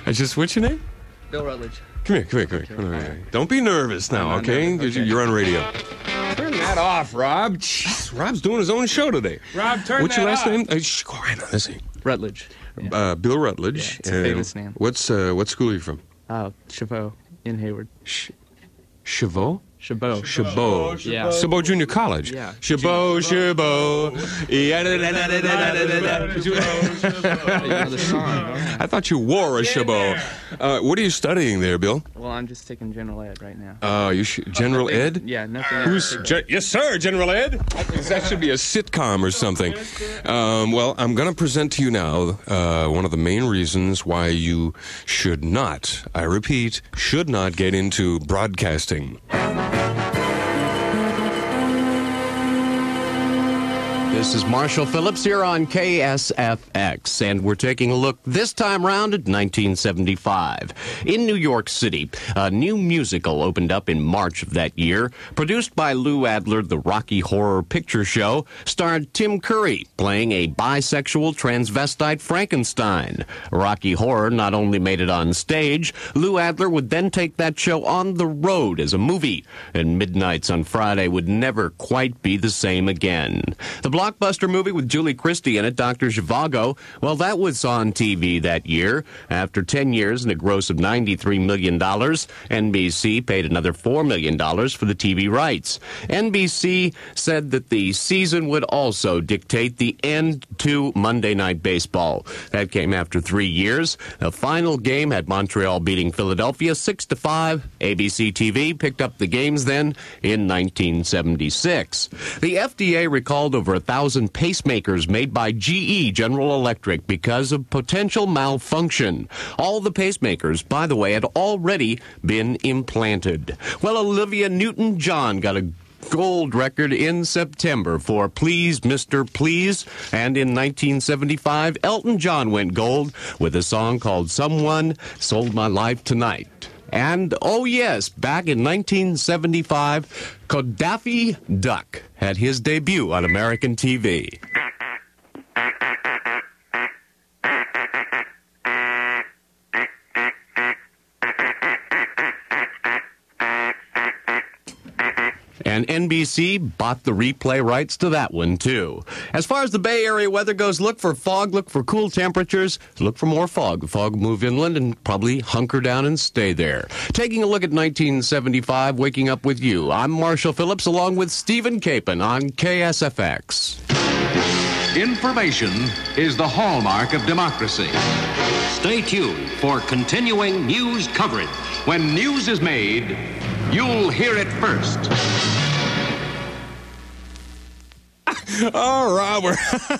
What's your name? Bill Rutledge. Come here. Don't be nervous now, okay? Okay. You're on radio. Turn that off, Rob. Jeez, Rob's doing his own show today. Rob, turn What's that your last off. name? Go right on, let's see. Rutledge. Bill Rutledge. Yeah, it's a famous name. What school are you from? Chabot in Hayward. Chabot? Chabot. Chabot. Yeah. Chabot Junior College. Yeah. Chabot. Yeah, You know the song, don't you? I thought you wore a Chabot. What are you studying there, Bill? Well, I'm just taking general ed right now. General Ed? Yeah, nothing. Yes, sir, General Ed. That should be a sitcom or something. Well, I'm going to present to you now one of the main reasons why you should not, I repeat, should not get into broadcasting. This is Marshall Phillips here on KSFX, and we're taking a look this time round at 1975. In New York City, a new musical opened up in March of that year. Produced by Lou Adler, the Rocky Horror Picture Show starred Tim Curry playing a bisexual transvestite Frankenstein. Rocky Horror not only made it on stage, Lou Adler would then take that show on the road as a movie, and Midnights on Friday would never quite be the same again. The blockbuster movie with Julie Christie in it, Dr. Zhivago, well, that was on TV that year. After 10 years and a gross of $93 million, NBC paid another $4 million for the TV rights. NBC said that the season would also dictate the end to Monday Night Baseball. That came after 3 years. The final game had Montreal beating Philadelphia 6-5. ABC TV picked up the games then in 1976. The FDA recalled over 1,000 pacemakers made by GE, General Electric, because of potential malfunction. All the pacemakers, by the way, had already been implanted. Well, Olivia Newton-John got a gold record in September for Please, Mr. Please, and in 1975, Elton John went gold with a song called Someone Sold My Life Tonight. And, oh yes, back in 1975, Daffy Duck had his debut on American TV. And NBC bought the replay rights to that one, too. As far as the Bay Area weather goes, look for fog, look for cool temperatures, look for more fog. The fog will move inland and probably hunker down and stay there. Taking a look at 1975, waking up with you. I'm Marshall Phillips along with Stephen Capon on KSFX. Information is the hallmark of democracy. Stay tuned for continuing news coverage. When news is made, you'll hear it first. Oh, Robert.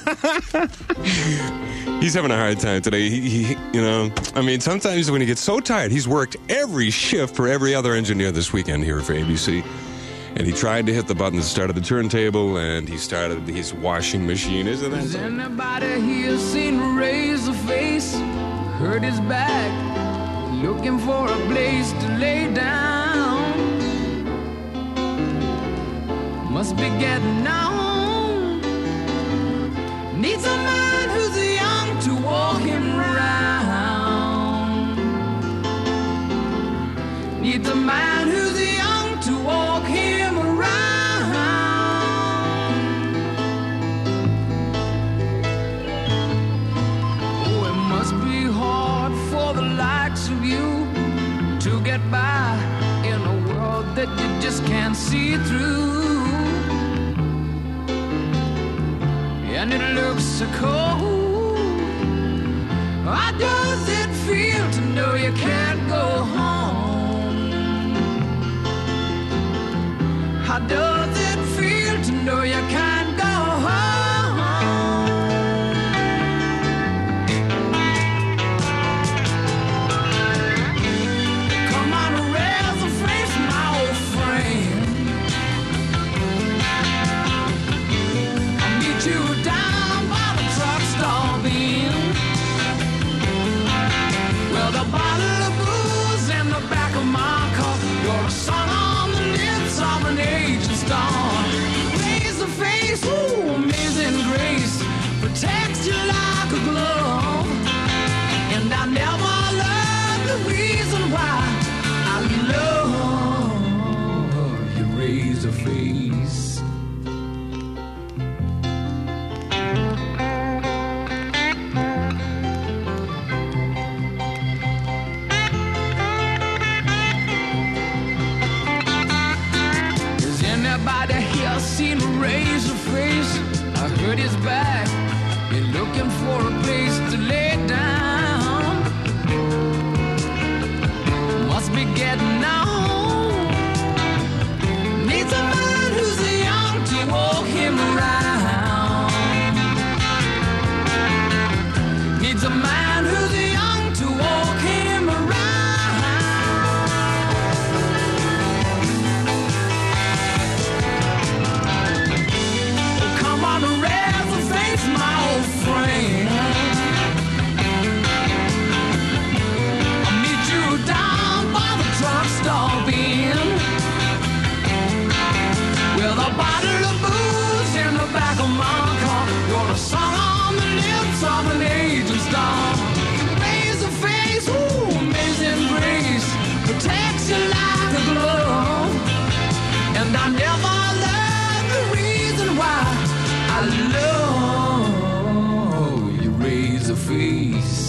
He's having a hard time today. Sometimes when he gets so tired, he's worked every shift for every other engineer this weekend here for ABC. And he tried to hit the button that started the turntable, and he started his washing machine. Isn't that Has something? anybody here seen Razorface? Hurt his back, looking for a place to lay down. Must be getting on. Needs a man who's young to walk him around. Needs a man who's young to walk him around. Oh, it must be hard for the likes of you to get by in a world that you just can't see through. And it looks so cold. How does it feel to know you can't go home? How does it feel to know you can't go home? Come on, Razorface, my old friend. I'll meet you down by the truck stop in. face. Has anybody here seen a razor face? I heard his back. You're looking for a place to lay down. Must be getting on. Needs a man who's young to walk him around. Needs a man who's young to walk him around. Oh, come on, razor face, my old friend. I'll meet you down by the drugstore bin with a bottle of booze in the back of my car. You're a song on the lips of an aging star. Razor face, ooh, amazing grace, protects you like a glove. And I never learned the reason why I love your razor face.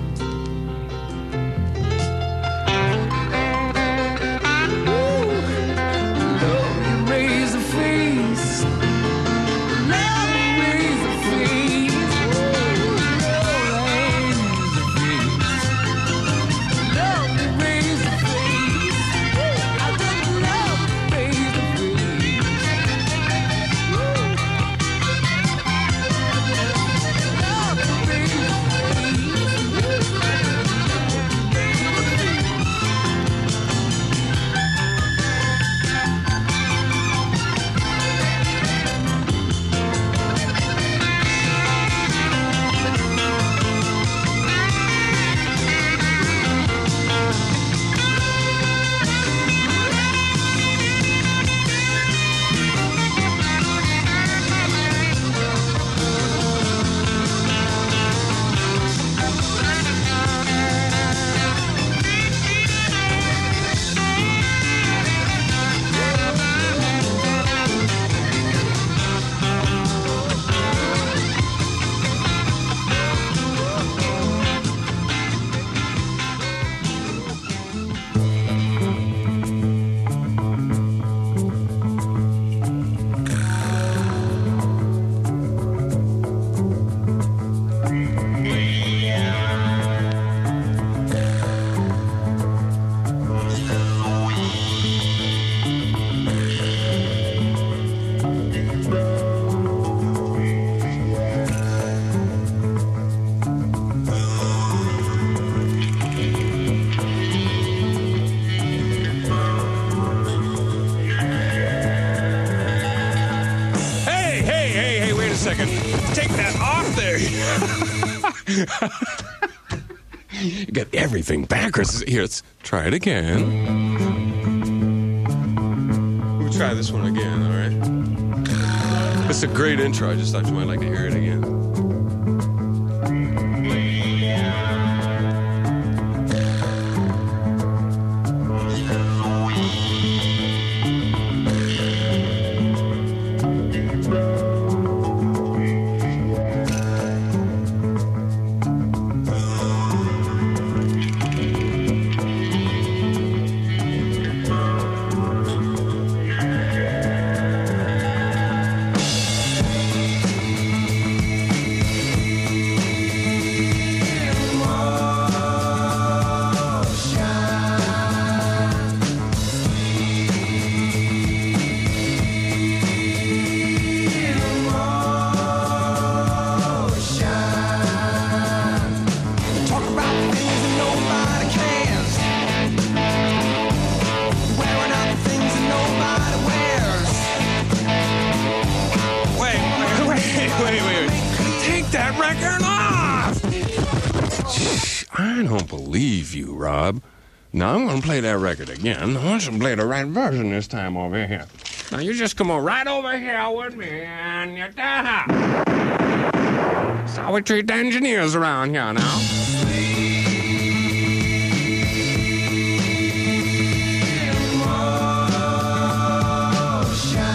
Second. Take that off there. You got everything backwards. Here, let's try it again. We'll try this one again, all right? It's a great intro. I just thought you might like to hear it again. That record off! I don't believe you, Rob. Now I'm going to play that record again. I want you to play the right version this time over here. Now you just come on right over here with me and you That's how we treat the engineers around here now. Emotion.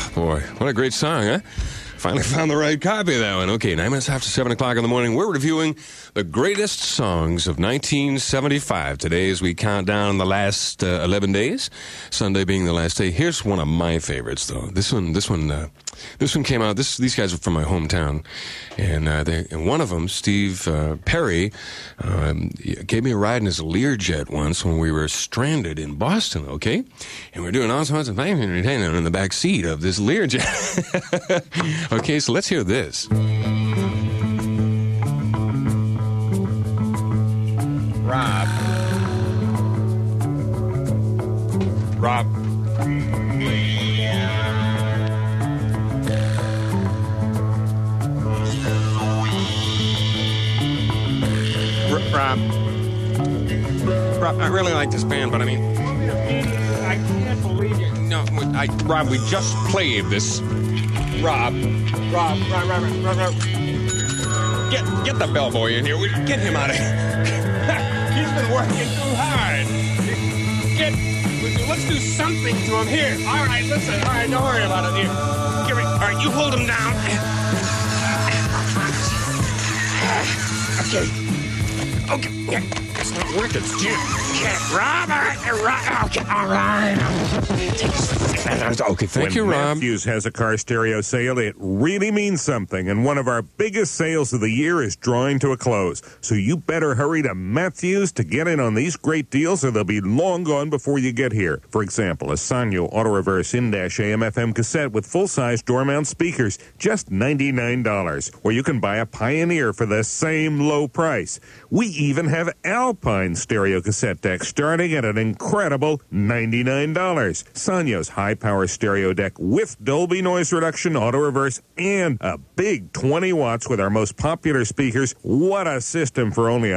Boy, what a great song, huh? Finally found the right copy of that one. Okay, 9 minutes after 7 o'clock in the morning, we're reviewing the greatest songs of 1975. Today, as we count down the last 11 days, Sunday being the last day. Here's one of my favorites, though. This one came out. These guys are from my hometown, and one of them, Steve Perry, gave me a ride in his Learjet once when we were stranded in Boston. Okay, and we're doing all sorts of things in the back seat of this Learjet. Okay, so let's hear this. Rob. Rob. Rob, I really like this band, but I mean, I can't believe you. No, Rob, we just played this. Rob. Get the bellboy in here. Get him out of here. He's been working too hard. Let's do something to him here. All right, listen. All right, don't worry about it. Here. All right, you hold him down. Okay. It's not working. Rob. Okay, all right. Okay, thank you, Rob. When Matthews has a car stereo sale, it really means something, and one of our biggest sales of the year is drawing to a close. So you better hurry to Matthews to get in on these great deals, or they'll be long gone before you get here. For example, a Sanyo auto-reverse in-dash AM/FM cassette with full-size door-mount speakers, just $99. Or you can buy a Pioneer for the same low price. We even have Alpine stereo cassette decks starting at an incredible $99. Sanyo's high-power stereo deck with Dolby noise reduction, auto-reverse, and a big 20 watts with our most popular speakers. What a system for only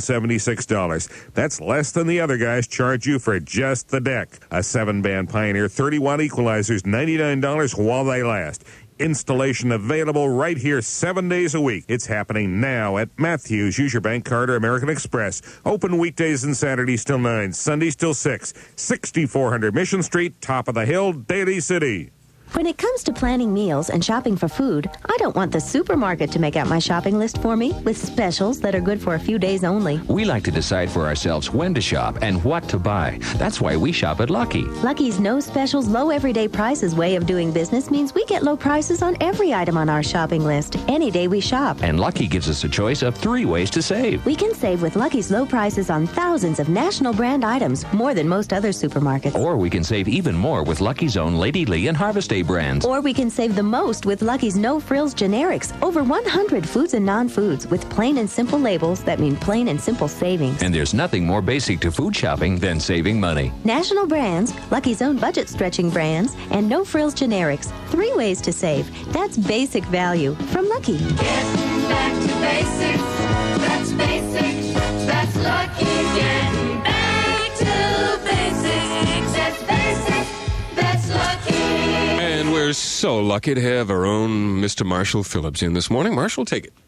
$176. That's less than the other guys charge you for just the deck. A 7-band Pioneer 30-watt equalizer's $99 while they last. Installation available right here 7 days a week. It's happening now at Matthews. Use your bank card or American Express. Open weekdays and Saturdays till 9, Sundays till 6. 6400 Mission Street, top of the hill, Daly City. When it comes to planning meals and shopping for food, I don't want the supermarket to make out my shopping list for me with specials that are good for a few days only. We like to decide for ourselves when to shop and what to buy. That's why we shop at Lucky. Lucky's no specials, low everyday prices way of doing business means we get low prices on every item on our shopping list any day we shop. And Lucky gives us a choice of 3 ways to save. We can save with Lucky's low prices on thousands of national brand items, more than most other supermarkets. Or we can save even more with Lucky's own Lady Lee and Harvest Day brands. Or we can save the most with Lucky's No Frills Generics. Over 100 foods and non-foods with plain and simple labels that mean plain and simple savings. And there's nothing more basic to food shopping than saving money. National brands, Lucky's own budget-stretching brands, and No Frills Generics. 3 ways to save. That's basic value from Lucky. Getting back to basics. That's basic. That's Lucky. Getting back to basics. That's basic. That's Lucky. And we're so lucky to have our own Mr. Marshall Phillips in this morning. Marshall, take it.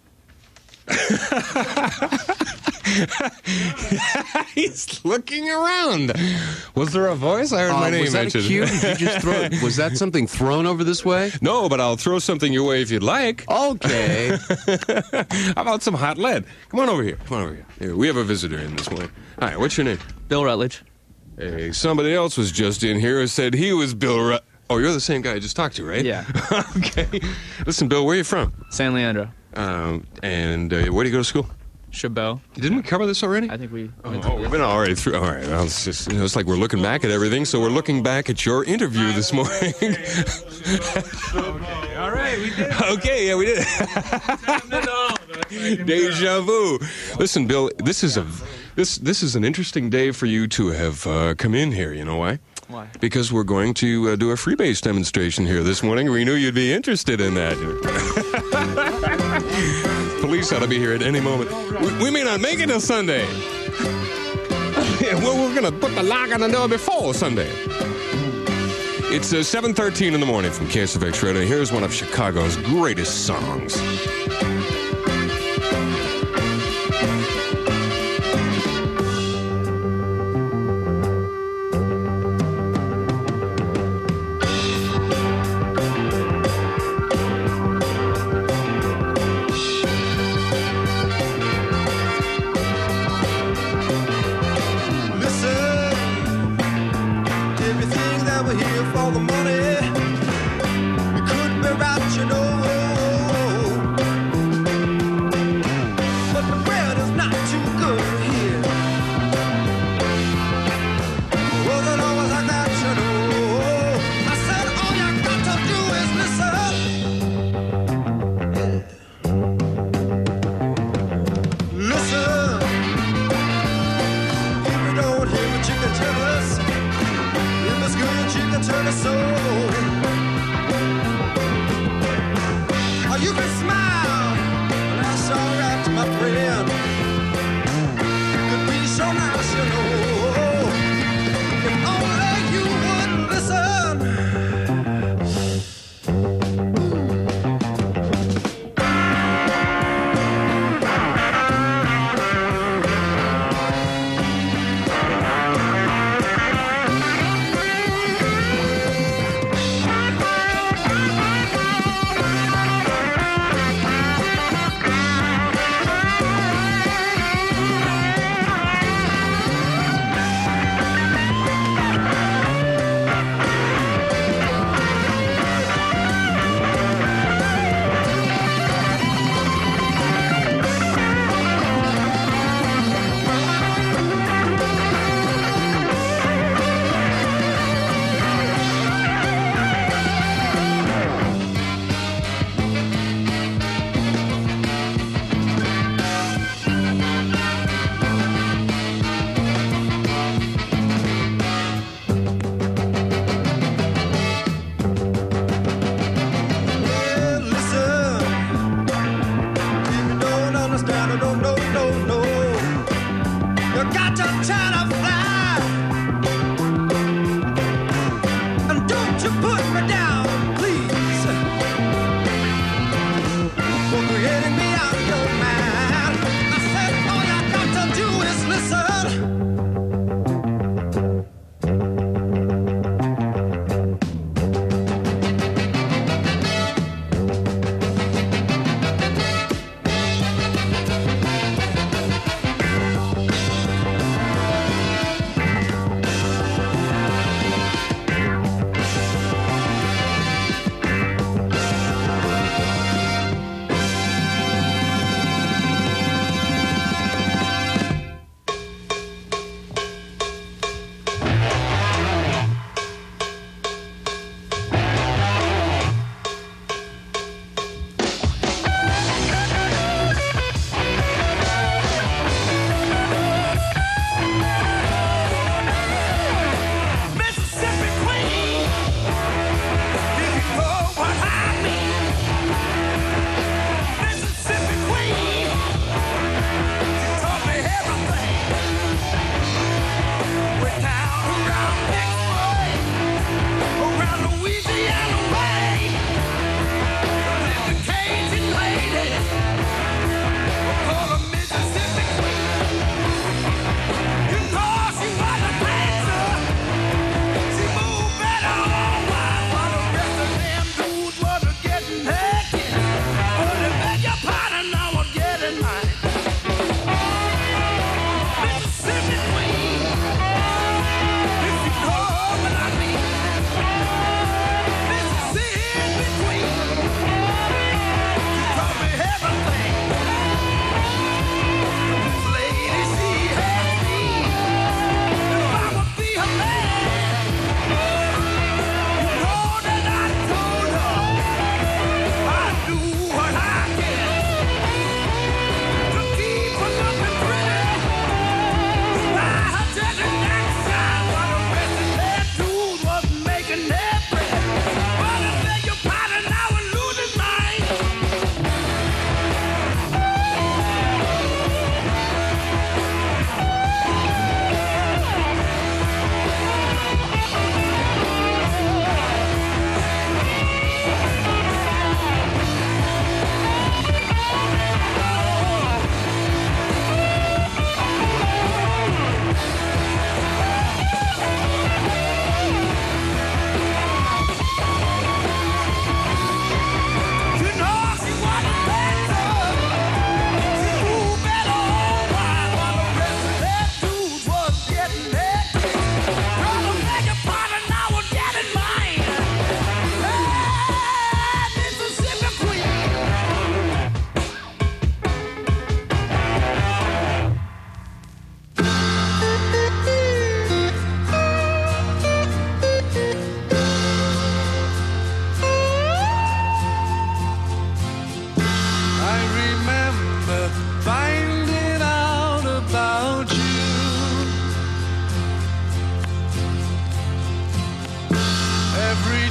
He's looking around. Was there a voice? I heard my name was that mentioned. a cue? Did you just throw it? Was that something thrown over this way? No, but I'll throw something your way if you'd like. Okay. How about some hot lead? Come on over here. Here, we have a visitor in this morning. Hi, what's your name? Bill Rutledge. Hey, somebody else was just in here who said he was Bill Rutledge. Oh, you're the same guy I just talked to, right? Yeah. Okay. Listen, Bill, where are you from? San Leandro. And where do you go to school? Chabot. Didn't we cover this already? I think we... We've been already through. All right. Well, it's just, it's like we're looking back at everything, so we're looking back at your interview this morning. Okay. All right, we did it. Okay, yeah, we did it. Deja vu. Listen, Bill, this is an interesting day for you to have come in here. You know why? Why? Because we're going to do a freebase demonstration here this morning. We knew you'd be interested in that. Police ought to be here at any moment. We may not make it till Sunday. Well, we're going to put the lock on the door before Sunday. It's 7:13 in the morning from KSFX Radio. Here's one of Chicago's greatest songs. if you think that we're here for the money, it could be right, you know. But the bread is not too good here. Wasn't always like that, you know. I said all you got to do is listen. Listen. If you don't hear what you can tell us, if it's good, you can turn us soul. Or you can smile, that's alright, my friend. Could be so nice, you know. If only you would listen.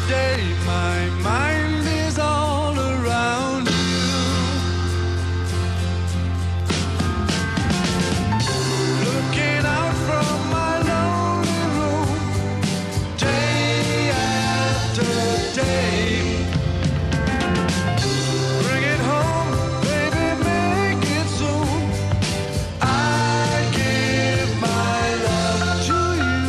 day, my mind is all around you. Looking out from my lonely room, day after day. Bring it home, baby, make it soon. I give my love to you.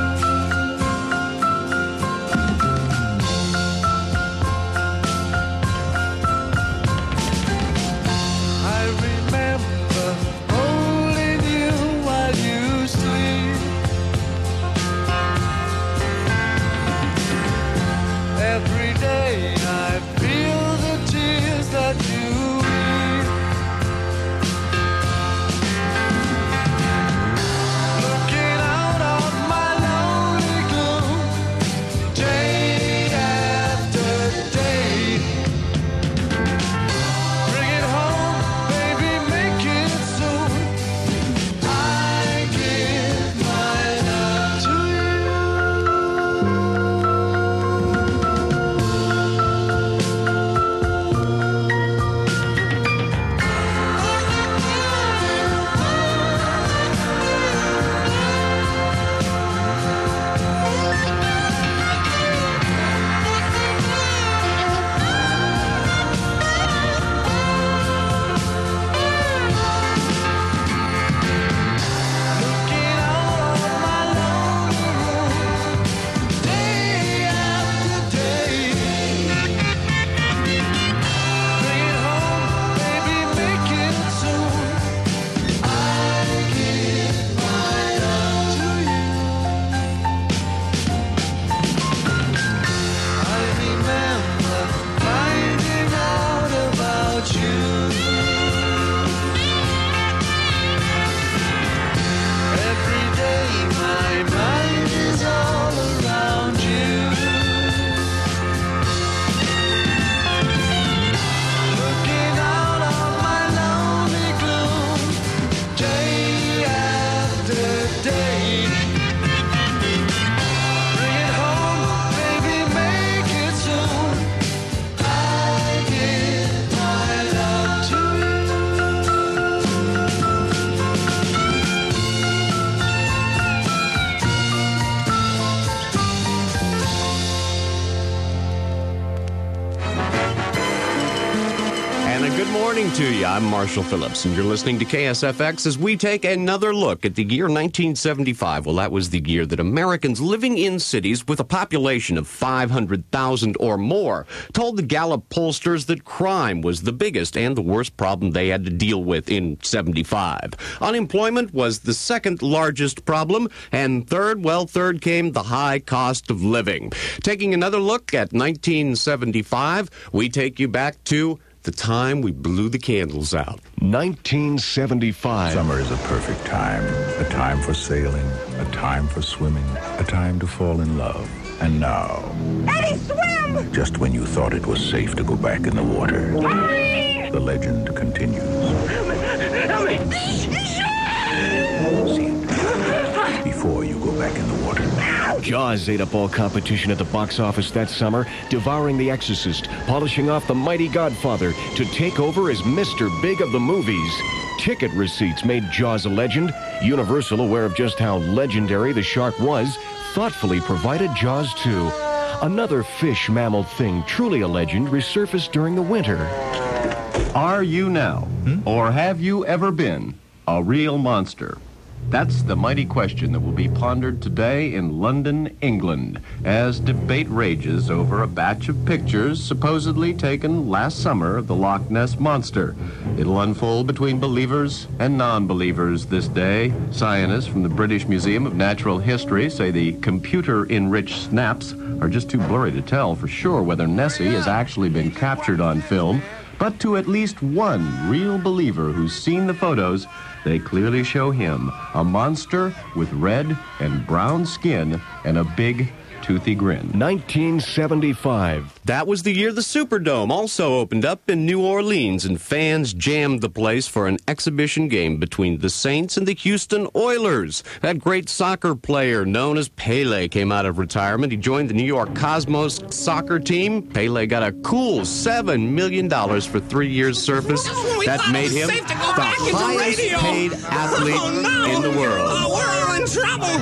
I remember holding you while you sleep. Every day I feel the tears that you weep. Looking out of my lonely gloom, day after day. Bring it home, baby, make it soon. I give my love to Looking out of my lonely room, day after day. Bring it home, baby, make it soon. I give my love to you. I remember finding out about you. Every day my mind is all around you. Looking out of my lonely gloom, day after day. Bring it home, baby, make it soon. I give my love to you. And a good morning to you. I'm Marshall Phillips, and you're listening to KSFX as we take another look at the year 1975. Well, that was the year that Americans living in cities with a population of 500,000 or more told the Gallup pollsters that crime was the biggest and the worst problem they had to deal with in 75. Unemployment was the second largest problem, and third came the high cost of living. Taking another look at 1975, we take you back to the time we blew the candles out. 1975. Summer is a perfect time. A time for sailing, a time for swimming, a time to fall in love. And now, Eddie, swim! just when you thought it was safe to go back in the water, Hurry! the legend continues. Help me! See it before you go back in the water. Jaws ate up all competition at the box office that summer, devouring The Exorcist, polishing off The Mighty Godfather to take over as Mr. Big of the movies. Ticket receipts made Jaws a legend. Universal, aware of just how legendary the shark was, thoughtfully provided Jaws 2. Another fish mammal thing, truly a legend, resurfaced during the winter. Are you now, or have you ever been, a real monster? That's the mighty question that will be pondered today in London, England, as debate rages over a batch of pictures supposedly taken last summer of the Loch Ness Monster. It'll unfold between believers and non-believers this day. Scientists from the British Museum of Natural History say the computer-enriched snaps are just too blurry to tell for sure whether Nessie has actually been captured on film. But to at least one real believer who's seen the photos, they clearly show him, a monster with red and brown skin and a big, toothy grin. 1975. That was the year the Superdome also opened up in New Orleans, and fans jammed the place for an exhibition game between the Saints and the Houston Oilers. That great soccer player known as Pele came out of retirement. He joined the New York Cosmos soccer team. Pele got a cool $7 million for 3 years' service. That made him the highest paid athlete in the world. We're all in trouble.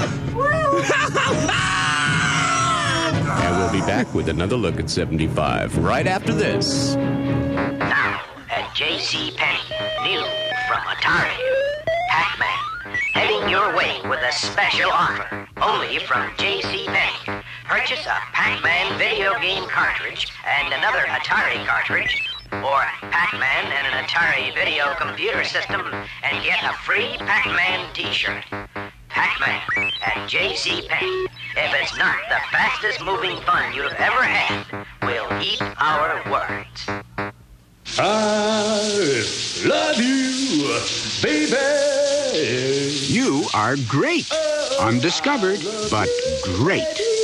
And we'll be back with another look at 75 right after this. Now, at J.C. Penney, new from Atari, Pac-Man, heading your way with a special offer, only from J.C. Penney. Purchase a Pac-Man video game cartridge and another Atari cartridge, or Pac-Man and an Atari video computer system, and get a free Pac-Man t-shirt. Pac-Man at J.C. Penney. If it's not the fastest moving fun you've ever had, we'll eat our words. I love you, baby. You are great. Undiscovered, but great.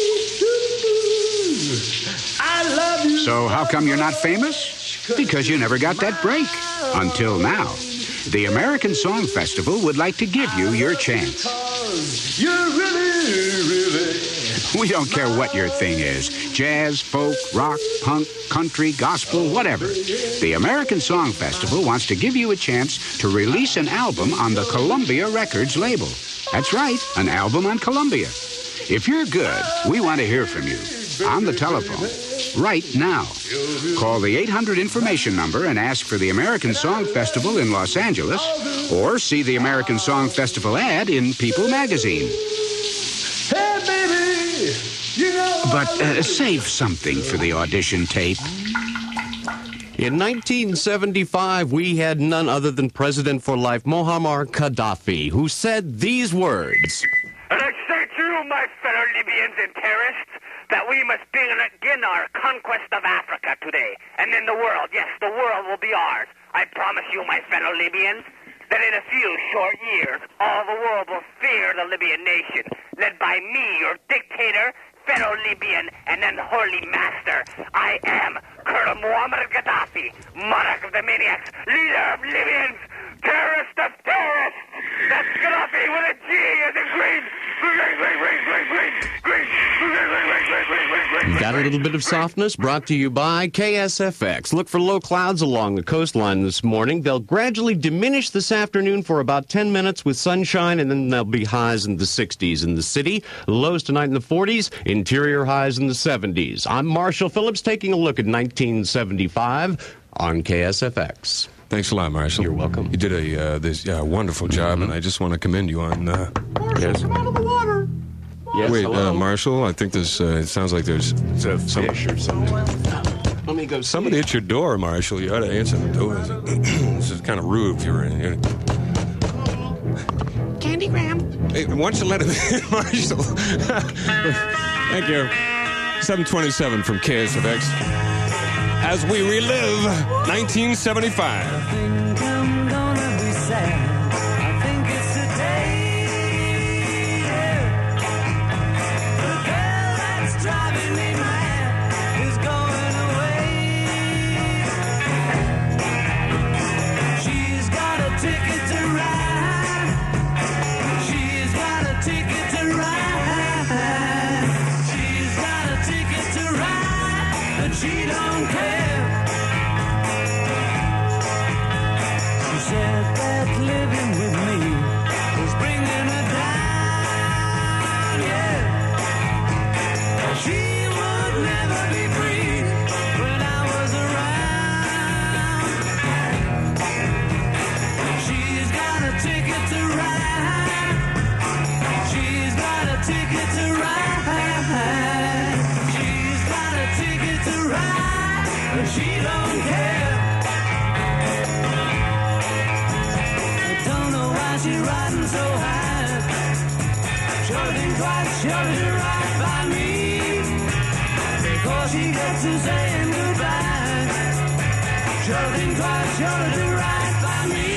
I love you. So how come you're not famous? Because you never got that break. Until now. The American Song Festival would like to give you your chance. You're really. We don't care what your thing is. Jazz, folk, rock, punk, country, gospel, whatever. The American Song Festival wants to give you a chance to release an album on the Columbia Records label. That's right, an album on Columbia. If you're good, we want to hear from you. On the telephone. Right now. Call the 800 information number and ask for the American Song Festival in Los Angeles, or see the American Song Festival ad in People magazine. Hey, baby. You know. But save something for the audition tape. In 1975, we had none other than President for Life Muammar Gaddafi, who said these words. And I say to you, my fellow Libyans and terrorists, that we must begin our conquest of Africa today. And then the world, yes, the world will be ours. I promise you, my fellow Libyans, that in a few short years, all the world will fear the Libyan nation, led by me, your dictator, fellow Libyan, and then holy master. I am Colonel Muammar Gaddafi, monarch of the maniacs, leader of Libyans, terrorist of terrorists. That's Gaddafi with a G as in green. Got a little bit of softness brought to you by KSFX. Look for low clouds along the coastline this morning. They'll gradually diminish this afternoon for about 10 minutes with sunshine, and then there'll be highs in the 60s in the city. Lows tonight in the 40s, interior highs in the 70s. I'm Marshall Phillips taking a look at 1975 on KSFX. Thanks a lot, Marshall. You're welcome. You did a wonderful job, and I just want to commend you on... yes. Come out of the water. Yes, wait, hello? Marshall, I think this, it sounds like there's a fish or something. Let me go see. Somebody at your door, Marshall. You ought to answer the door. This is kind of rude if you were in here. Candy Graham. Hey, why don't you let him in, Marshall? Thank you. 727 from KSFX. As we relive 1975. She don't care. She said that living with me was bringing her down, yeah. She would never be free when I was around. She's got a ticket to ride. She's got a ticket to ride. But she don't care. I don't know why she's riding so high. Sure think twice, sure to ride by me. Before she gets to saying goodbye. Sure think twice, sure to ride by me.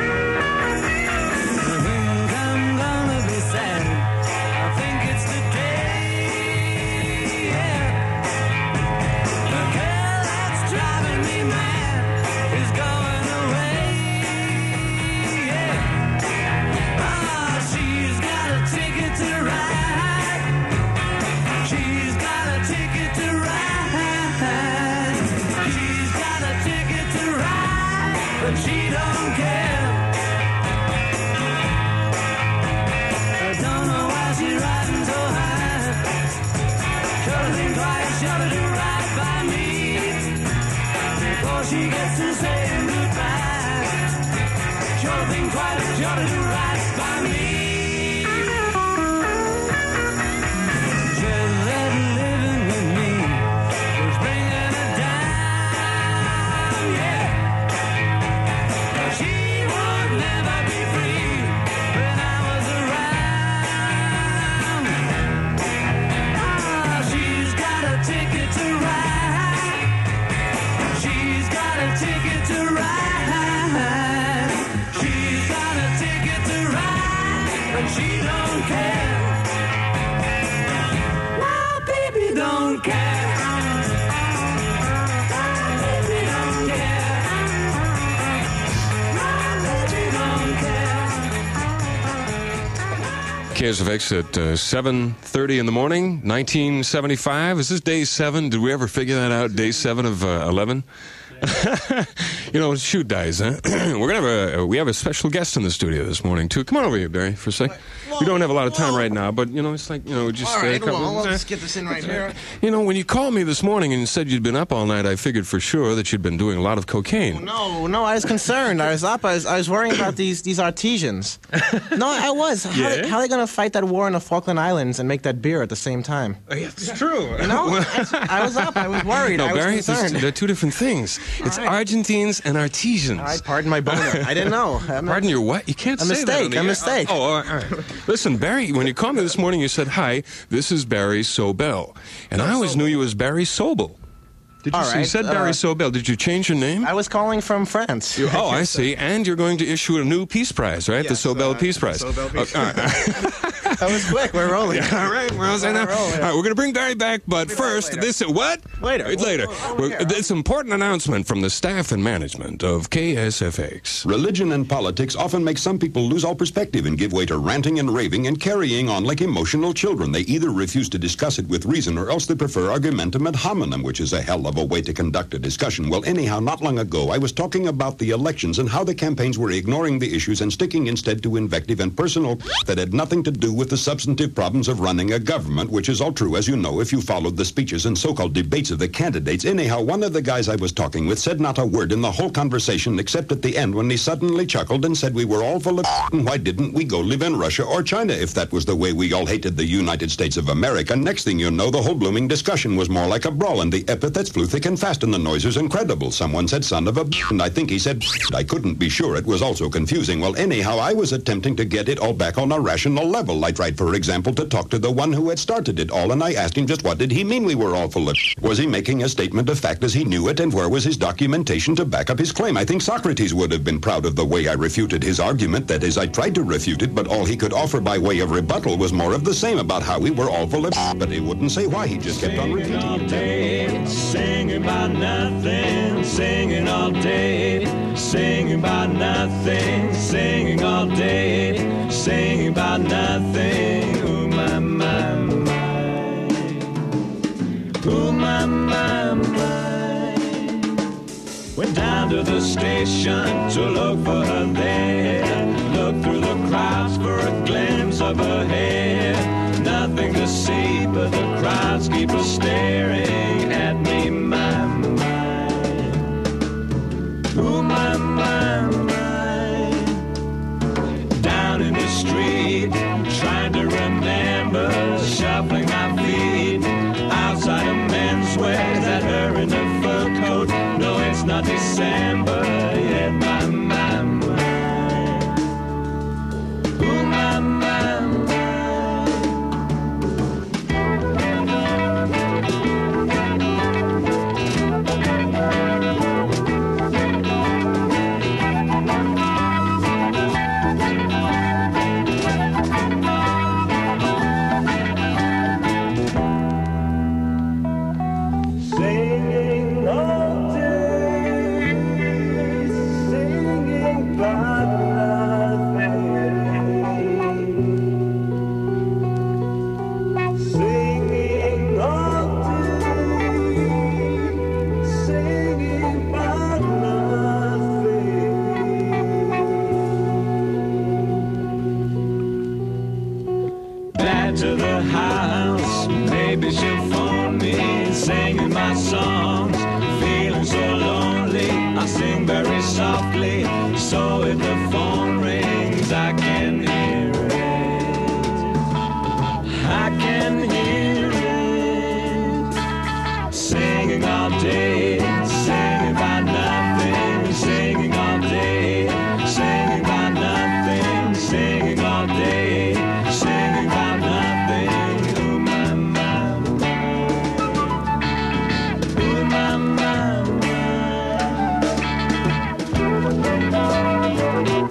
I think I'm gonna be sad. I think it's the day. KSFX at 7:30 in the morning, 1975. Is this day 7? Did we ever figure that out? Day 7 of 11? You know, shoot dies, huh? We're gonna we have a special guest in the studio this morning too. Come on over here, Barry, for a sec. We don't have a lot of time right now, but you know, it's like, you know, just all right, well, let's get this in right here. You know, when you called me this morning and said you'd been up all night, I figured for sure that you'd been doing a lot of cocaine. No, I was concerned. I was up. I was worrying about these artisans. No, I was. How are they going to fight that war in the Falkland Islands and make that beer at the same time? It's true. You know, I was up. I was worried. No, I was Barry, concerned. they're two different things. All It's right. Argentines and artisans. All right, pardon my boner. I didn't know. Pardon your what? You can't A say that. mistake, a mistake. Oh, all right. Listen, Barry, when you called me this morning, you said, "Hi, this is Barry Sobel," and I always knew you as Barry Sobel. Did you? All You right, said Barry Sobel. Did you change your name? I was calling from France. Oh, I see. And you're going to issue a new Peace Prize, right? Yes, the Sobel Peace Prize. Sobel Peace All right. That was quick. We're rolling. Yeah, all right, we're all set now. All right, we're going to bring Barry back, but first, this what? Later. Later. This important announcement from the staff and management of KSFX. Religion and politics often make some people lose all perspective and give way to ranting and raving and carrying on like emotional children. They either refuse to discuss it with reason or else they prefer argumentum ad hominem, which is a hell of a way to conduct a discussion. Well, anyhow, not long ago, I was talking about the elections and how the campaigns were ignoring the issues and sticking instead to invective and personal that had nothing to do with the substantive problems of running a government, which is all true, as you know, if you followed the speeches and so-called debates of the candidates. Anyhow, one of the guys I was talking with said not a word in the whole conversation except at the end when he suddenly chuckled and said we were all full of and why didn't we go live in Russia or China if that was the way we all hated the United States of America. Next thing you know, the whole blooming discussion was more like a brawl and the epithets flew thick and fast and the noise was incredible. Someone said son of a and I think he said I couldn't be sure. It was also confusing. Well, anyhow, I was attempting to get it all back on a rational level. I tried, for example, to talk to the one who had started it all, and I asked him just what did he mean we were all full of Was he making a statement of fact as he knew it, and where was his documentation to back up his claim? I think Socrates would have been proud of the way I refuted his argument. That is, I tried to refute it, but all he could offer by way of rebuttal was more of the same about how we were all full of but he wouldn't say why. He just kept on repeating all it. day, singing about nothing, singing all day, singing about nothing, singing all day, singing about nothing. Ooh, my, my, my. Ooh, my, my, my. Went down to the station to look for her there. Look through the crowds for a glimpse of her hair. Nothing to see, but the crowds keep a staring at me, my, my. Ooh, my, my, my. Down in the street, trying to remember, shuffling my feet. Outside a menswear, that her in a fur coat. No, it's not December yet, my, my, my. Ooh, my, my, my. Singing all day, singing about nothing. Singing all day, singing about nothing. Back to the house, maybe she'll phone me, singing my songs, feeling so lonely. I sing very softly, so if the phone rings, I can hear it. I can hear it. Singing all day, singing about nothing, singing all day, singing about nothing, singing all day, singing about nothing. Ooh, my, my, my. Ooh, my, my, my.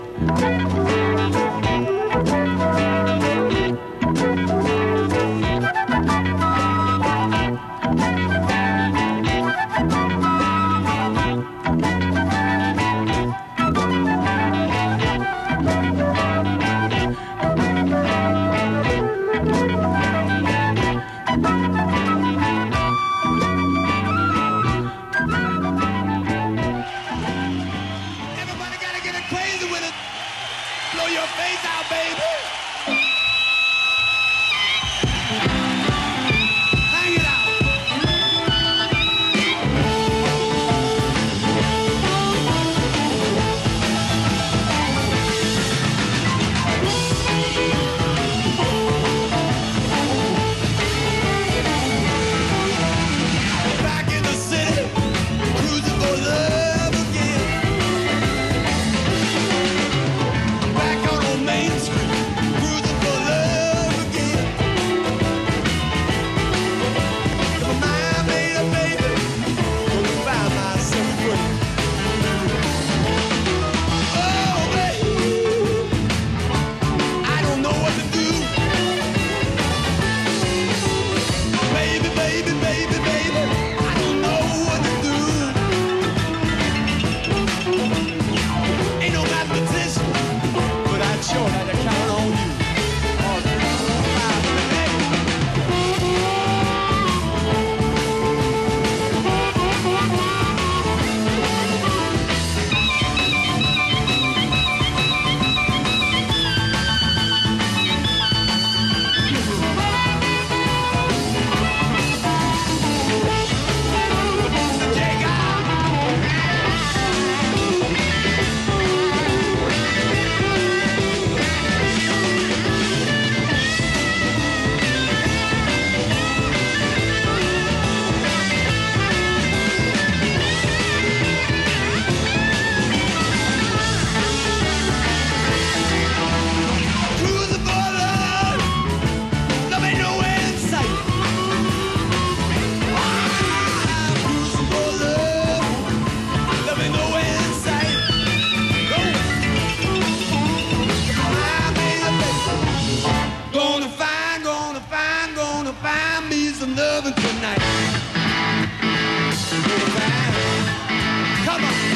find me some loving tonight. Gonna find. Come on.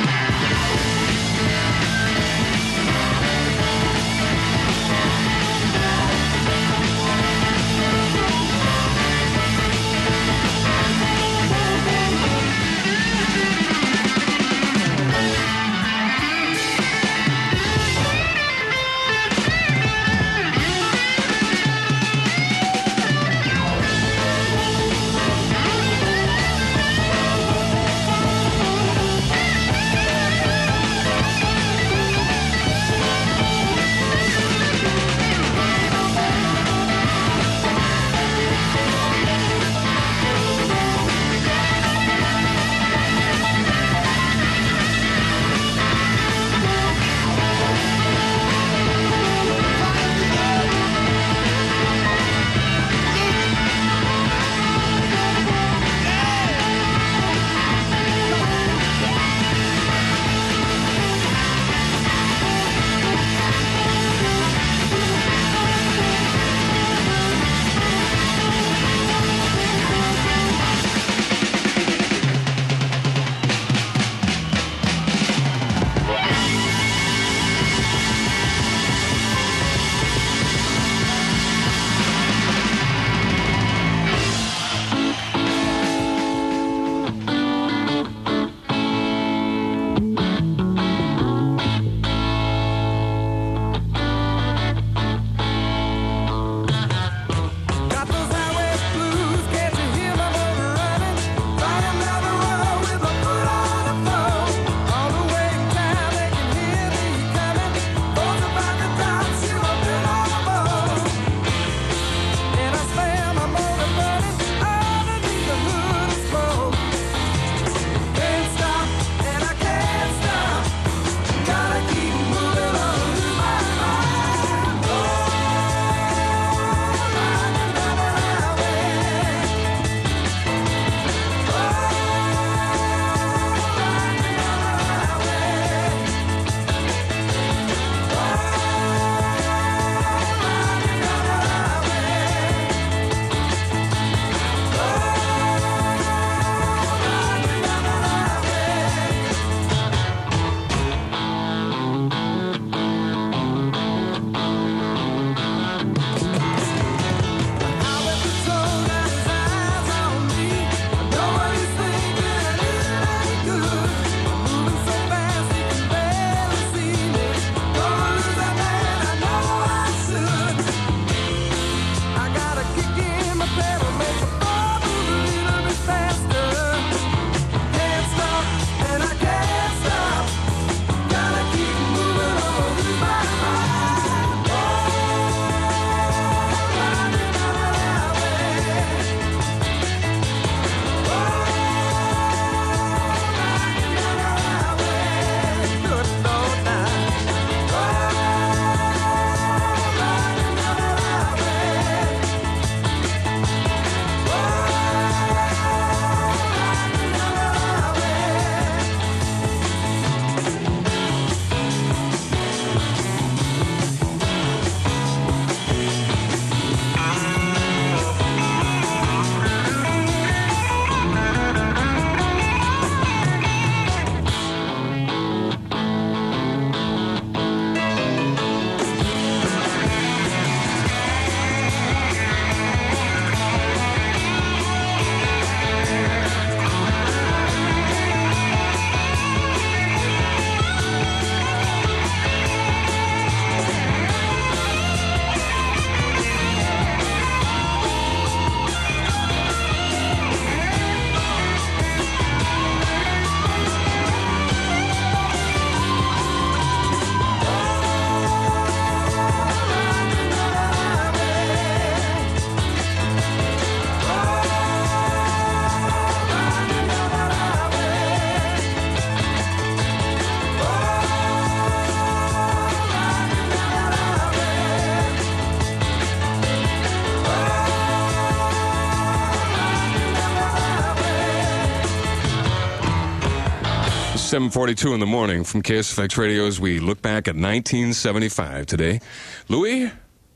It's 7:42 in the morning from KSFX Radio as we look back at 1975 today. Louis,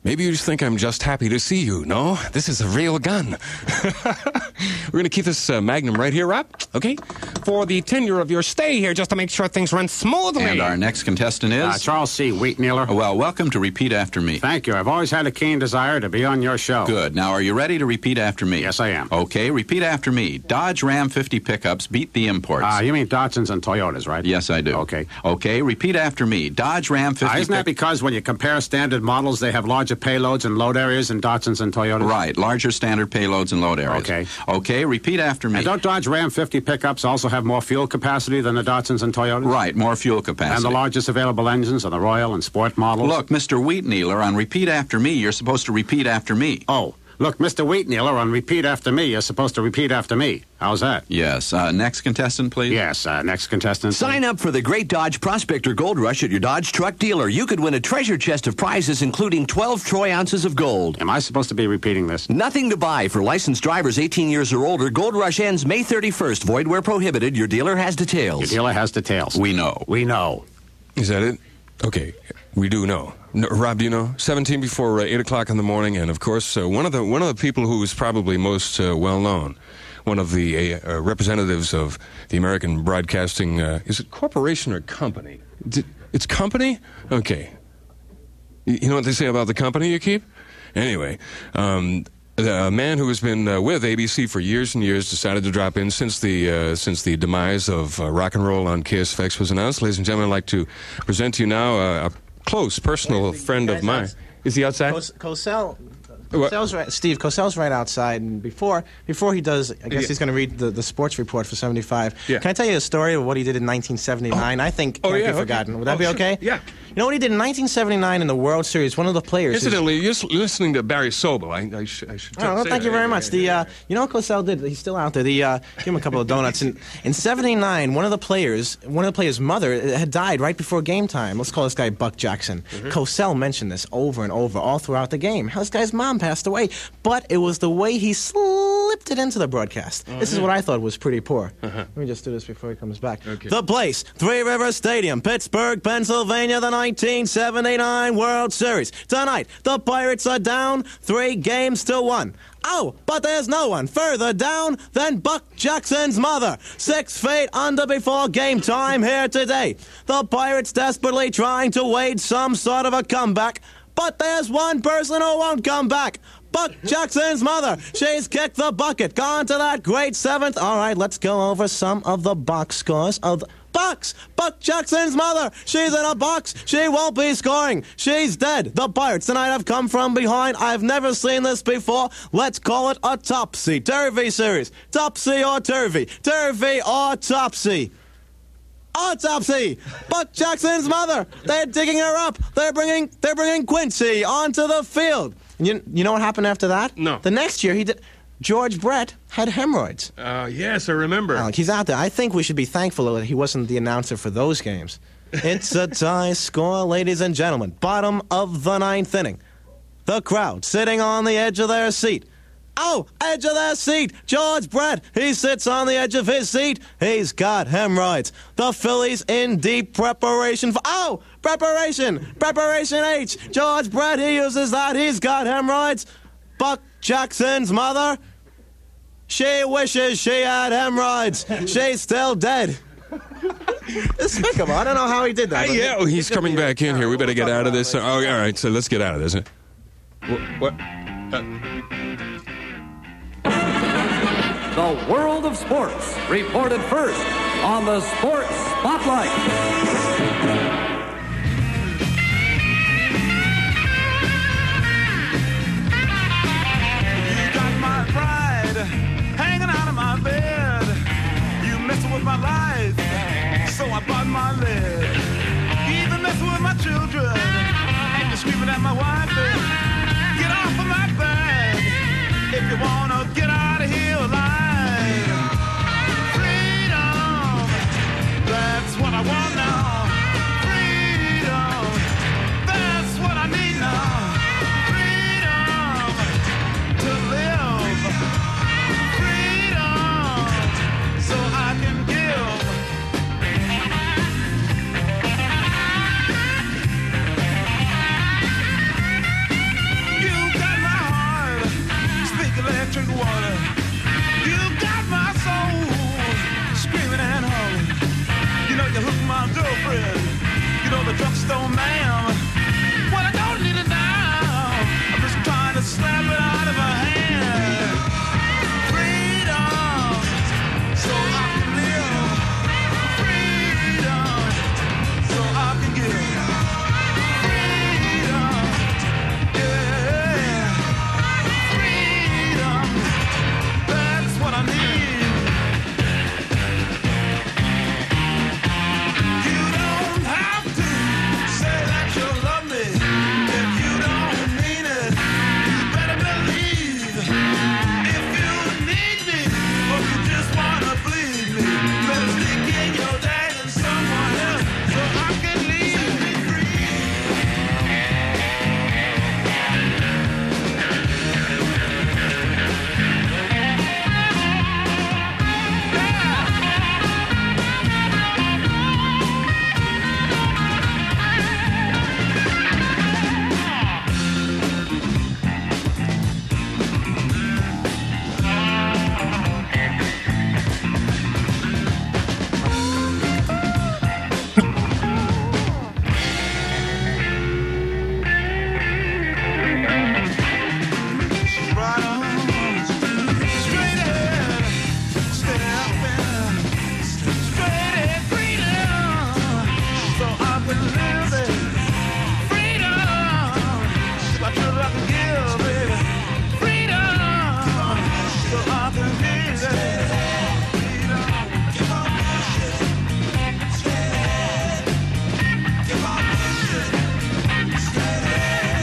Maybe you just think I'm just happy to see you. No, this is a real gun. We're going to keep this Magnum right here, Rob, okay? For the tenure of your stay here, just to make sure things run smoothly. And our next contestant is? Charles C. Wheatnealer. Well, welcome to Repeat After Me. Thank you. I've always had a keen desire to be on your show. Good. Now, are you ready to repeat after me? Yes, I am. Okay, repeat after me. Dodge Ram 50 pickups beat the imports. You mean Datsuns and Toyotas, right? Yes, I do. Okay. Okay, repeat after me. Dodge Ram 50 Isn't that because when you compare standard models, they have larger payloads and load areas in Datsuns and Toyotas? Right, larger standard payloads and load areas. Okay. Okay, repeat after me. And don't Dodge Ram 50 pickups also have more fuel capacity than the Datsuns and Toyotas? Right, more fuel capacity. And the largest available engines are the Royal and Sport models? Look, Mr. Wheatnealer, on repeat after me, you're supposed to repeat after me. Oh. Look, Mr. Wheatnealer, on repeat after me, you're supposed to repeat after me. How's that? Yes. Next contestant, please. Yes, next contestant. Sign up for the Great Dodge Prospector Gold Rush at your Dodge truck dealer. You could win a treasure chest of prizes, including 12 troy ounces of gold. Am I supposed to be repeating this? Nothing to buy for licensed drivers 18 years or older. Gold Rush ends May 31st. Void where prohibited. Your dealer has details. Your dealer has details. We know. We know. Is that it? Okay, we do know. No, Rob, do you know? 17 before 8 o'clock in the morning, and of course, one of the people who is probably most well known, one of the representatives of the American Broadcasting, is it corporation or company? It's company? Okay. You know what they say about the company you keep? Anyway, the man who has been with ABC for years and years decided to drop in since the demise of rock and roll on KSFX was announced. Ladies and gentlemen, I'd like to present to you now a close personal friend of mine. Is he outside? Cosell's right, Steve, Cosell's right outside, and before he does, I guess he's going to read the sports report for 75. Yeah. Can I tell you a story of what he did in 1979? I think can't be forgotten. Would that be okay? Yeah. You know what he did in 1979 in the World Series? One of the players. Incidentally, you're listening to Barry Sobel. I should well, say thank you that. very much. You know what Cosell did? He's still out there. Give him a couple of donuts. In 79, one of the players' mother had died right before game time. Let's call this guy Buck Jackson. Mm-hmm. Cosell mentioned this over and over all throughout the game. How this guy's mom passed away. But it was the way he slipped it into the broadcast. This is what I thought was pretty poor. Let me just do this before he comes back. Okay. The place, Three Rivers Stadium, Pittsburgh, Pennsylvania, the 1979 World Series. Tonight, the Pirates are down 3-1. Oh, but there's no one further down than Buck Jackson's mother. 6 feet under before game time here today. The Pirates desperately trying to wage some sort of a comeback. But there's one person who won't come back. Buck Jackson's mother. She's kicked the bucket. Gone to that great 7th. All right, let's go over some of the box scores of the box. Buck Jackson's mother. She's in a box. She won't be scoring. She's dead. The Pirates tonight have come from behind. I've never seen this before. Let's call it a topsy-turvy series. Topsy or turvy. Turvy or topsy. Autopsy! Buck Jackson's mother! They're digging her up! They're bringing Quincy onto the field! You know what happened after that? No. The next year, George Brett had hemorrhoids. Yes, I remember. He's out there. I think we should be thankful that he wasn't the announcer for those games. It's a tie score, ladies and gentlemen. Bottom of the 9th inning. The crowd sitting on the edge of their seat. Oh, edge of their seat. George Brett, he sits on the edge of his seat. He's got hemorrhoids. The Phillies in deep preparation for... Oh, preparation. Preparation H. George Brett, he uses that. He's got hemorrhoids. Buck Jackson's mother, she wishes she had hemorrhoids. She's still dead. Despicable. I don't know how he did that. Yeah, he's coming back in here. We better get out of this. Oh, all right, so let's get out of this. What? The world of sports, reported first on the Sports Spotlight. You got my pride hanging out of my bed. You messing with my life, so I bought my lead. You even messing with my children, and you're screaming at my wife. Get off of my bed if you wanna get out of here alive. That's what I want now. Freedom. That's what I need now. Freedom to live. Freedom so I can give. electric water. You got my soul screaming and hollering. You know you hooked my girlfriend. You know the drugstore ma'am. Well, I don't need it now. I'm just trying to slap it out of her hand. Freedom, so I can live. Freedom, so I can give. Freedom, yeah. Freedom, that's what I need. You don't have to say that you love me if you don't mean it. You better believe if you need me or you just wanna bleed me. Better stick in your dad and someone else so I can leave me free. Right on, straight ahead, step in, straight ahead, freedom, so I can live it. Freedom, what you like to give, baby. Freedom, so I can live it. Give up my shit, straight ahead. Give up my shit, straight ahead.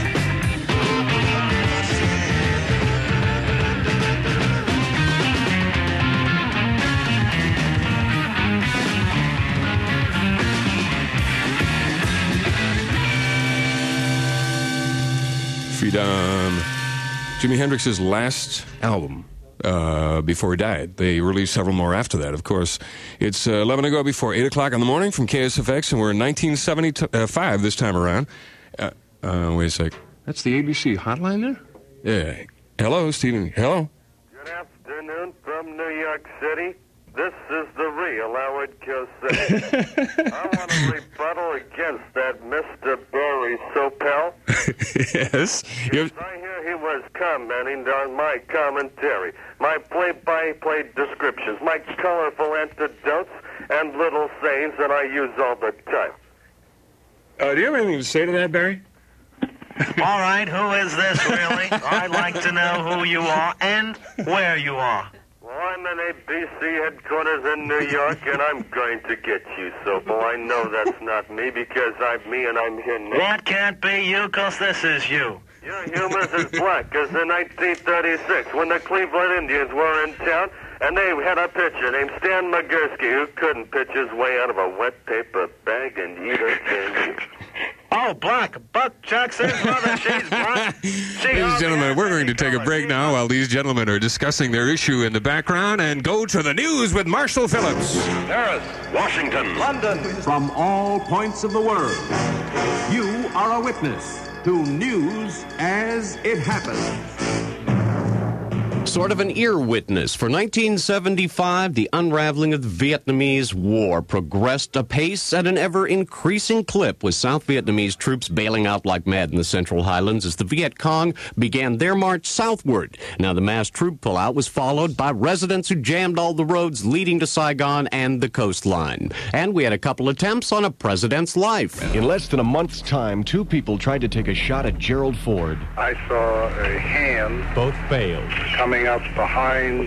Freedom. Jimi Hendrix's last album before he died. They released several more after that, of course. It's 11 to go before 8 o'clock in the morning from KSFX, and we're in 1975 this time around. Wait a sec. That's the ABC hotline there? Yeah. Hello, Stephen. Hello. Good afternoon from New York City. This is the real Howard Cosell. I want to rebuttal against that Mr. Barry Sopel. Yes. Yes, I hear he was commenting on my commentary, my play-by-play descriptions, my colorful anecdotes, and little sayings that I use all the time. Do you have anything to say to that, Barry? All right, who is this, really? I'd like to know who you are and where you are. Well, I'm in ABC headquarters in New York, and I'm going to get you, Sopel. I know that's not me because I'm me and I'm here now. That can't be you, 'cause this is you. Your humor's as black as in 1936 when the Cleveland Indians were in town, and they had a pitcher named Stan Magursky who couldn't pitch his way out of a wet paper bag and eat a candy. Oh, Black. Buck Jackson's mother, she's black. Ladies and gentlemen, we're going to take a break now while these gentlemen are discussing their issue in the background and go to the news with Marshall Phillips. Paris, Washington, London. From all points of the world, you are a witness to news as it happens. Sort of an ear witness. For 1975, the unraveling of the Vietnamese War progressed apace at an ever-increasing clip, with South Vietnamese troops bailing out like mad in the Central Highlands as the Viet Cong began their march southward. Now, the mass troop pullout was followed by residents who jammed all the roads leading to Saigon and the coastline. And we had a couple attempts on a president's life. In less than a month's time, two people tried to take a shot at Gerald Ford. I saw a hand. Both failed. Coming up behind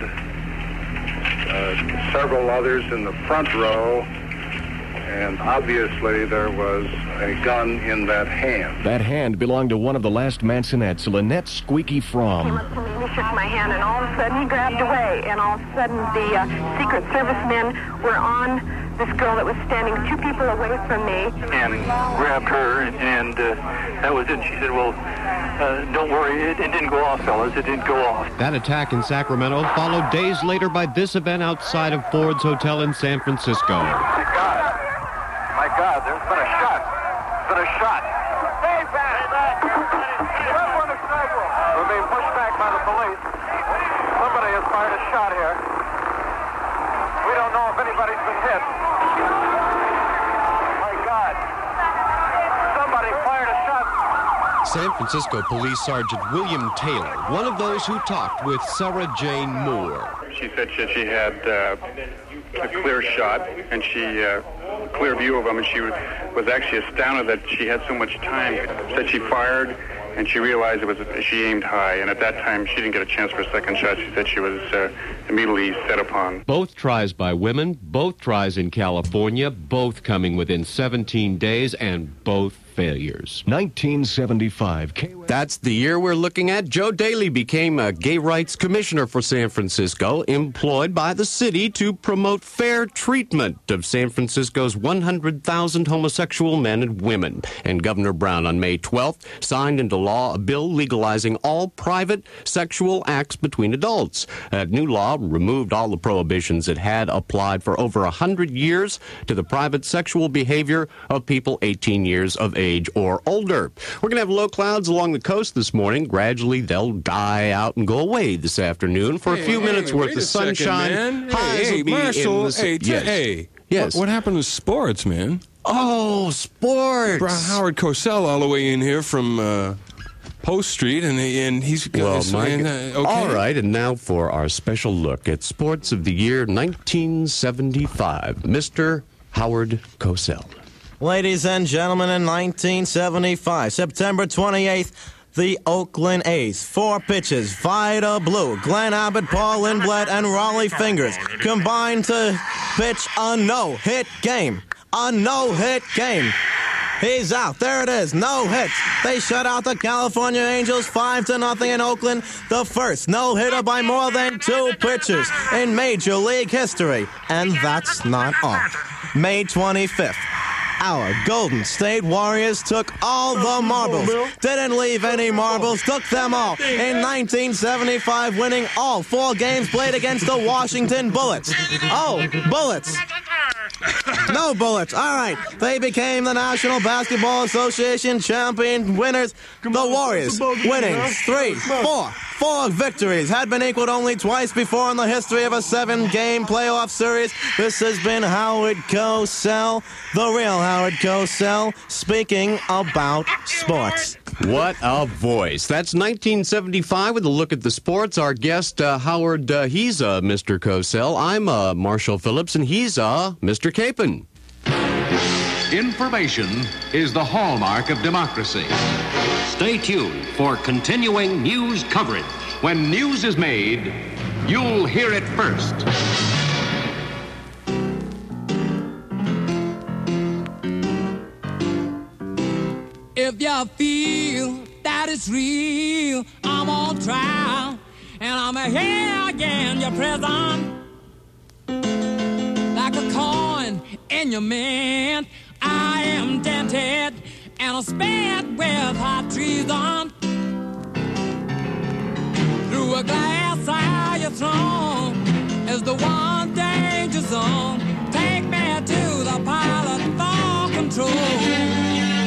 several others in the front row, and obviously there was a gun in that hand. That hand belonged to one of the last Mansonettes, Lynette Squeaky Fromm. He looked to me, he shook my hand, and all of a sudden he grabbed away, and all of a sudden the Secret Service men were on this girl that was standing 2 people away from me. And grabbed her, and that was it. She said, well, don't worry, it didn't go off, fellas. It didn't go off. That attack in Sacramento followed days later by this event outside of Ford's Hotel in San Francisco. My God, there's been a shot. There's been a shot. Stay back! Stay back! We're being pushed back by the police. shot here. We don't know if anybody's been hit. My God. Somebody fired a shot. San Francisco Police Sergeant William Taylor, one of those who talked with Sarah Jane Moore. She said she had a clear shot and clear view of him, and she was actually astounded that she had so much time. Said she fired and she realized she aimed high, and at that time she didn't get a chance for a second shot. She said she was immediately set upon. Both tries by women, both tries in California, both coming within 17 days, and both failures. 1975. That's the year we're looking at. Joe Daley became a gay rights commissioner for San Francisco, employed by the city to promote fair treatment of San Francisco's 100,000 homosexual men and women. And Governor Brown on May 12th signed into law a bill legalizing all private sexual acts between adults. That new law removed all the prohibitions it had applied for over 100 years to the private sexual behavior of people 18 years of age or older. We're going to have low clouds along the coast this morning. Gradually, they'll die out and go away this afternoon for a few minutes worth of sunshine. Highs will be Marshall, in the... Yes. What happened to sports, man? Oh, sports! Brought Howard Cosell all the way in here from Post Street, and he's got okay. All right, and now for our special look at sports of the year 1975. Mr. Howard Cosell. Ladies and gentlemen, in 1975, September 28th, the Oakland A's, 4 pitches, Vida Blue, Glenn Abbott, Paul Lindblad, and Raleigh Fingers combined to pitch a no-hit game. A no-hit game. He's out. There it is. No hits. They shut out the California Angels 5-0 in Oakland. The first no-hitter by more than 2 pitchers in Major League history. And that's not all. May 25th. Our Golden State Warriors took all the marbles. Didn't leave any marbles, took them all. In 1975, winning all 4 games played against the Washington Bullets. Oh, Bullets. No Bullets. All right. They became the National Basketball Association champion winners. The Warriors winning 4 victories. Had been equaled only twice before in the history of a 7-game playoff series. This has been Howard Cosell, the real Howard Cosell, speaking about sports. What a voice. That's 1975 with a look at the sports. Our guest, Howard, he's Mr. Cosell. I'm Marshall Phillips, and he's Mr. Capon. Information is the hallmark of democracy. Stay tuned for continuing news coverage. When news is made, you'll hear it first. If you feel that it's real, I'm on trial, and I'm here again, your prison. Like a coin in your mint, I am dented, and I'm spared with hot treason. Through a glass eye you're thrown is the one danger zone. Take me to the pilot for control.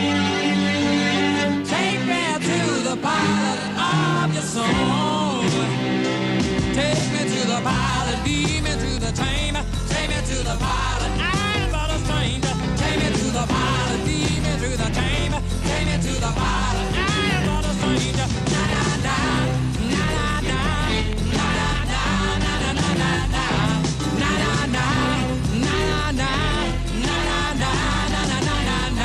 The pilot of your soul. Take me to the pilot, lead me to the chamber. Take me to the pilot, I'm but a stranger. Take me to the pilot, lead me to the chamber. Take me to the pilot, I'm but a stranger. Na na na, na na na, na na na, na na na na, na na na, na na na, na na na, na na na na.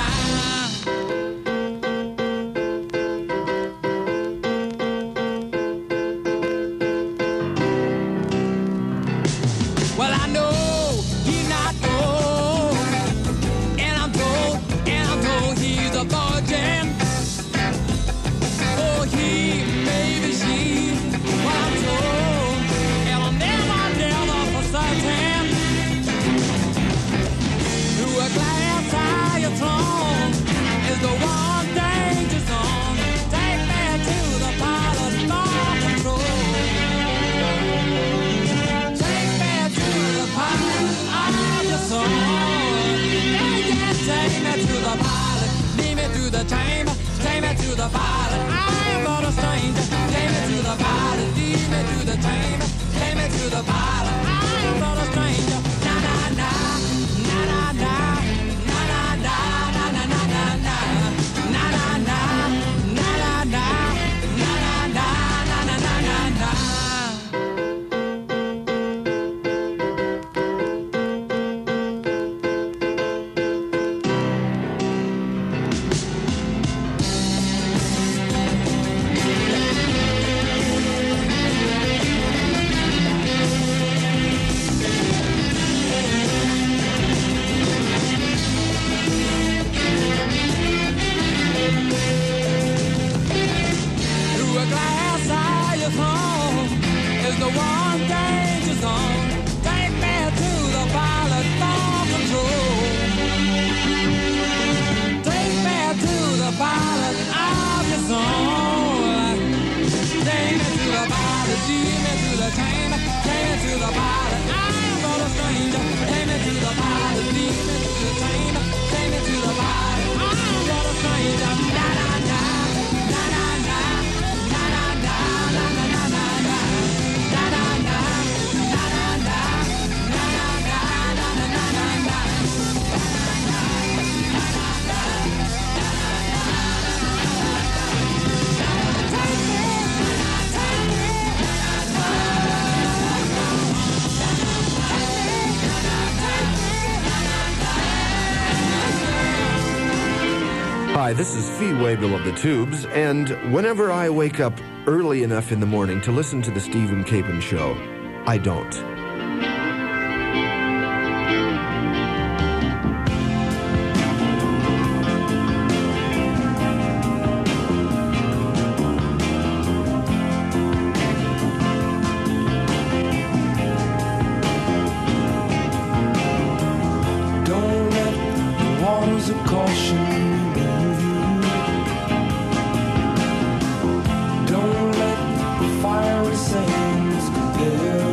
is the one danger zone. Take me to the pilot for control. Take me to the pilot of your soul. Take me to the pilot, lead me to the chamber. Take me to the pilot, I'm but a stranger. Take me to the pilot, lead me to the chamber. Take me to the pilot, I'm but a stranger. Da da da, da da da, da da da, da da da da da, da da da, da da da, da da da, da da da da. Hi, this is Fee Waybill of the Tubes, and whenever I wake up early enough in the morning to listen to the Stephen Capon Show, I don't. Don't let the waters of caution move you. Don't let the fiery sands compel.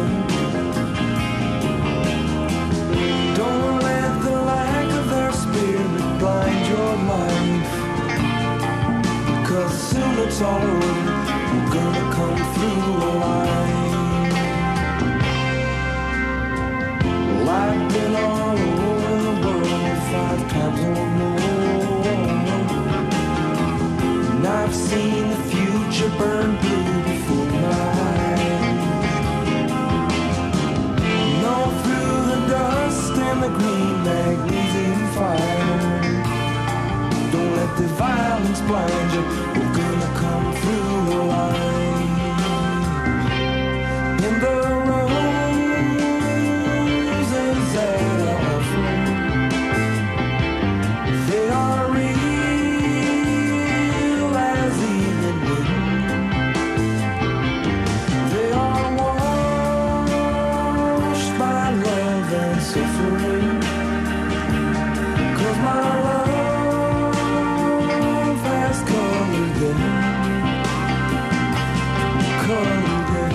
Don't let the lack of their spirit blind your life. Because soon it's all over, we're gonna come through alive. Well, I've been all over the world 5 times or more, and I've seen the future burn blue before my eyes. And all through the dust and the green magnesium fire. Don't let the violence blind you, we're gonna come through alive. In the roses that I offer, they are real as evening wind. They are washed by love and suffering. 'Cause my love has colored them. Colored them.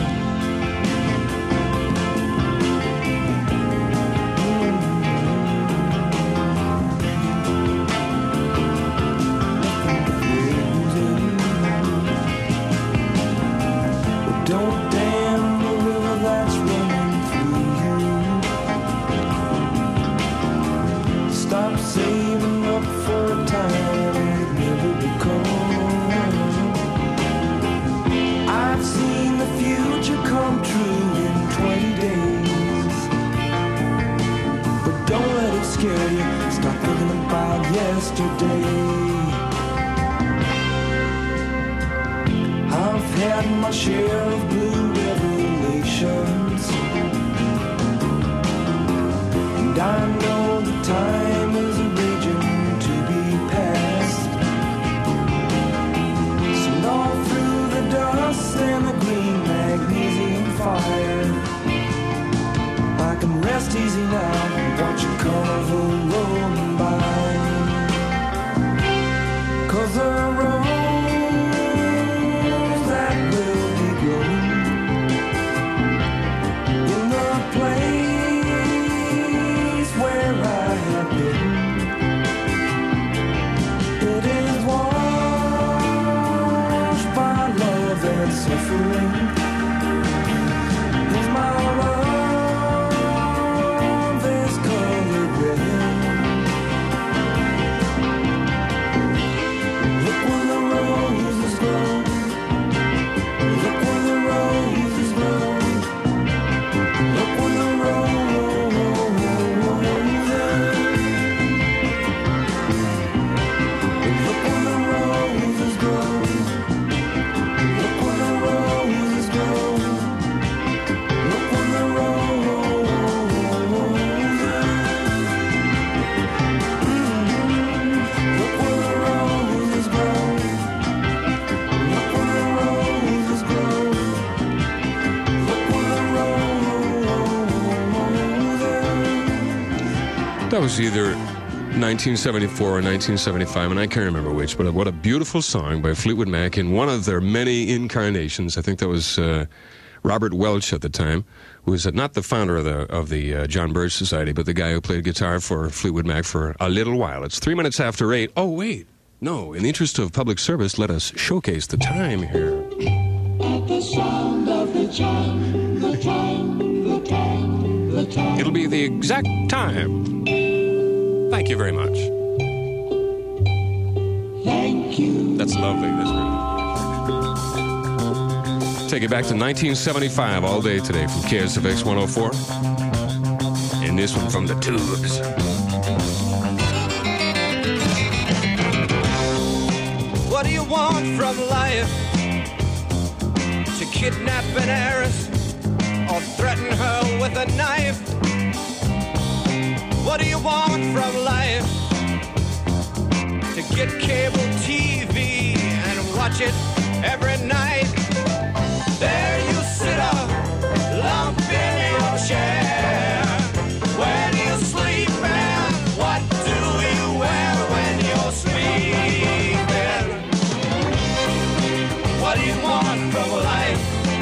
Don't dam the river that's running through you. Stop saving up for a time it never will come. I've seen the future come true in 20 days. But don't let it scare you. Stop thinking about yesterday. I've had my share of blue revelations, and I know the time is a region to be passed. So all through the dust and the green magnesium fire, I can rest easy now and watch a carnival rolling by. 'Cause the road that will be growing in the place where I have been, it is washed by love and suffering. 'Cause my love is colored red. Look when the That was either 1974 or 1975, and I can't remember which, but what a beautiful song by Fleetwood Mac in one of their many incarnations. I think that was Robert Welch at the time, who was not the founder of the John Birch Society, but the guy who played guitar for Fleetwood Mac for a little while. It's 3 minutes after 8. Oh, wait. No, in the interest of public service, let us showcase the time here. At the sound of the chime, the time, the time, the time. It'll be the exact time. Thank you very much. Thank you. That's lovely. That's really... Take it back to 1975 all day today from KSFX 104. And this one from the Tubes. What do you want from life? To kidnap an heiress or threaten her with a knife? What do you want from life? To get cable TV and watch it every night? There you sit up, lump in your chair. Where do you sleep and what do you wear when you're sleeping? What do you want from life?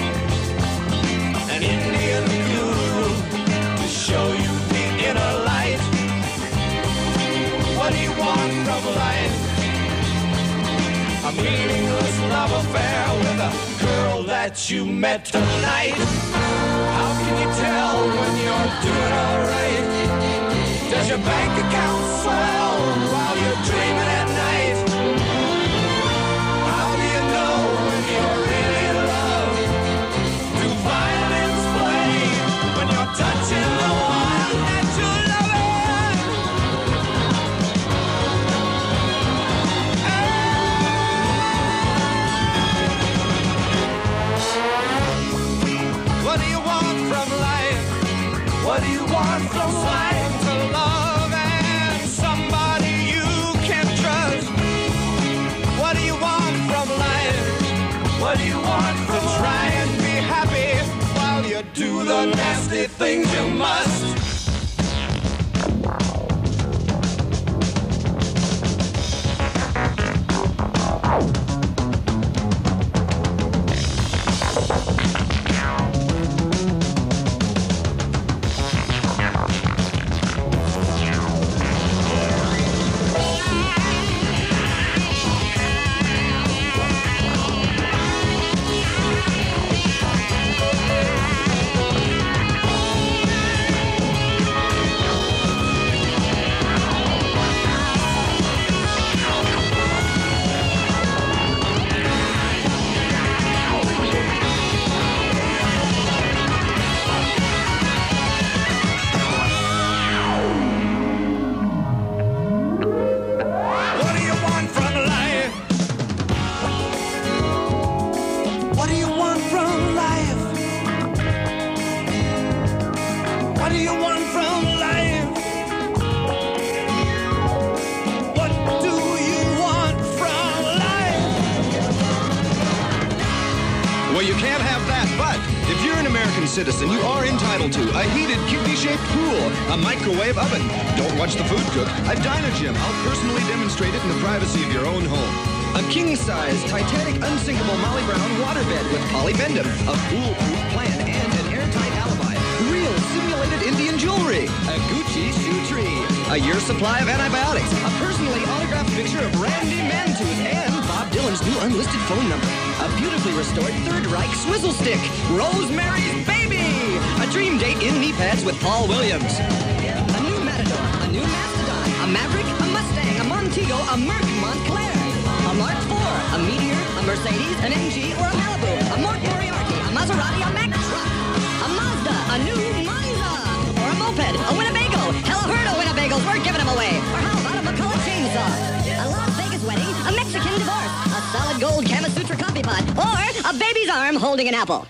An Indian guru to show you the inner light. What do you want from life? A meaningless love affair with a girl that you met tonight. How can you tell when you're doing alright? Does your bank account swell while you're dreaming at night? How do you know when you're really in love? Do violins play when you're touching the one that you're loving? What do you want from life? What do you want from life? To love and somebody you can trust. What do you want from life? What do you want to try and be happy while you do the nasty things you must? What do you want from life? What do you want from life? What do you want from life? What do you want from life? Well, you can't have that, but if you're an American citizen, you are entitled to a heated, cubey-shaped pool, a microwave oven. Don't watch the food cook. A Dynagym. I'll personally demonstrate it in the privacy of your own home. A king-size, Titanic, unsinkable Molly Brown waterbed with polybendum, a foolproof plan, and an airtight alibi. Real simulated Indian jewelry. A Gucci shoe tree. A year's supply of antibiotics. A personally autographed picture of Randy Mantooth and Bob Dylan's new unlisted phone number. A beautifully restored Third Reich swizzle stick. Rosemary's Baby. A dream date in knee pads with Paul Williams. A new Matador. A new Mastodon. A Maverick. A Mustang. A Montego. A Merc Montclair. A Mark IV. A Meteor. A Mercedes. An MG. Or a Malibu. A Mort Moriarty. A Maserati. A Mack truck. A Mazda. A new Monza. Or a moped. A Winnebago. Hell, I've heard of Winnebagos. We're giving them away. Or how about a McCulloch chainsaw? A Las Vegas wedding. A Mexican divorce. A solid gold Kama Sutra coffee pot. Or a baby's arm holding an apple.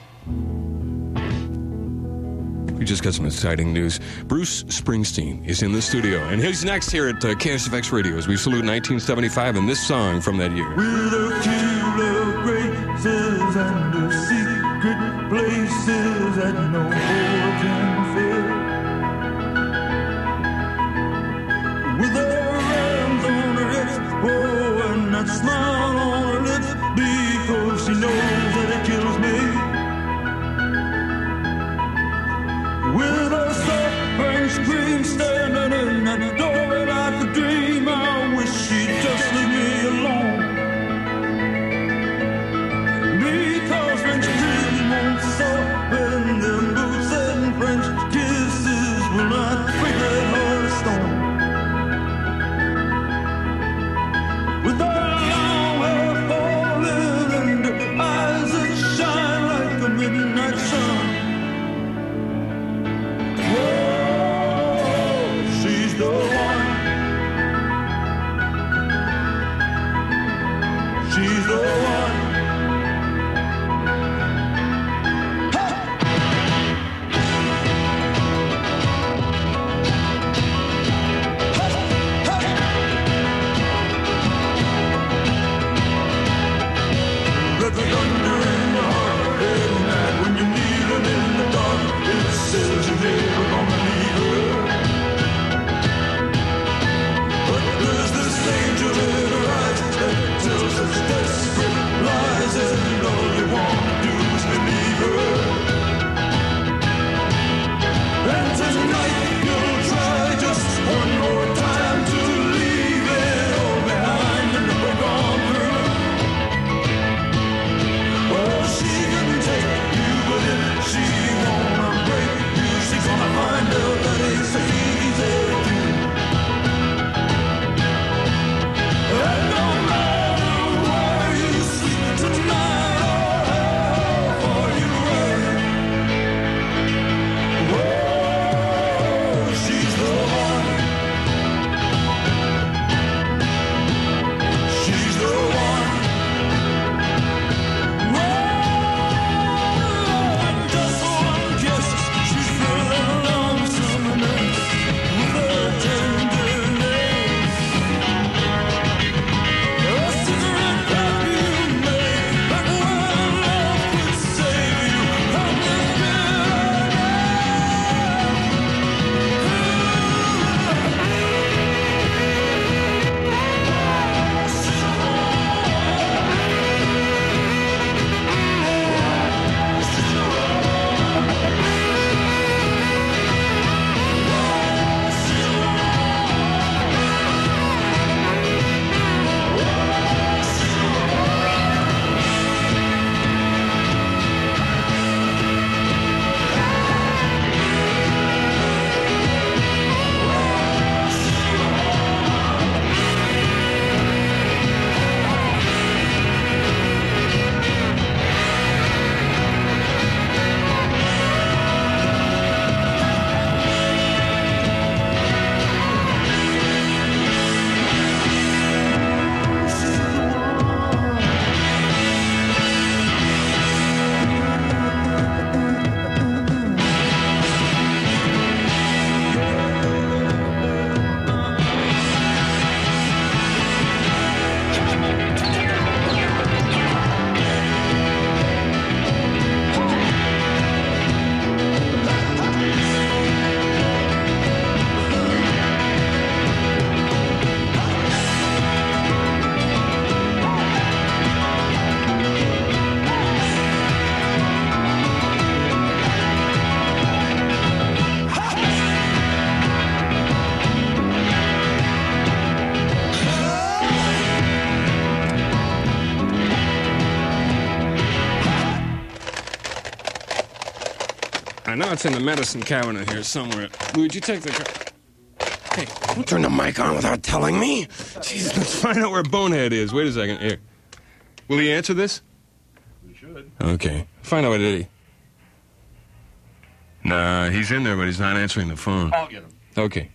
We just got some exciting news. Bruce Springsteen is in the studio, and he's next here at KSFX Radio as we salute 1975 and this song from that year. With a killer graces and the secret places that no more can fill. standing in that doorway like a dream. I wish she'd just leave me alone. Because French dreams won't soften them boots and French kisses will not break that heart of stone. With her long hair falling and her eyes that shine like a midnight sun. She's the one. She's the one. Let the thunder in the heart every night when you need her in the dark. It says you're never gonna leave her. But there's this angel in her eyes that tells us desperate lies, and all you want to do is believe her. And tonight you'll try just one more time to leave it all behind and break on through. Well, she can take you, but if she wanna break you, she's gonna find out that it's easy to do. And no matter where you sleep tonight or how far you run, whoa, she's the one. She's the one. Just one kiss, she's feeling lonesomeness with her tenderness. A cigarette perfume made back when love could save you from the I know it's in the medicine cabinet here somewhere. Would you take the... Hey, don't turn the mic on without telling me. Jesus, let's find out where Bonehead is. Wait a second. Here. Will he answer this? We should. Okay. Find out what did he. Nah, he's in there, but he's not answering the phone. I'll get him. Okay.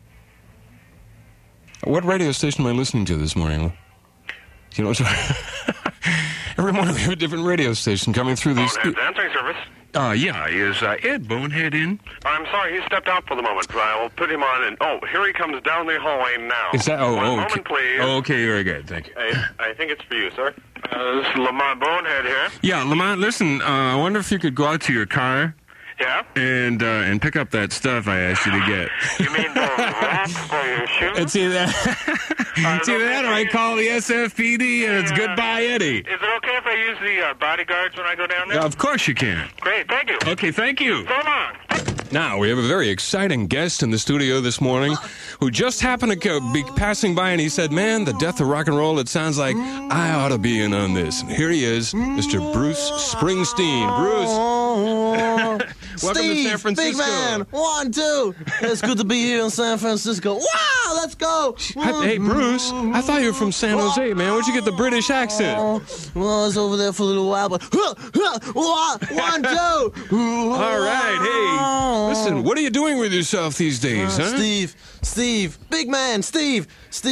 What radio station am I listening to this morning? You know, every morning we have a different radio station coming through these... Bonehead's answering service. Yeah, is Ed Bonehead in? I'm sorry, he stepped out for the moment. I will put him on, and here he comes down the hallway now. Is that? One okay. moment, please. Oh, okay, very good, thank you. I think it's for you, sir. This is Lamont Bonehead here. Yeah, Lamont, listen, I wonder if you could go out to your car. Yeah? And pick up that stuff I asked you to get. You mean those racks for your shoes? It's either that, it's either that or I call the SFPD and it's goodbye, Eddie. Is it okay if I use the bodyguards when I go down there? Yeah, of course you can. Great, thank you. Okay, thank you. So long. Now, we have a very exciting guest in the studio this morning who just happened to be passing by, and he said, man, the death of rock and roll, it sounds like I ought to be in on this. And here he is, Mr. Bruce Springsteen. Bruce. Welcome Steve, to San Francisco. big man, 1, 2. It's good to be here in San Francisco. Wow, let's go. Hey, Bruce, I thought you were from San Jose, man. Where'd you get the British accent? Well, I was over there for a little while, but 1, 2. All right, hey, listen, what are you doing with yourself these days, huh? Steve, big man, Steve.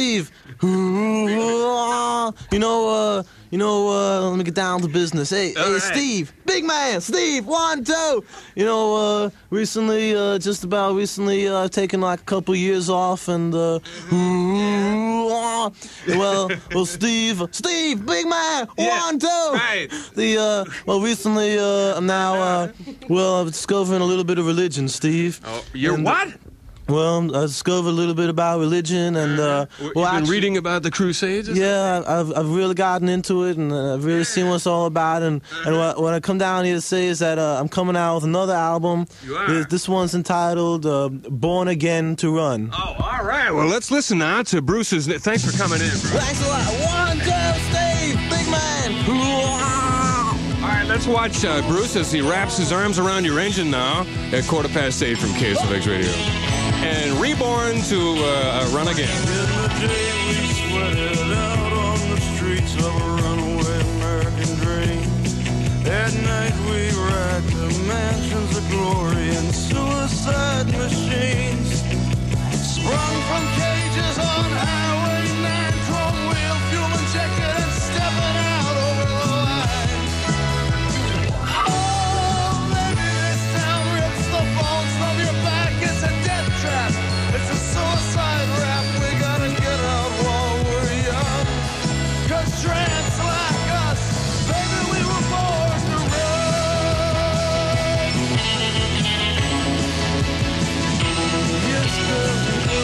Let me get down to business. Hey, right. Steve, big man, Steve, 1, 2. Recently, I've taken like a couple years off, and Steve, big man, 1, 2. Right. Recently, I'm now, I'm discovering a little bit of religion, Steve. Oh, you're what? Well, I discovered a little bit about religion, and You've been reading about the Crusades? Yeah, I've really gotten into it, and I've really seen what it's all about. And what I come down here to say is that I'm coming out with another album. You are? This one's entitled "Born Again to Run." Oh, all right. Well, let's listen now to Bruce's. Thanks for coming in, Bruce. Thanks a lot. 1, 2, Steve, big man. All right, let's watch Bruce as he wraps his arms around your engine now at 8:15 from KSFX Radio. And Reborn to Run Again. In the day we sweated out on the streets of a runaway American dream. At night we racked the mansions of glory and suicide machines. Sprung from cages on Highway 9, chrome wheel, fuel injected and stepping out over the line. Oh, baby, this town rips the bones from your back. It's a death trap. It's a suicide rap. We gotta get out while we're young. 'Cause tramps like us, baby, we were born to run. Yes, girl,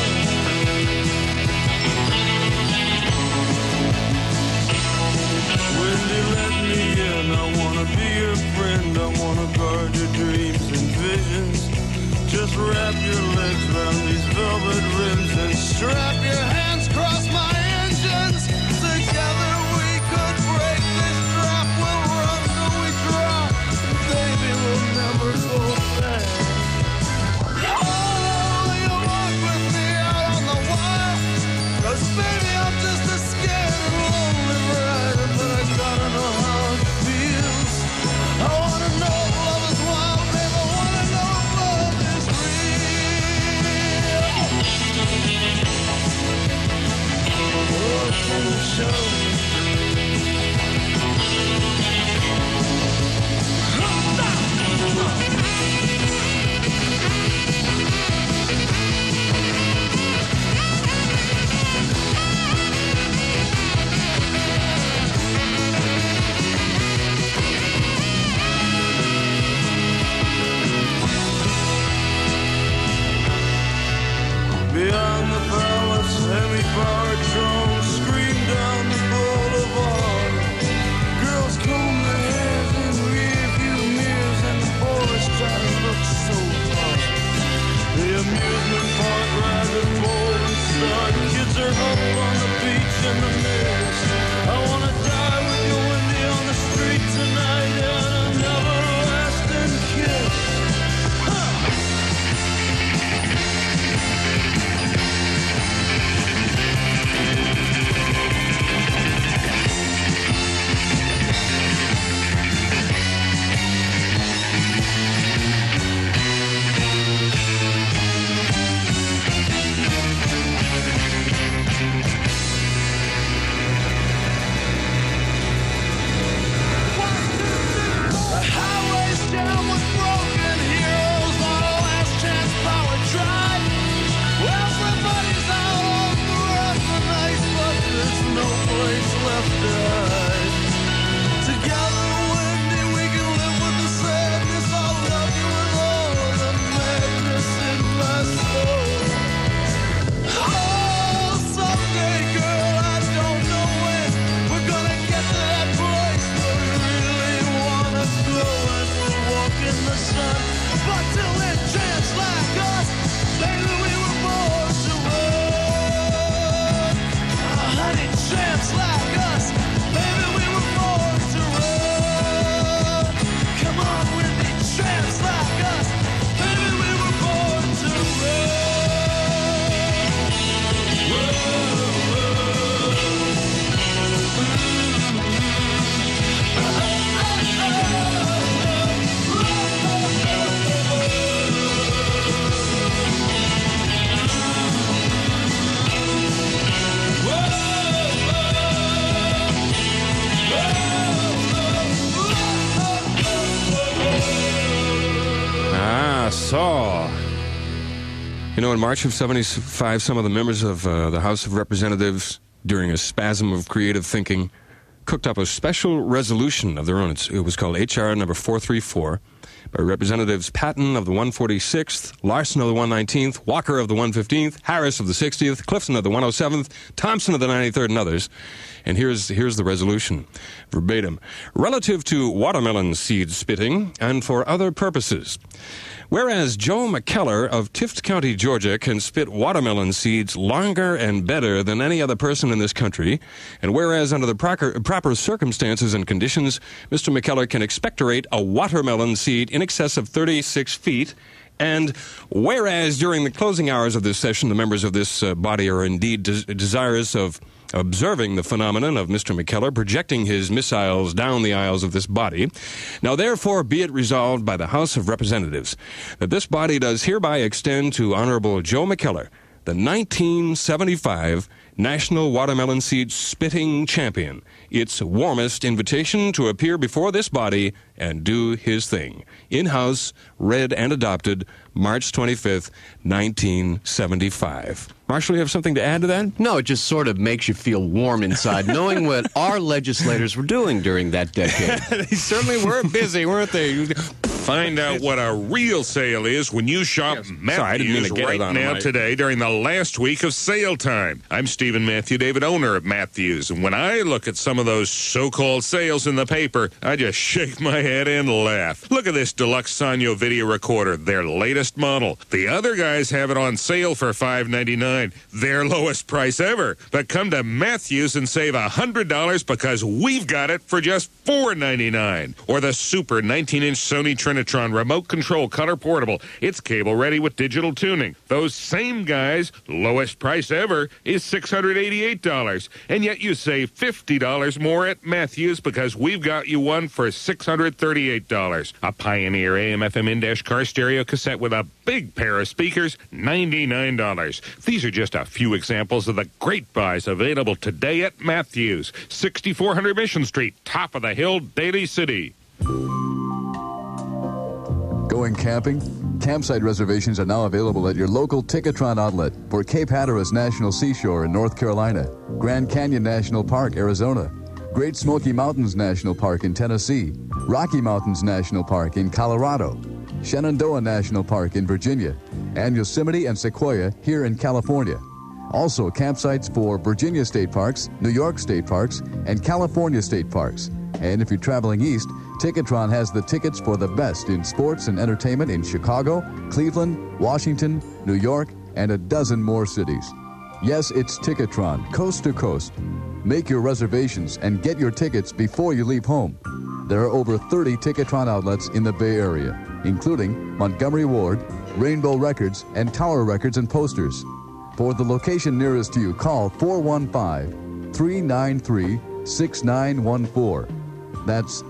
Wendy, let me in. I wanna be your friend. I wanna guard your dreams and visions. Just wrap your legs around these velvet rims and strap your hands across my engines. Together we could break this trap. We'll run till we drop. Baby, we'll never go back. Oh, you walk with me out on the wire. 'Cause baby, I'm just a scared and lonely rider. But I gotta know how it feels. I wanna know if love is wild, baby. I wanna know if love is real. Oh, can you show me? Beyond the palace, semi-powered drones scream down the boulevard. Girls comb their hair in rearview mirrors, and the boys try to look so hard. The amusement park rides are full and start. Kids are huddled on the beach in the mirrors. I wanna die with you, Wendy, on the street tonight, and an everlasting kiss. pasó? You know, in March of 75, some of the members of the House of Representatives, during a spasm of creative thinking, cooked up a special resolution of their own. It was called H.R. number 434, by Representatives Patton of the 146th, Larson of the 119th, Walker of the 115th, Harris of the 60th, Clifton of the 107th, Thompson of the 93rd, and others. And here's the resolution, verbatim. Relative to watermelon seed spitting and for other purposes. Whereas Joe McKellar of Tift County, Georgia, can spit watermelon seeds longer and better than any other person in this country, and whereas under the proper circumstances and conditions, Mr. McKellar can expectorate a watermelon seed in excess of 36 feet, and whereas during the closing hours of this session, the members of this body are indeed desirous of observing the phenomenon of Mr. McKellar projecting his missiles down the aisles of this body. Now, therefore, be it resolved by the House of Representatives that this body does hereby extend to Honorable Joe McKellar the 1975 National Watermelon Seed Spitting Champion its warmest invitation to appear before this body and do his thing. In-house, read and adopted March 25th, 1975. Marshall, you have something to add to that? No, it just sort of makes you feel warm inside, knowing what our legislators were doing during that decade. They certainly were busy, weren't they? Find out what a real sale is when you shop Matthews right now today during the last week of sale time. I'm Stephen Matthew David, owner of Matthews, and when I look at some of those so-called sales in the paper, I just shake my head and laugh. Look at this deluxe Sanyo video recorder, their latest model. The other guys have it on sale for $5.99, their lowest price ever. But come to Matthews and save $100 because we've got it for just $4.99. Or the super 19-inch Sony Trinitron remote control color portable. It's cable ready with digital tuning. Those same guys, lowest price ever, is $688. And yet you save $50 more at Matthews because we've got you one for $638. A Pioneer AM/FM in-dash car stereo cassette with a big pair of speakers, $99. These are just a few examples of the great buys available today at Matthews, 6400 Mission Street, top of the hill, Daly City. Going camping? Campsite reservations are now available at your local Ticketron outlet for Cape Hatteras National Seashore in North Carolina, Grand Canyon National Park, Arizona, Great Smoky Mountains National Park in Tennessee, Rocky Mountains National Park in Colorado, Shenandoah National Park in Virginia, and Yosemite and Sequoia here in California. Also, campsites for Virginia State Parks, New York State Parks, and California State Parks. And if you're traveling east, Ticketron has the tickets for the best in sports and entertainment in Chicago, Cleveland, Washington, New York, and a dozen more cities. Yes, it's Ticketron, coast to coast. Make your reservations and get your tickets before you leave home. There are over 30 Ticketron outlets in the Bay Area, including Montgomery Ward, Rainbow Records, and Tower Records and Posters. For the location nearest to you, call 415-393-6914. That's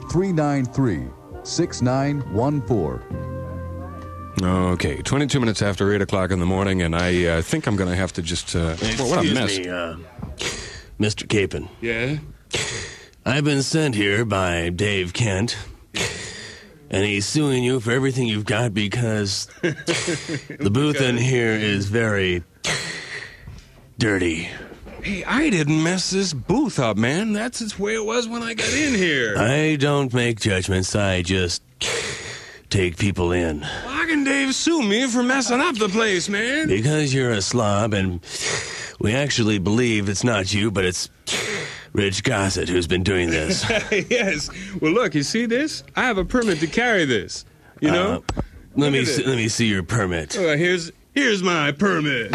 393-6914. Okay, 22 minutes after 8 o'clock in the morning, and I think I'm going to have to just... what a mess. Excuse me, Mr. Capon. Yeah? I've been sent here by Dave Kent, and he's suing you for everything you've got because the booth in here is very dirty. Hey, I didn't mess this booth up, man. That's the way it was when I got in here. I don't make judgments. I just take people in. Why can Dave sue me for messing up the place, man? Because you're a slob, and we actually believe it's not you, but it's Rich Gossett who's been doing this. Yes. Well, look, you see this? I have a permit to carry this. You know? Let me see your permit. Here's my permit.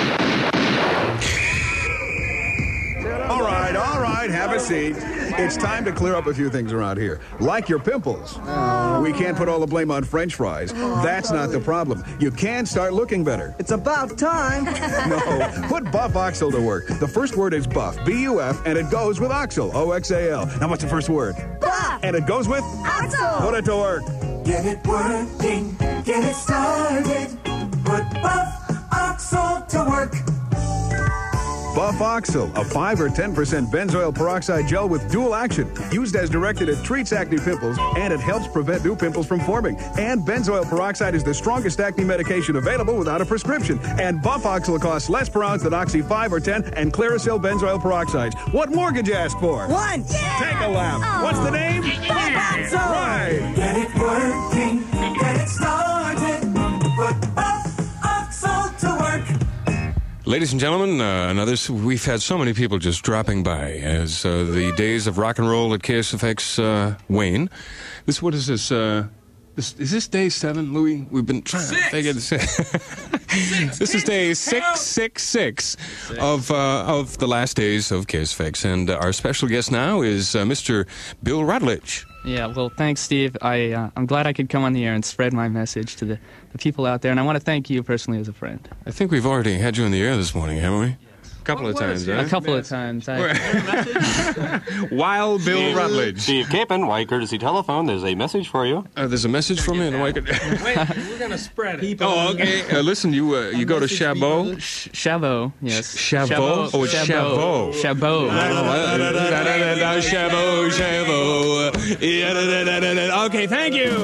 All right, have a seat. It's time to clear up a few things around here, like your pimples. We can't put all the blame on French fries. That's not the problem. You can start looking better. It's about time. No, put Buff Oxal to work. The first word is Buff, B-U-F, and it goes with Oxal, O-X-A-L. Now what's the first word? Buff. And it goes with? Oxal. Put it to work. Get it working, get it started. Put Buff Oxal to work. Buff Bufoxyl, a 5 or 10% benzoyl peroxide gel with dual action. Used as directed, it treats acne pimples, and it helps prevent new pimples from forming. And benzoyl peroxide is the strongest acne medication available without a prescription. And Bufoxyl costs less per ounce than Oxy 5 or 10 and Clearasil benzoyl peroxides. What more could you ask for? One. Yeah. Take a lap. Oh. What's the name? Bufoxyl. Right. Get it working. Get it started. Put Bufoxyl to work. Ladies and gentlemen, we've had so many people just dropping by as the days of rock and roll at KSFX wane. What is this? Is this day 7, Louis? We've been trying to figure this out. This is day 666 of the last days of KSFX. And our special guest now is Mr. Bill Rutledge. Yeah, well, thanks, Steve. I'm glad I could come on the air and spread my message to the people out there, and I want to thank you personally as a friend. I think we've already had you in the air this morning, haven't we? A couple of times, A couple of times. Wild Bill Rutledge. Steve Capon, White Courtesy Telephone. There's a message for you. There's a message for me? Wait, we're going to spread it. Oh, okay. Listen, you go to Chabot? Chabot, yes. Chabot? Oh, it's Chabot. Chabot. Chabot. Okay, thank you.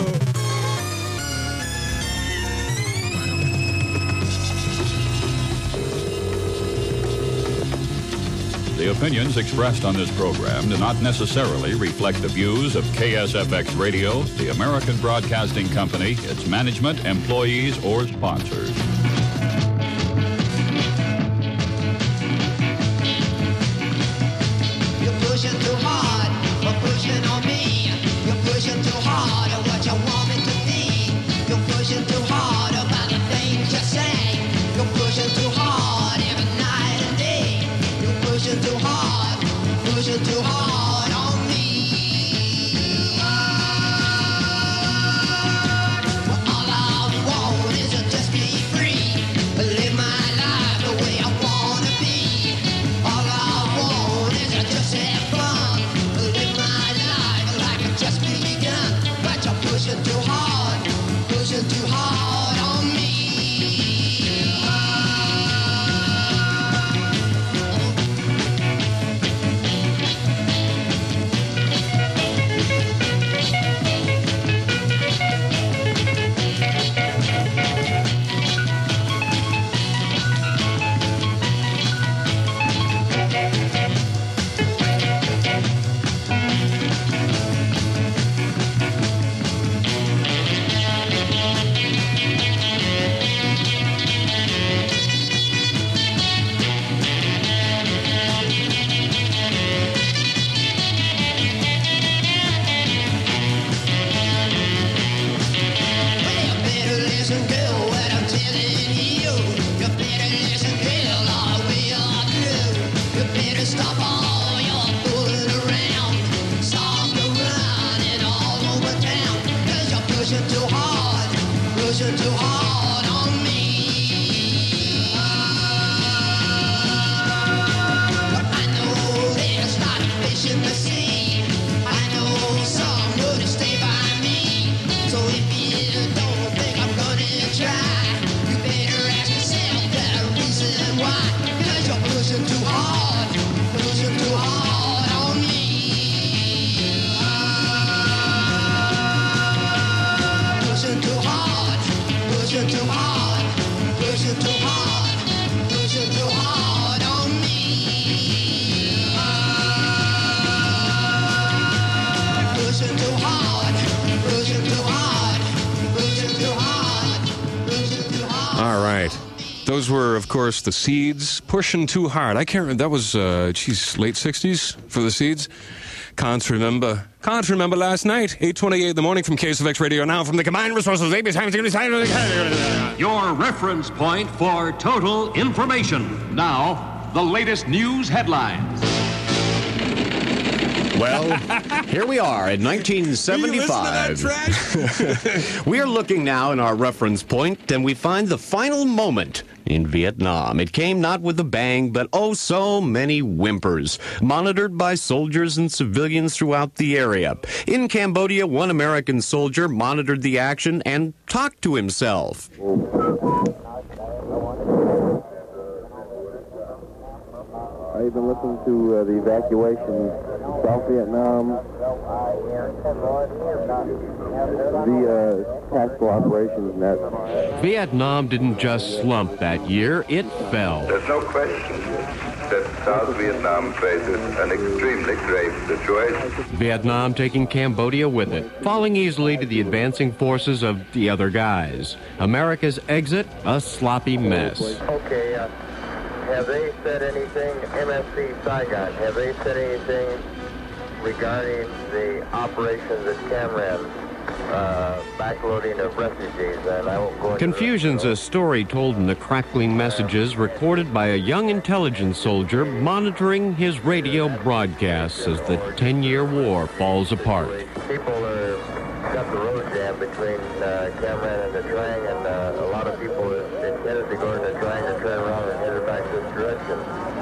The opinions expressed on this program do not necessarily reflect the views of KSFX Radio, the American Broadcasting Company, its management, employees, or sponsors. You're pushing too hard, or pushing on me. You're pushing too hard at what you want me to be. You're pushing too hard about the things you say. You're pushing too hard every night and day. You're pushing too hard on me. Well, all I want is to just be free, live my life the way I wanna be. All I want is to just have fun, live my life like it just begun. But you're pushing too hard on me. Stop all your fooling around. Stop the running all over town. 'Cause you're pushing too hard on me. But I know there's not a fish in the sea. I know some would stay by me. So if you don't think I'm gonna try, you better ask yourself the reason why. 'Cause you're pushing too hard on me. Pushing too hard on me. Pushing too hard. All right. Those were, of course, the Seeds, Pushing Too Hard. I can't remember. That was, late 60s for the Seeds. Can't remember last night. 8:28 in the morning from KSFX Radio. Now from the Combined Resources. Your reference point for total information. Now, the latest news headlines. Well, here we are in 1975. We are looking now in our reference point, and we find the final moment in Vietnam. It came not with a bang, but oh so many whimpers, monitored by soldiers and civilians throughout the area. In Cambodia, one American soldier monitored the action and talked to himself. I've been listening to the evacuation of South Vietnam, the tactical operations net. Vietnam didn't just slump that year, it fell. There's no question that South Vietnam faces an extremely grave situation. Vietnam taking Cambodia with it, falling easily to the advancing forces of the other guys. America's exit, a sloppy mess. Okay, have they said anything, MSC Saigon, have they said anything regarding the operations at Cam Ranh, backloading of refugees? And I won't go into Confusion's a story told in the crackling messages recorded by a young intelligence soldier monitoring his radio broadcasts as the 10-year war falls apart. People are got the road jam between Cam Ranh and the Trang, and a lot of people intended to go to the Trang and turn around and head back this direction.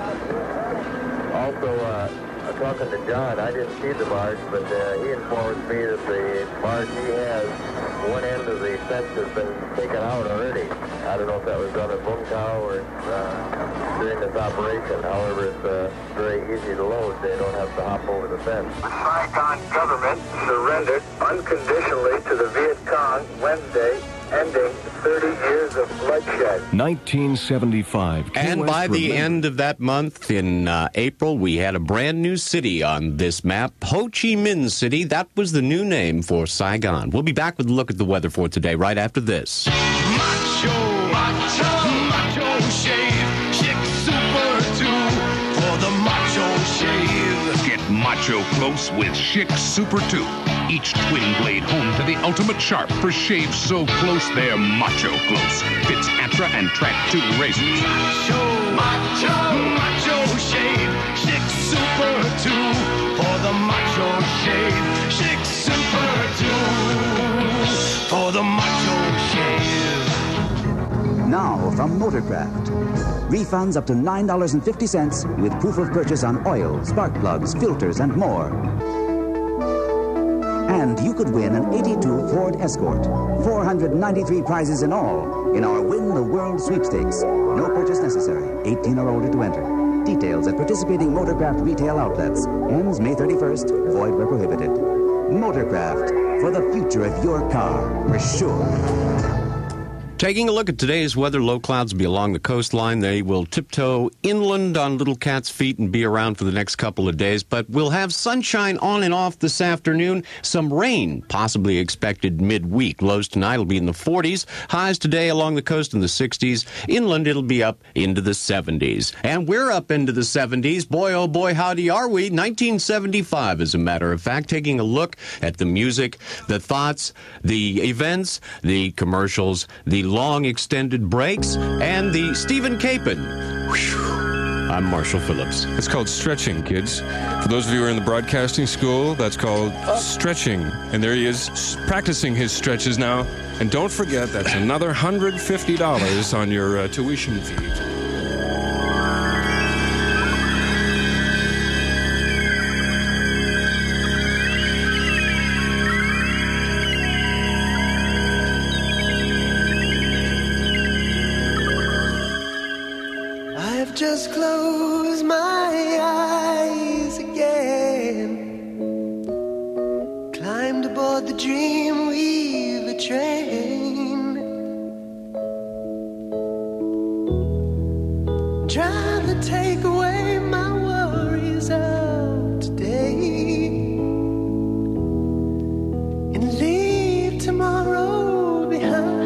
Also, talking to John, I didn't see the barge, but he informed me that the barge he has, one end of the fence has been taken out already. I don't know if that was done at Bung Tau or during this operation. However, it's very easy to load. They don't have to hop over the fence. The Saigon government surrendered unconditionally to the Viet Cong Wednesday, ending 30 years of bloodshed. 1975. And by the end of that month, in April, we had a brand new city on this map, Ho Chi Minh City. That was the new name for Saigon. We'll be back with a look at the weather for today right after this. Macho, macho, macho shave. Chick Super 2 for the macho shave. Get macho close with Schick Super 2. Each twin blade home to the ultimate sharp for shaves so close they're macho close. Fits Atra and Track 2 razors. Macho, macho, macho shave. Schick Super 2 for the macho shave. Schick Super 2 for the macho shave. Now from Motorcraft. Refunds up to $9.50 with proof of purchase on oil, spark plugs, filters, and more. And you could win an 82 Ford Escort. 493 prizes in all in our Win the World sweepstakes. No purchase necessary. 18 or older to enter. Details at participating Motorcraft retail outlets. Ends May 31st. Void where prohibited. Motorcraft, for the future of your car, for sure. Taking a look at today's weather, low clouds will be along the coastline. They will tiptoe inland on little cat's feet and be around for the next couple of days. But we'll have sunshine on and off this afternoon. Some rain possibly expected midweek. Lows tonight will be in the 40s. Highs today along the coast in the 60s. Inland, it'll be up into the 70s. And we're up into the 70s. Boy, oh boy, howdy are we. 1975, as a matter of fact. Taking a look at the music, the thoughts, the events, the commercials, the long extended breaks, and the Stephen Capon. I'm Marshall Phillips. It's called stretching, kids. For those of you who are in the broadcasting school, that's called stretching. And there he is, practicing his stretches now. And don't forget, that's another $150 on your tuition fee. Just close my eyes again. Climbed aboard the Dreamweaver train. Trying to take away my worries of today and leave tomorrow behind.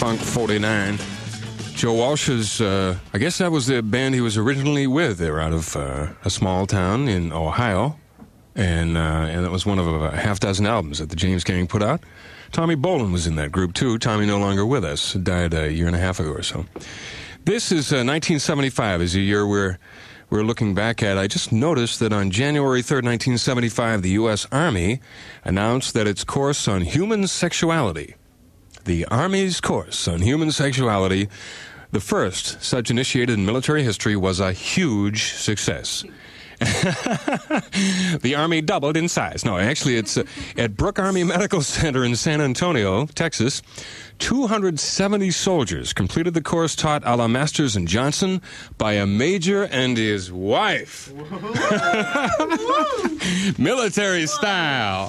Bronx 49. Joe Walsh is, I guess that was the band he was originally with. They were out of a small town in Ohio, and it was one of a half dozen albums that the James Gang put out. Tommy Bolin was in that group, too. Tommy no longer with us. Died a year and a half ago or so. This is 1975, is a year we're looking back at. I just noticed that on January 3rd, 1975, the U.S. Army announced that its course on human sexuality, the Army's course on human sexuality, the first such initiated in military history, was a huge success. The Army doubled in size. No, actually, it's at Brooke Army Medical Center in San Antonio, Texas. 270 soldiers completed the course taught a la Masters and Johnson by a major and his wife. Military style.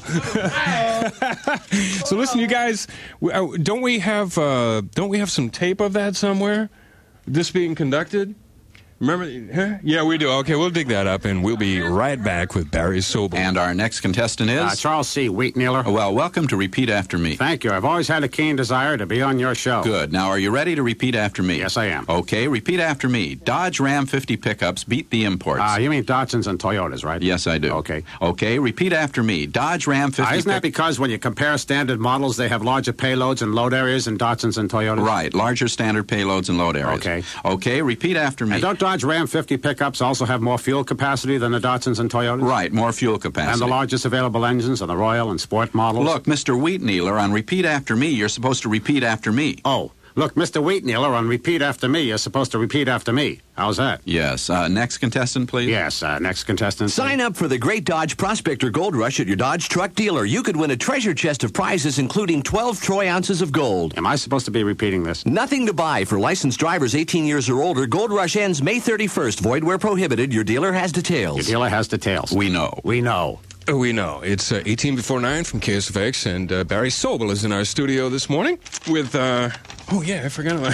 So listen, you guys, don't we have some tape of that somewhere? This being conducted? Remember? Huh? Yeah, we do. Okay, we'll dig that up, and we'll be right back with Barry Sobel. And our next contestant is? Charles C. Wheatnealer. Well, welcome to Repeat After Me. Thank you. I've always had a keen desire to be on your show. Good. Now, are you ready to repeat after me? Yes, I am. Okay, repeat after me. Dodge Ram 50 pickups beat the imports. You mean Datsuns and Toyotas, right? Yes, I do. Okay. Okay, repeat after me. Dodge Ram 50 Isn't that because when you compare standard models, they have larger payloads and load areas than Datsuns and Toyotas? Right, larger standard payloads and load areas. Okay. Okay, repeat after me. And don't Dodge Ram 50 pickups also have more fuel capacity than the Datsuns and Toyotas? Right, more fuel capacity. And the largest available engines are the Royal and Sport models? Look, Mr. Wheatnealer, on repeat after me, you're supposed to repeat after me. Oh, look, Mr. Wheatnealer, on repeat after me, you're supposed to repeat after me. How's that? Yes. Next contestant, please. Yes, next contestant. Sign up for the Great Dodge Prospector Gold Rush at your Dodge truck dealer. You could win a treasure chest of prizes, including 12 troy ounces of gold. Am I supposed to be repeating this? Nothing to buy for licensed drivers 18 years or older. Gold Rush ends May 31st. Void where prohibited. Your dealer has details. Your dealer has details. We know. We know. We know. It's 18 before 9 from KSFX, and Barry Sobel is in our studio this morning with, oh yeah, I forgot about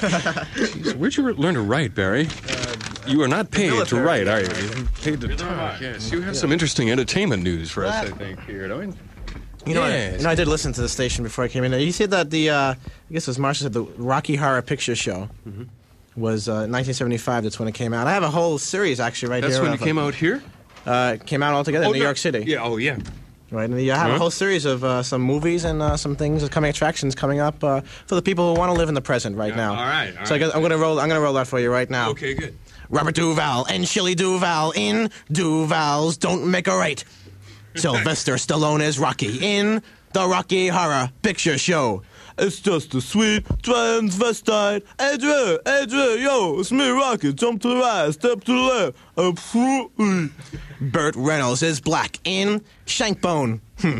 Jeez, where'd you learn to write, Barry? You are not paid to write, are you? You're paid to talk, yes. You have some interesting entertainment news for us, I think, here, don't you? You know, I did listen to the station before I came in. You said that I guess as Marcia said, the Rocky Horror Picture Show was 1975. That's when it came out. I have a whole series, actually, right here. That's when it came out here? Came out all together in New York City. Yeah, oh, yeah. Right, and I have a whole series of some movies and some things, attractions coming up for the people who want to live in the present right now. All right. So I'm gonna roll that for you right now. Okay, good. Robert Duvall and Shelley Duvall in Duvall's Don't Make a Right. Sylvester Stallone as Rocky in the Rocky Horror Picture Show. It's just a sweet transvestite. Adrian, yo, it's me, Rocky. Jump to the right, step to the left. Burt Reynolds is Black in Shankbone.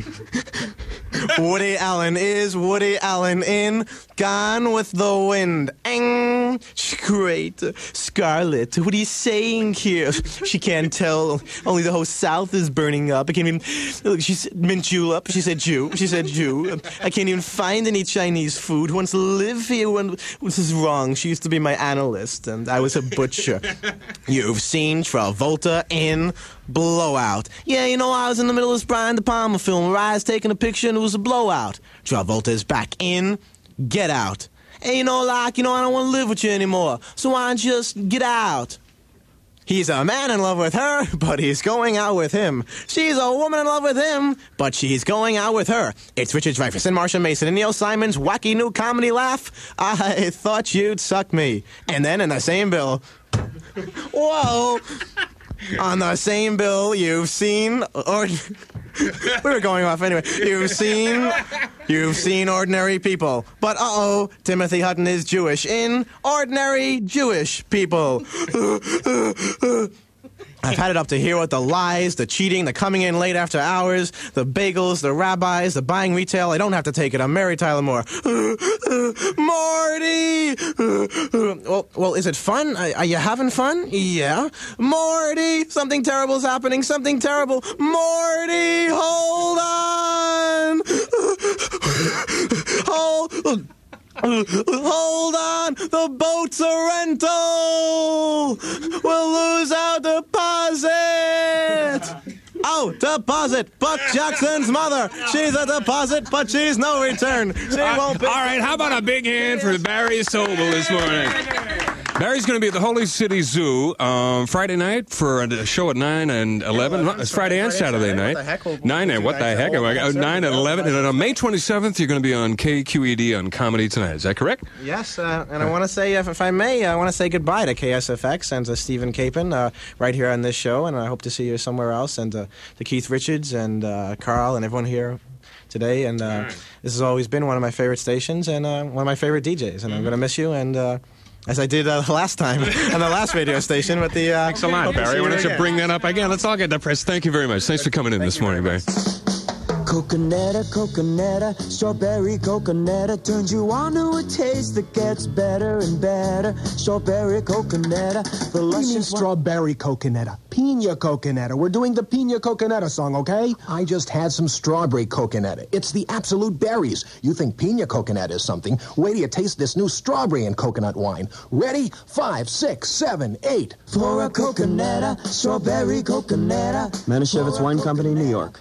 Woody Allen is Woody Allen in Gone with the Wind. Great. Scarlett, what are you saying here? She can't tell. Only the whole South is burning up. I can't even... Look, she said mint julep. She said Jew. She said Jew. I can't even find any Chinese food. Who wants to live here? This is wrong. She used to be my analyst, and I was a butcher. You've seen Travolta in Blowout. Yeah, you know, I was in the middle of this Brian De Palma film where I was taking a picture and it was a blowout. Travolta is back in Get Out. Hey, I don't want to live with you anymore, so why don't you just get out? He's a man in love with her, but he's going out with him. She's a woman in love with him, but she's going out with her. It's Richard Dreyfuss and Marsha Mason and Neil Simon's wacky new comedy laugh, I Thought You'd Suck Me. And then in the same bill... Whoa! On the same bill, you've seen... we were going off anyway. You've seen Ordinary People. But Timothy Hutton is Jewish in Ordinary Jewish People. I've had it up to here with the lies, the cheating, the coming in late after hours, the bagels, the rabbis, the buying retail. I don't have to take it. I'm Mary Tyler Moore. Marty! Well, is it fun? Are you having fun? Yeah. Marty! Something terrible's happening. Something terrible. Marty! Hold on! Hold on! The boat's a rental! We'll lose our deposit! no deposit. Buck Jackson's mother. She's a deposit, but she's no return. She won't be. All right, how about a big hand for Barry Sobel this morning? Barry's going to be at the Holy City Zoo Friday night for a show at 9 and 11. It's Friday and Saturday night. 9 and what the heck? 9 and 11. And on May 27th, you're going to be on KQED on Comedy Tonight. Is that correct? Yes, and I want to say, if I may, I want to say goodbye to KSFX and to Stephen Capon right here on this show, and I hope to see you somewhere else, and to Keith Richards and Carl and everyone here today. And this has always been one of my favorite stations and one of my favorite DJs, and I'm going to miss you. And as I did last time on the last radio station with the... Thanks a lot, Barry. Why don't you bring that up again? Let's all get depressed. Thank you very much. Thanks for coming in this morning, Barry. Coconetta, coconetta, strawberry coconetta turns you on to a taste that gets better and better. Strawberry coconetta, the luscious strawberry coconetta, pina coconetta. We're doing the pina coconetta song, okay? I just had some strawberry coconetta. It's the absolute berries. You think pina coconetta is something? Wait till you taste this new strawberry and coconut wine. Ready? 5, 6, 7, 8. For a coconetta, strawberry coconetta. Manischewitz Wine Company, New York.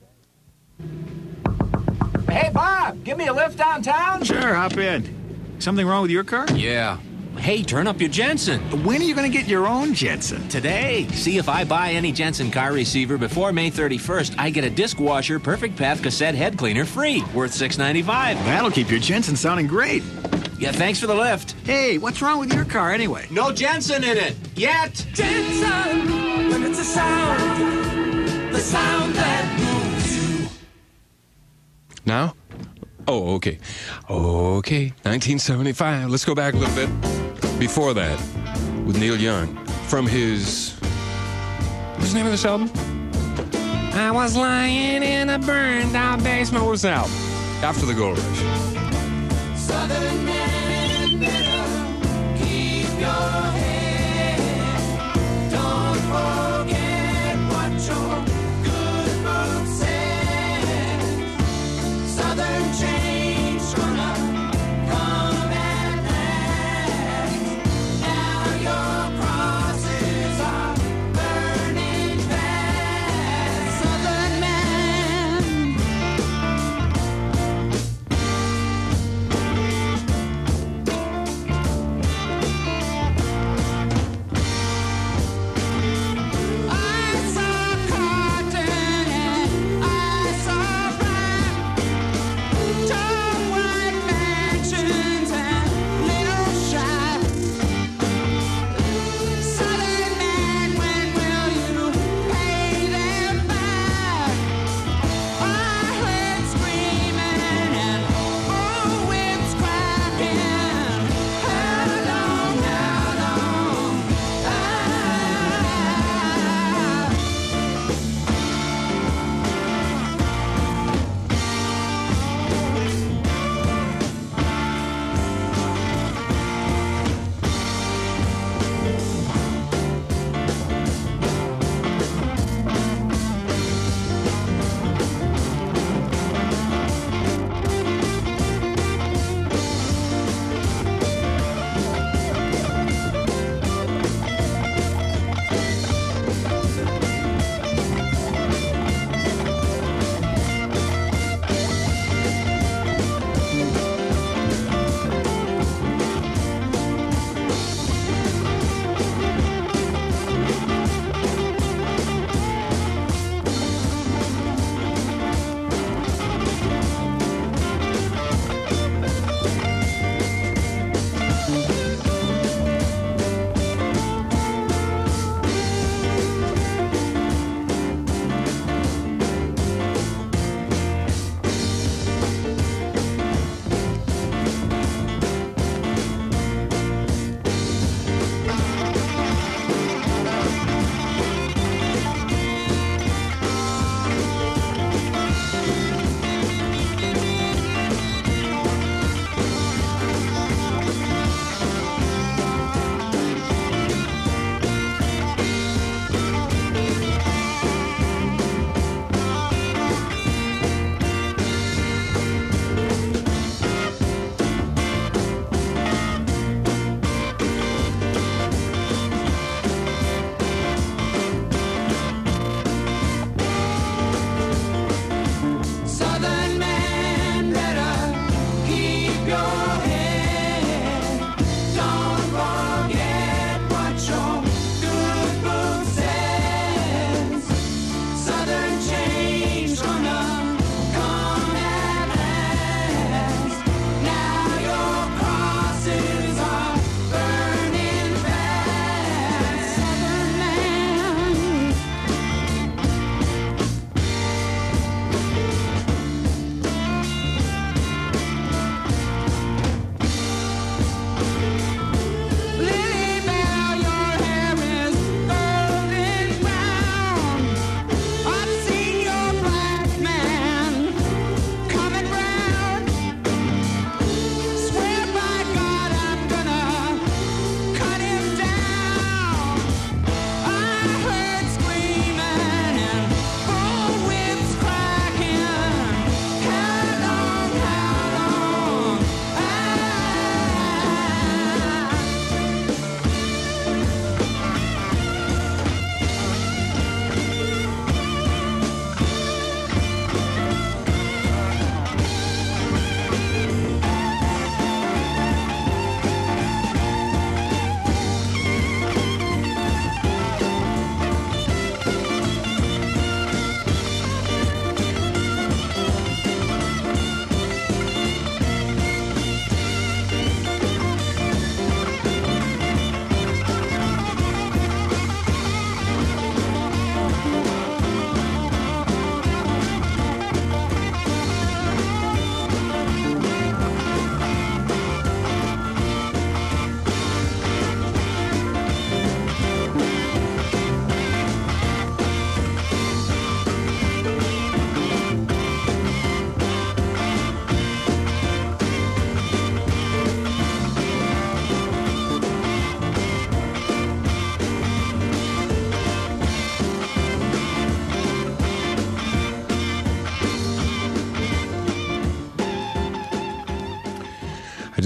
Hey, Bob, give me a lift downtown? Sure, hop in. Something wrong with your car? Yeah. Hey, turn up your Jensen. When are you going to get your own Jensen? Today. See, if I buy any Jensen car receiver before May 31st, I get a disc washer, Perfect Path cassette head cleaner free, worth $6.95. That'll keep your Jensen sounding great. Yeah, thanks for the lift. Hey, what's wrong with your car anyway? No Jensen in it. Yet. Jensen, when it's a sound, the sound that moves you. Now? Oh, okay. Okay, 1975. Let's go back a little bit. Before that, with Neil Young, from his... What's the name of this album? I was lying in a burned-out basement. What was that album? After the Gold Rush. Southern man, better keep your head. Don't forget what your good book says. Southern change gonna come at last. Now your crosses are burning fast. Southern man.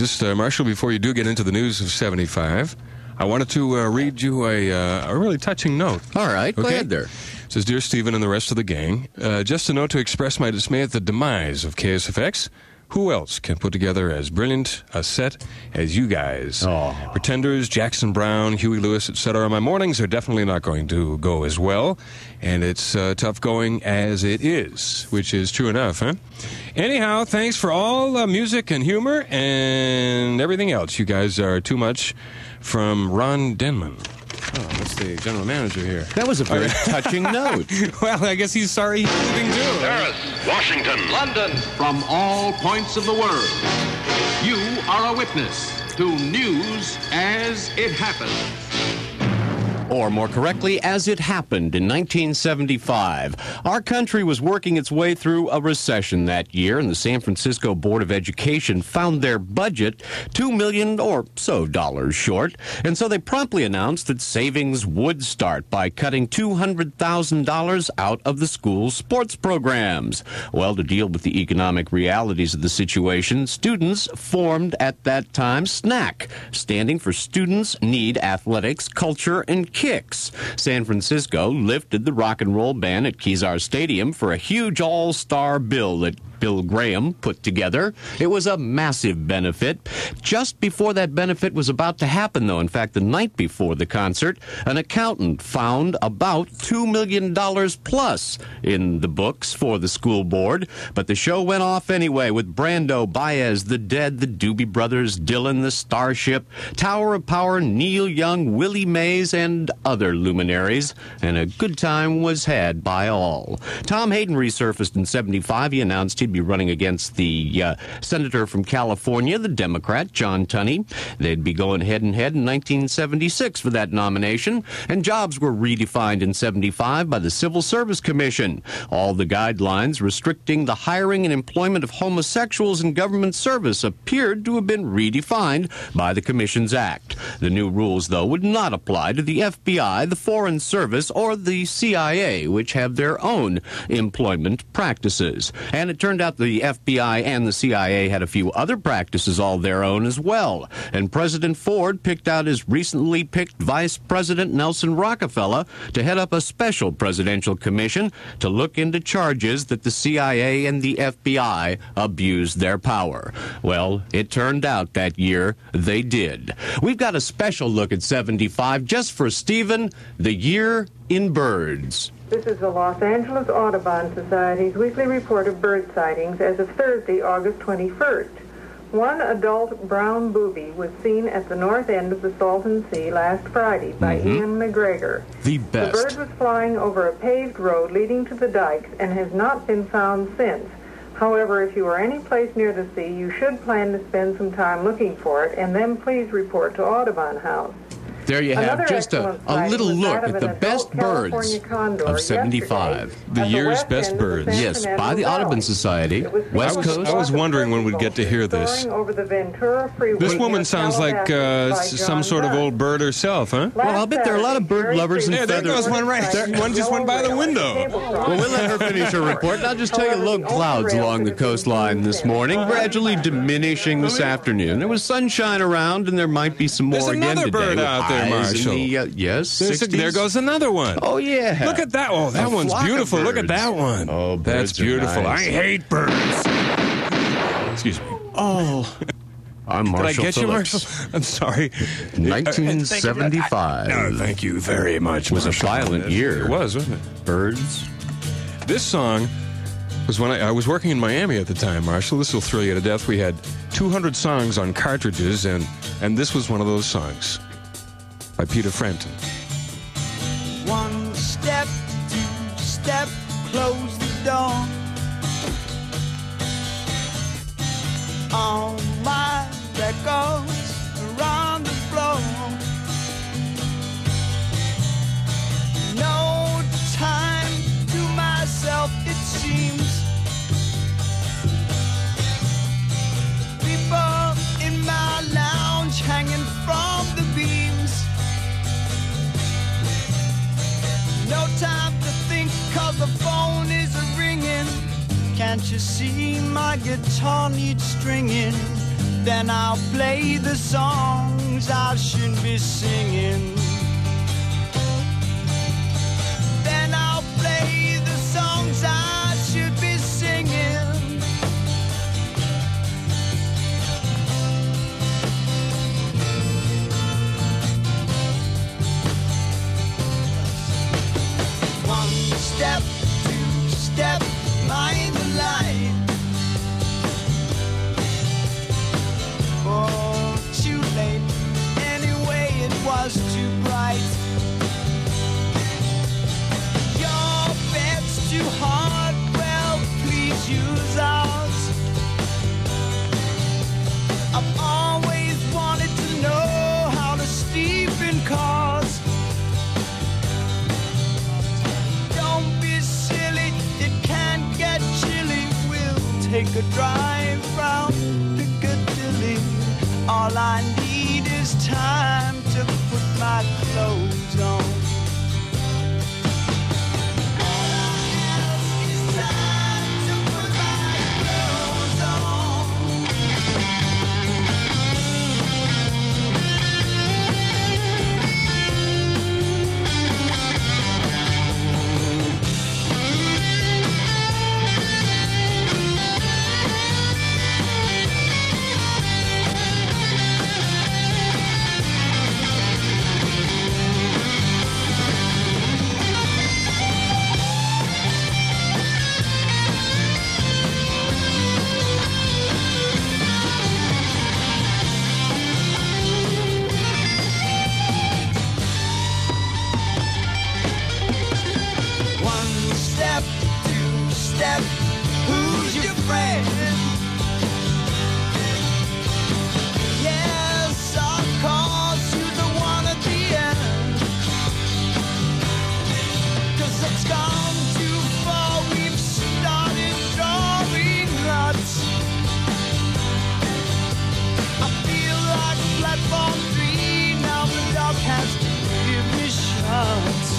just, Marshall, before you do get into the news of 75, I wanted to read you a really touching note. All right, go ahead there. It says, Dear Stephen and the rest of the gang, just a note to express my dismay at the demise of KSFX. Who else can put together as brilliant a set as you guys? Pretenders, Jackson Brown, Huey Lewis, etc. My mornings are definitely not going to go as well, and it's tough going as it is, which is true enough, huh? Anyhow, thanks for all music and humor and everything else. You guys are too much. From Ron Denman. Oh, that's the general manager here. That was a very touching note. Well, I guess he's sorry he's leaving too. Paris, Washington, London, from all points of the world, you are a witness to news as it happens. Or more correctly, as it happened in 1975. Our country was working its way through a recession that year, and the San Francisco Board of Education found their budget $2 million or so short, and so they promptly announced that savings would start by cutting $200,000 out of the school's sports programs. Well, to deal with the economic realities of the situation, students formed at that time SNAC, standing for Students Need Athletics, Culture, and Kicks. San Francisco lifted the rock and roll band at Kezar Stadium for a huge all-star bill that Bill Graham put together. It was a massive benefit. Just before that benefit was about to happen, though, in fact, the night before the concert, an accountant found about $2 million plus in the books for the school board. But the show went off anyway with Brando, Baez, The Dead, the Doobie Brothers, Dylan, the Starship, Tower of Power, Neil Young, Willie Mays, and other luminaries. And a good time was had by all. Tom Hayden resurfaced in 75. He announced he'd be running against the senator from California, the Democrat, John Tunney. They'd be going head-and-head in 1976 for that nomination, and jobs were redefined in 75 by the Civil Service Commission. All the guidelines restricting the hiring and employment of homosexuals in government service appeared to have been redefined by the Commission's Act. The new rules, though, would not apply to the FBI, the Foreign Service, or the CIA, which have their own employment practices. And it turned out the FBI and the CIA had a few other practices all their own as well. And President Ford picked out his recently picked Vice President Nelson Rockefeller to head up a special presidential commission to look into charges that the CIA and the FBI abused their power. Well, it turned out that year they did. We've got a special look at 75 just for Stephen, the year in birds. This is the Los Angeles Audubon Society's weekly report of bird sightings as of Thursday, August 21st. One adult brown booby was seen at the north end of the Salton Sea last Friday by Ian McGregor. The best. The bird was flying over a paved road leading to the dikes and has not been found since. However, if you are any place near the sea, you should plan to spend some time looking for it, and then please report to Audubon House. There you have just a little look at the best birds of 75. The year's best birds. Yes, by the Audubon Society, West Coast. I was wondering when we'd get to hear this. This woman sounds like some sort of old bird herself, huh? Well, I'll bet there are a lot of bird lovers and feathers. There goes one right there. One just went by the window. Well, we'll let her finish her report. I'll just tell you, low clouds along the coastline this morning, gradually diminishing this afternoon. There was sunshine around, and there might be some more again today. There's another bird out there, Marshall. Yes, there goes another one. Oh, yeah. Look at that. Oh, that one's beautiful. Look at that one. Oh, that's beautiful. Nice. I hate birds. Excuse me. Oh. I'm Marshall Did I get Phillips. you, Marshall? I'm sorry. 1975. No, thank you very much. It was a violent year. It was, wasn't it? Birds. This song was when I was working in Miami at the time, Marshall. This will thrill you to death. We had 200 songs on cartridges, and this was one of those songs by Peter Frampton. One step, two step, close the door. All my records around the floor. No time to myself, it seems. People in my lounge hanging from the beams. No time to think, cause the phone is ringing. Can't you see my guitar needs stringing? then I'll play the songs I should be singing. Then I'll play the songs I should be singing. One step, two step, mind the light. Oh, too late. Anyway, it was too bright. Your bed's too hard. Well, please use ours. I've always wanted to know how to sleep in cars. Don't be silly, it can't get chilly. We'll take a drive round Piccadilly. All I need is time to put my clothes on. All I have is time to put my clothes on. One step, two step, who's your friend? Yes, of course, you're the one at the end. 'Cause it's gone too far, we've started drawing lots. I feel like platform 3, now the dog has to give me shots.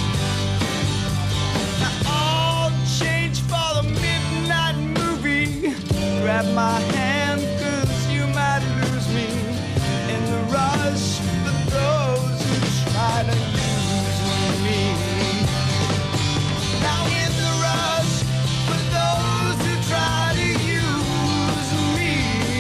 All change for the midnight movie. Grab my hand, 'cause you might lose me in the rush for those who try to use me. Now in the rush for those who try to use me.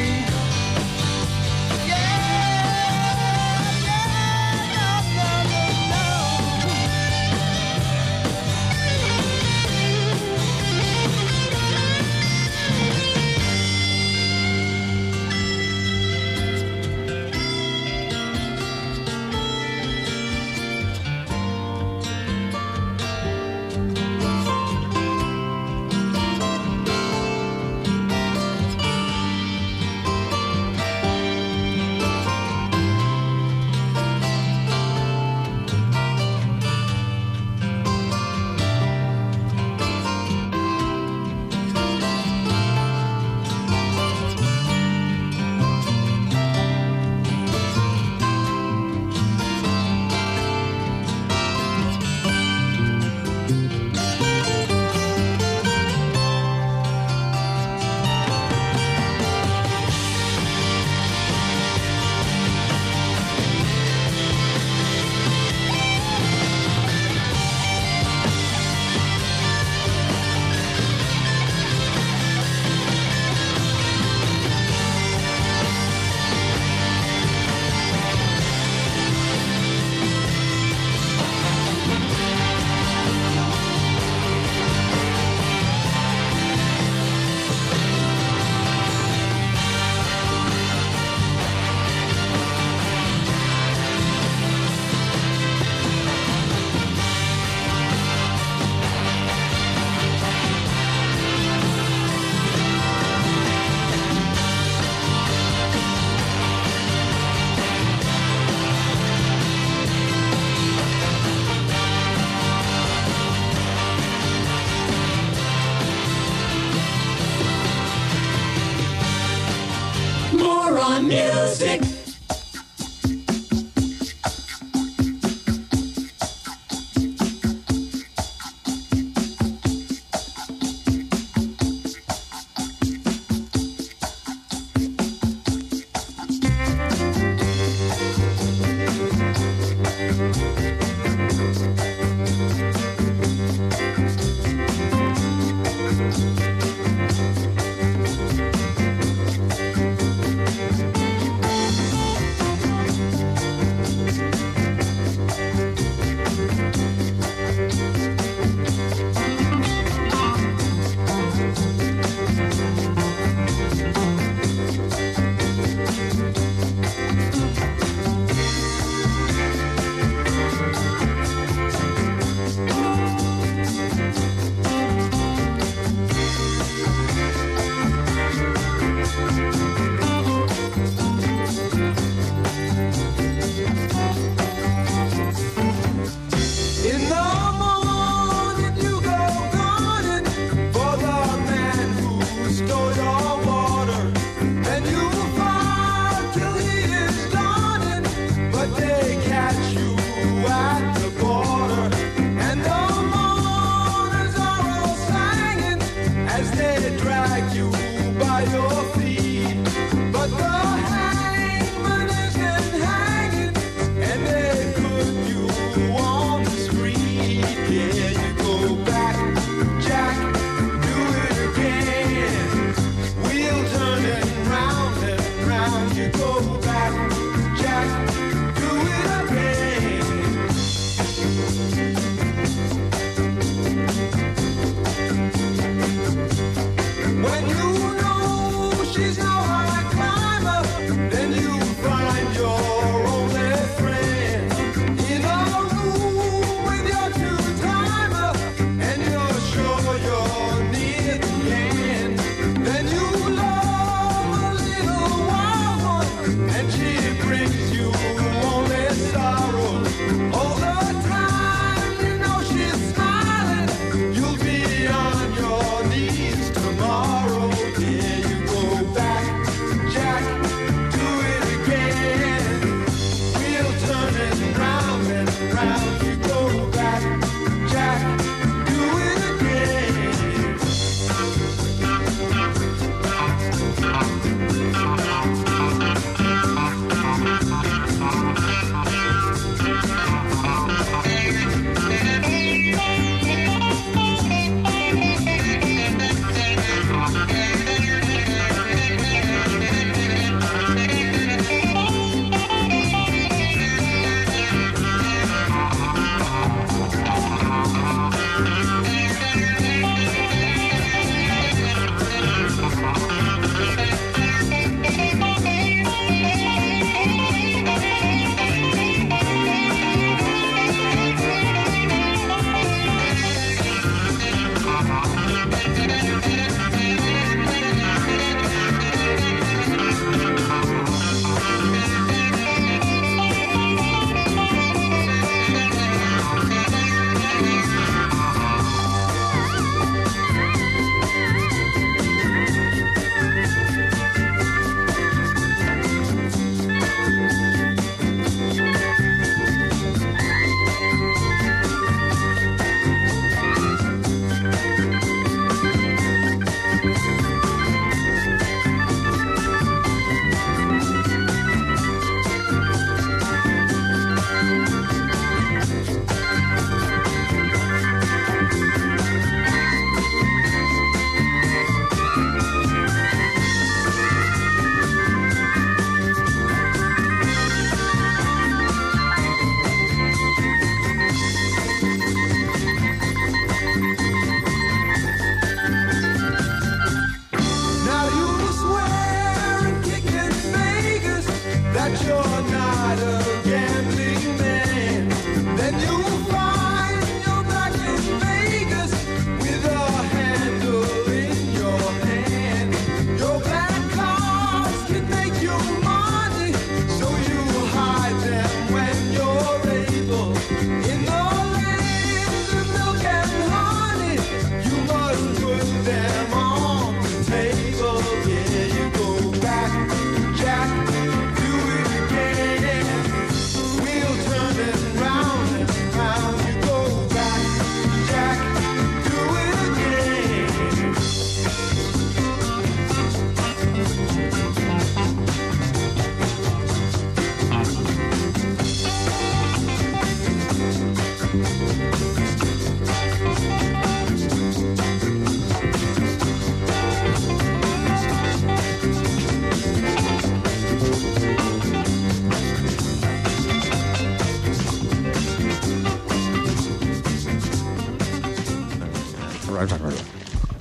music.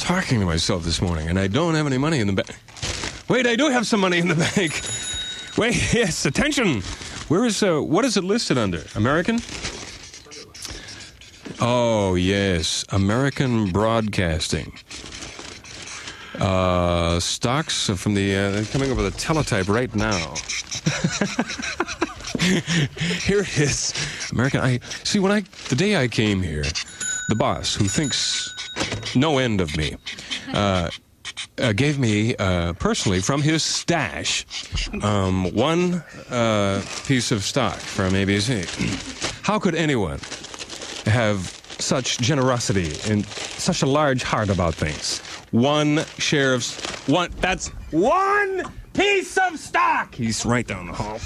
talking to myself this morning, and I don't have any money in the bank. Wait, I do have some money in the bank. Wait, yes, attention. Where is, what is it listed under? American? Oh, yes, American Broadcasting. Stocks from the, they're coming over the teletype right now. Here it is. American, the day I came here, the boss, who thinks no end of me, gave me, personally, from his stash, one piece of stock from ABC. How could anyone have such generosity and such a large heart about things? That's one piece of stock! He's right down the hall.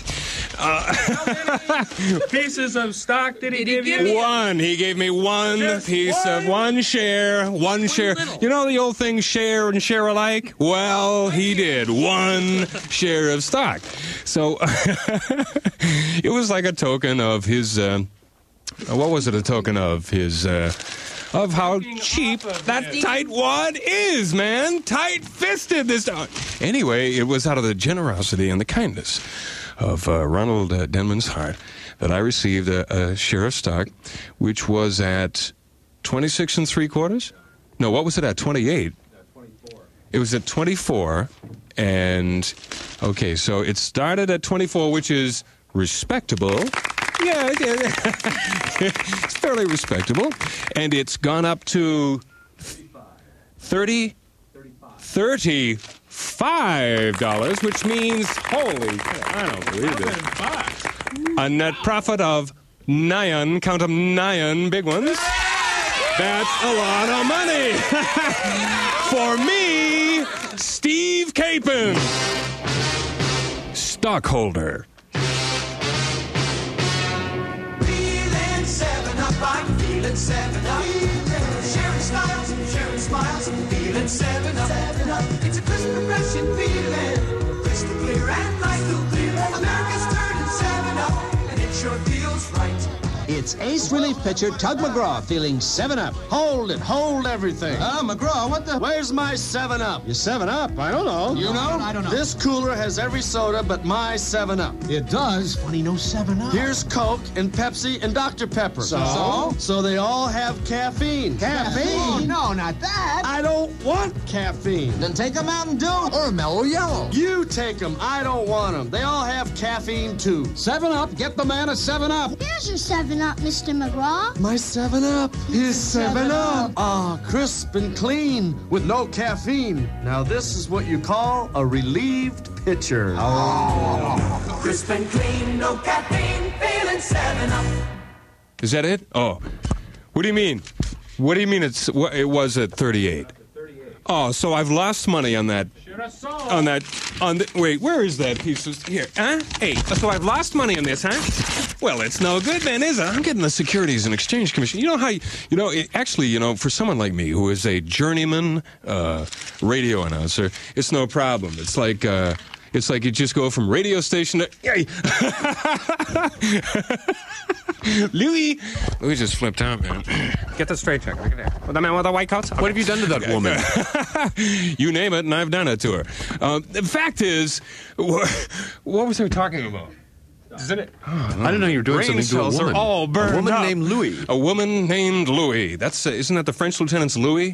Pieces of stock did he give you? One. He gave me one piece of one share. You know the old thing, share and share alike? Well, he did. One share of stock. So it was like a token of his, what was it a token of? His, of how cheap that tightwad is, man. Tight-fisted this time. Anyway, it was out of the generosity and the kindness of Ronald Denman's heart that I received a share of stock, which was at 26 3/4. No, what was it at? 28. 24. It was at 24, and okay, so it started at 24, which is respectable. Yeah, it's fairly respectable, and it's gone up to $35, which means, holy, I don't believe it, a net profit of 9, count 'em 9 big ones. That's a lot of money for me, Steve Capon, stockholder. Feeling 7 up, I'm feeling 7 up. Sharing styles, sharing smiles, feeling 7 up. It's a crisp refreshing feeling, crystal clear and crystal clear. America's turning 7 up, and it sure feels right. It's ace relief pitcher Tug McGraw feeling 7 Up. Hold it, hold everything. McGraw, where's my 7 Up? Your 7 Up? I don't know. You know? I don't know. This cooler has every soda but my 7 Up. It does? Funny, no 7 Up. Here's Coke and Pepsi and Dr. Pepper. So? So they all have caffeine. Caffeine? Oh, no, not that. I don't want caffeine. Then take a Mountain Dew or a Mellow Yellow. You take them. I don't want them. They all have caffeine, too. 7 Up. Get the man a 7 Up. Here's your 7 Up, Mr. McGraw. My 7 Up is 7 Up. Crisp and clean with no caffeine. Now this is what you call a relieved pitcher. Crisp and clean, no caffeine, feeling 7 Up. Is that it? Oh, what do you mean? What do you mean it was at 38? Oh, so I've lost money on that. Wait, where is that piece of, here, huh? Hey, so I've lost money on this, huh? Well, it's no good then, is it? I'm getting the Securities and Exchange Commission. You know how, for someone like me who is a journeyman radio announcer, it's no problem. It's like you just go from radio station to, hey. Louis just flipped out, man. Get the straight check. Look at that. Well, the man with the white coat. What have you done to that woman? You name it, and I've done it to her. The fact is, what was I talking about? Isn't it? I didn't know you were doing something to a woman. All burned a woman up. named Louis. A woman named Louis. That's isn't that the French lieutenant's Louis?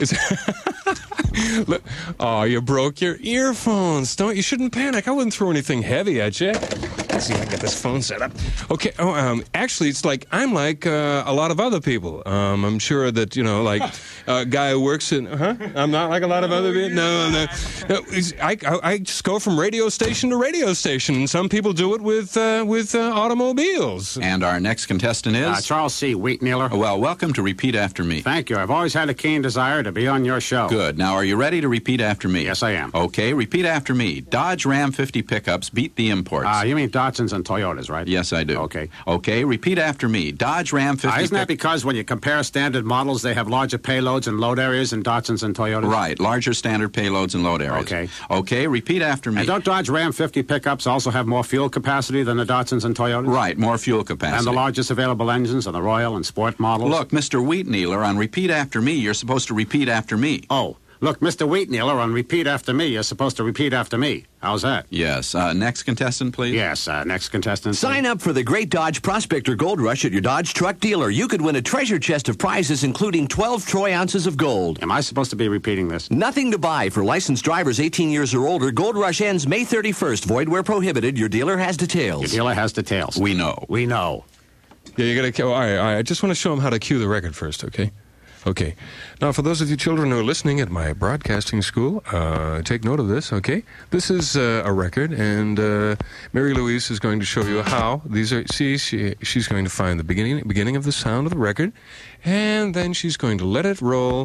Look, oh, you broke your earphones. You shouldn't panic. I wouldn't throw anything heavy at you. Let's see if I can get this phone set up. Okay. Actually, it's like I'm like a lot of other people. I'm sure that like a guy who works in. I'm not like a lot of other people. No. I just go from radio station to radio station. And some people do it with automobiles. And our next contestant is Charles C. Wheatnealer. Well, welcome to Repeat After Me. Thank you. I've always had a keen desire to be on your show. Good. Now, are you ready to repeat after me? Yes, I am. Okay, repeat after me. Dodge Ram 50 pickups beat the imports. You mean Dodge Datsuns and Toyotas, right? Yes, I do. Okay. Okay, repeat after me. Dodge Ram 50... Isn't that because when you compare standard models, they have larger payloads and load areas in Datsuns and Toyotas? Right, larger standard payloads and load areas. Okay. Okay, repeat after me. And don't Dodge Ram 50 pickups also have more fuel capacity than the Datsuns and Toyotas? Right, more fuel capacity. And the largest available engines are the Royal and Sport models? Look, Mr. Wheatnealer, on repeat after me, you're supposed to repeat after me. Oh, look, Mr. Wheatnealer, on repeat after me, you're supposed to repeat after me. How's that? Yes. Next contestant, please. Yes, next contestant. Sign up for the Great Dodge Prospector Gold Rush at your Dodge truck dealer. You could win a treasure chest of prizes, including 12 troy ounces of gold. Am I supposed to be repeating this? Nothing to buy for licensed drivers 18 years or older. Gold Rush ends May 31st. Void where prohibited. Your dealer has details. Your dealer has details. We know. We know. Yeah, you got to... All right. I just want to show them how to cue the record first, okay? Okay. Now, for those of you children who are listening at my broadcasting school, take note of this, okay? This is a record, and Mary Louise is going to show you how these are... See, she's going to find the beginning of the sound of the record, and then she's going to let it roll.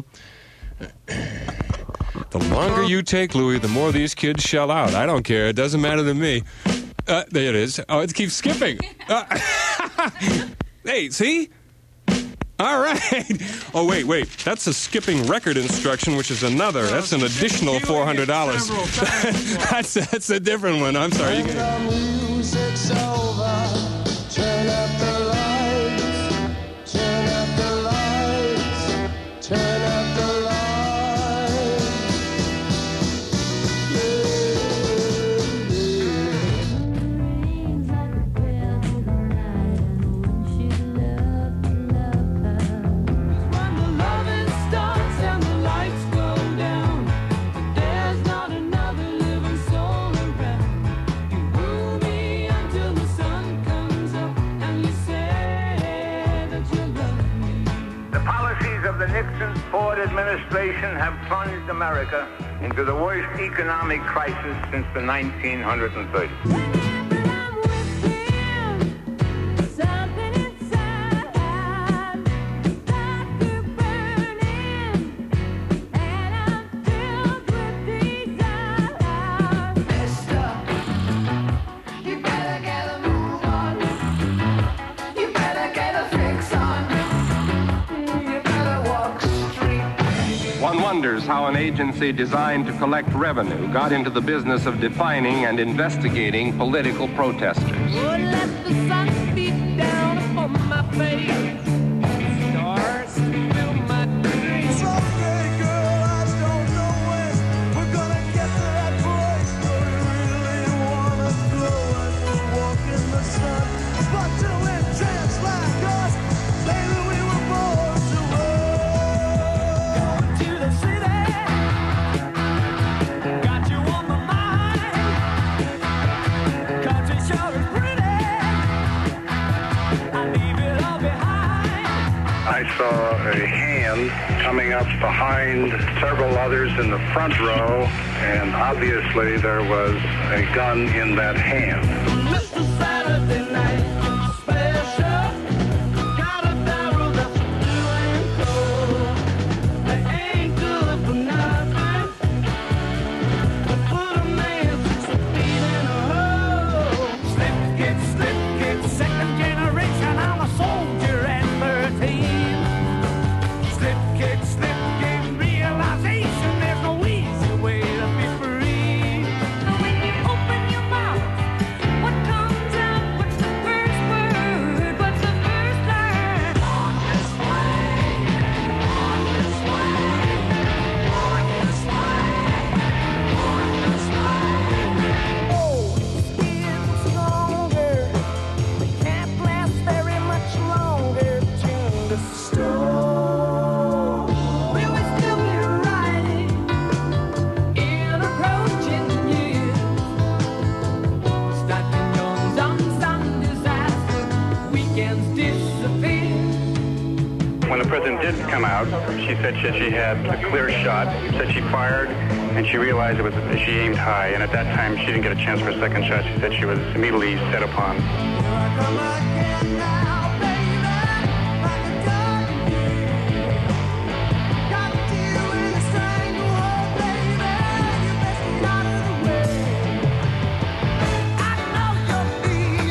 The longer you take, Louie, the more these kids shell out. I don't care. It doesn't matter to me. There it is. Oh, it keeps skipping. Hey, see? All right. Oh, wait. That's a skipping record instruction, which is another. That's an additional $400. That's a different one. I'm sorry. When the music's over, turn up the lights, turn up the lights, turn up the lights. The Nixon-Ford administration have plunged America into the worst economic crisis since the 1930s. One wonders how an agency designed to collect revenue got into the business of defining and investigating political protesters. Oh, let the sun beat down upon my face. Stars fill my dreams. Someday, girl, I don't know when we're gonna get to that place where we really wanna glow and walk in the sun. But till then, tramps like us, baby, we were born to run. Going to the city, got you on my mind. Country sure is pretty. I leave it all behind. I saw a hand coming up behind several others in the front row, and obviously there was a gun in that hand. Mr. Saturday night special, got a barrel that's blue and cold. They ain't good for nothing, but put a man 6 feet in a hole. Slip, get, second generation, I'm a soldier at 13. Slip, get, realization, there's no easy way to be free. When you open your mouth, what comes out? What's the first word? What's the first line? On this way, on this way, on this way, on this way. Oh, it's longer. They can't last very much longer. Tune the storm. Will we still be riding in approaching years? Stacking guns on some disaster. Weekends disappear. When the president did come out, she said that she had a clear shot, said she fired, and she realized she aimed high, and at that time she didn't get a chance for a second shot. She said she was immediately set upon. I know you're feeling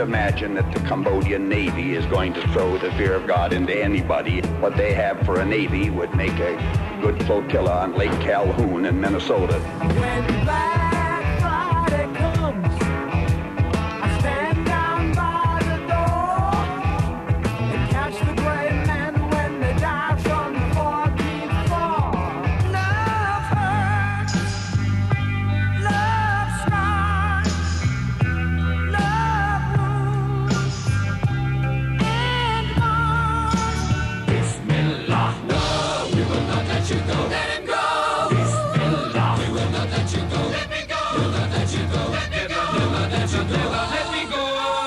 imagine that the Cambodian Navy is going to throw the fear of God into anybody. What they have for a Navy would make a good flotilla on Lake Calhoun in Minnesota. When Black Friday comes, I stand down by the door and catch the great men when they die from the 14th floor. Love hurts, love scars, love wounds and bonds. Bismillah, no, we will not let you go. Let him go. Bismillah, we will not let you go. Let me go. We'll not let you go. Let me go. We'll not let you go. Let me go.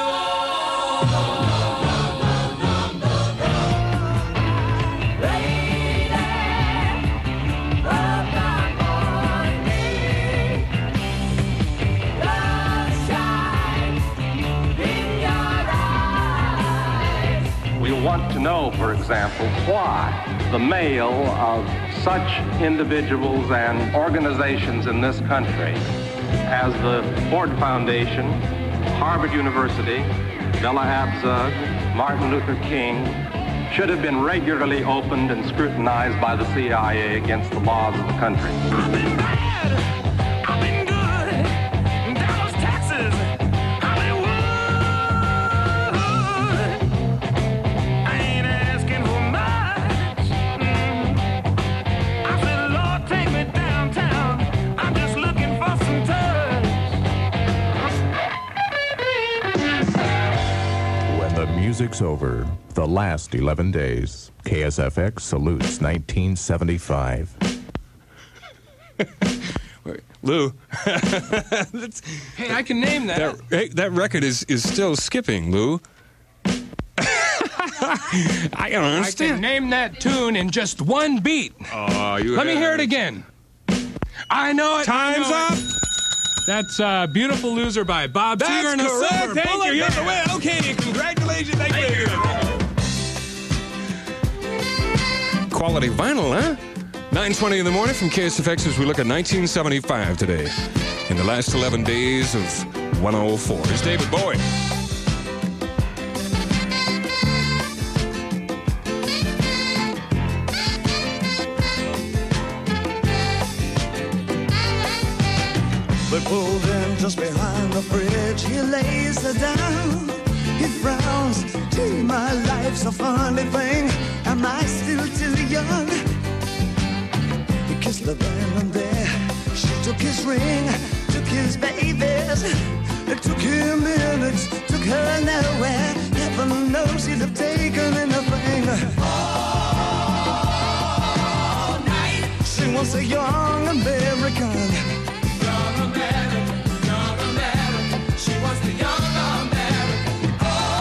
We want to know, for example, why the mail of such individuals and organizations in this country as the Ford Foundation, Harvard University, Bella Abzug, Martin Luther King, should have been regularly opened and scrutinized by the CIA against the laws of the country. Music's over. The last 11 days. KSFX salutes 1975. Lou. Hey, I can name that. That record is still skipping, Lou. I don't understand. I can name that tune in just one beat. Let me hear it again. I know it. Time's up. That's Beautiful Loser by Bob Seger and the Silver Thank Bullet you. You're the Band. way. Okay, congratulations. Thank you. Quality vinyl, huh? 9:20 in the morning from KSFX as we look at 1975 today. In the last 11 days of 104. Here's David Bowie. They pulled in just behind the bridge. He lays her down. He frowns. Gee, my life's a funny thing. Am I still too young? He kissed her then and there. She took his ring, took his babies. It took him minutes, took her nowhere. Heaven knows he'd have taken anything. All night. She wants a young American. She wants the young American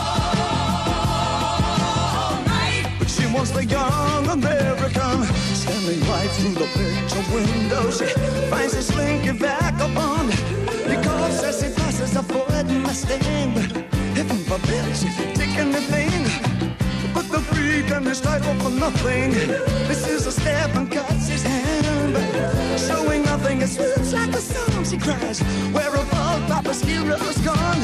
all night. But she wants the young American. Standing right through the picture window, she finds a slinky vagabond. He coughs as he passes a Ford Mustang. Heaven forbid she take anything but the freak and his title for nothing. This is a step and cuts his hand, showing nothing. It swoops like a song. She cries, where have all Papa's heroes gone?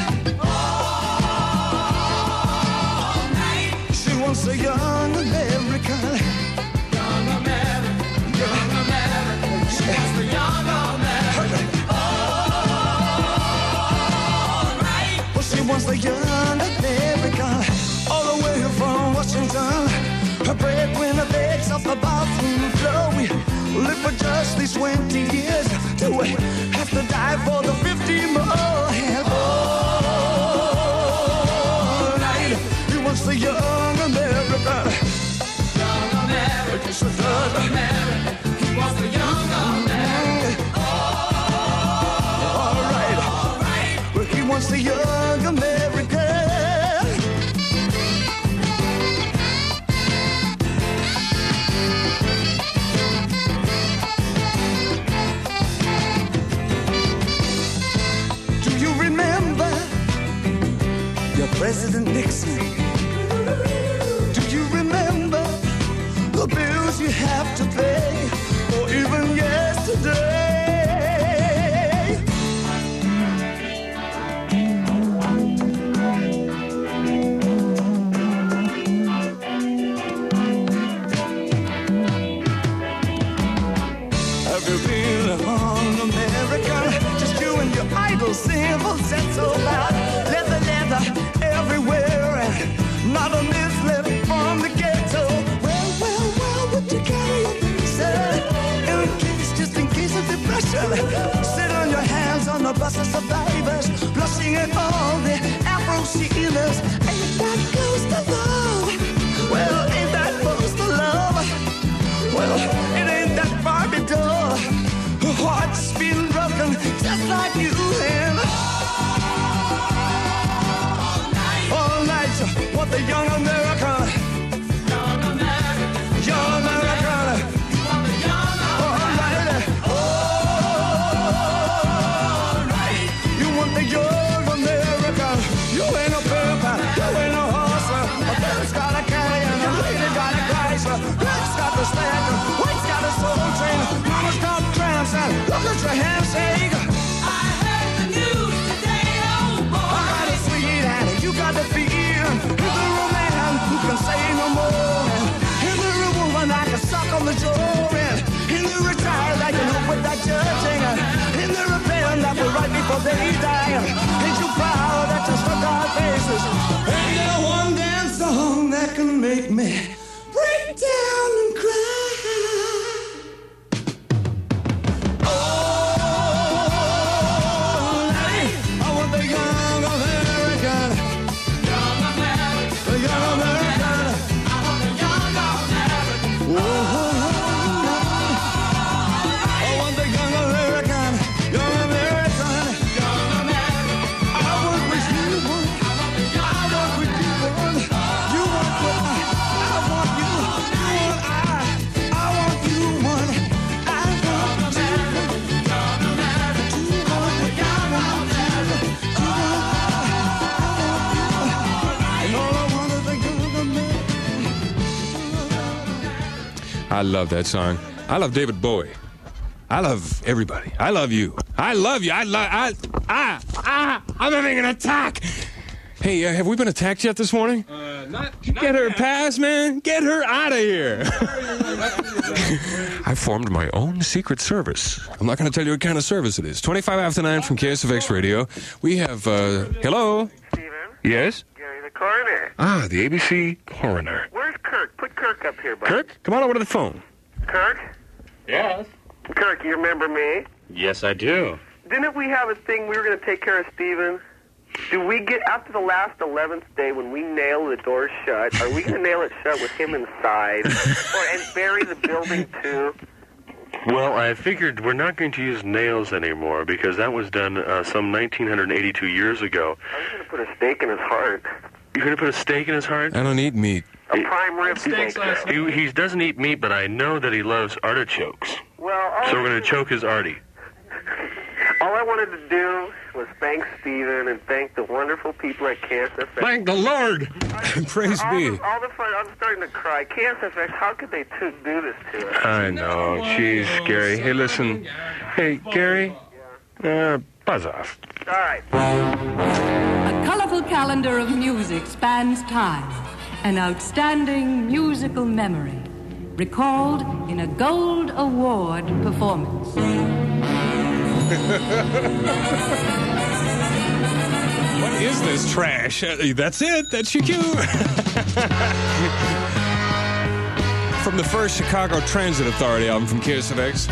All night. She wants a young American. Young American. Young American. She wants the young American. All right. Well, she wants the young American. All the way from Washington. Her breadwinner begs off the bathroom floor. We live for just these 20 years. Do we have to die for the 50 more? And all night, he wants the young American. Young American. Yes, young American. He wants the young American. All right. All right. Well, he wants the young American. President Nixon, do you remember the bills you have to pay, or even yesterday? happiness. Ain't that close to love? Well, ain't that close to love? Well, it ain't that Barbie doll. Her heart's been broken just like you and all night. What the young American, young American, all night. All right, you want the young American. You ain't no pimp, you ain't no hustler. A bird's got a canyon, a lady got a Chrysler. Red's got the Stanton, white's got a soul train. Mama's got tramps and look at your handshake. I heard the news today, oh boy. I got a sweet hand and you got the fear. Is there a man who can say no more? Is there a woman I can suck on the jaw? Is there a child I can help with that judging? Is there a pen that will write before they die? Ain't you proud that you struck our faces? Ain't there one dance song that can make me break down and cry? I love that song. I love David Bowie. I love everybody. I love you. I love you. I'm having an attack. Hey, have we been attacked yet this morning? Not Get her past, man. Get her out of here. I formed my own secret service. I'm not going to tell you what kind of service it is. 25 after 9 from KSFX Radio. We have, hello? Steven? Yes? Gary the coroner. Ah, the ABC coroner. Where's Kirk? Put Kirk up here, bud. Kirk, come on over to the phone. Kirk? Yes? Kirk, you remember me? Yes, I do. Didn't we have a thing we were going to take care of Steven? Do we get, after the last 11th day, when we nail the door shut, are we going to nail it shut with him inside? And bury the building, too? Well, I figured we're not going to use nails anymore because that was done some 1982 years ago. I was going to put a stake in his heart. You're going to put a stake in his heart? I don't eat meat. A prime rib steak. He doesn't eat meat, but I know that he loves artichokes. Well, so we're going to choke his artie. All I wanted to do was thank Steven and thank the wonderful people at KSFX. Thank the Lord! Praise be. All the fun. I'm starting to cry. KSFX, how could they do this to us? I know. Jeez, Gary. Hey, listen. Hey, Gary. Buzz off. All right. A colorful calendar of music spans time. An outstanding musical memory. Recalled in a Gold Award performance. What is this trash? That's it. That's your cue. From the first Chicago Transit Authority album from KSFX.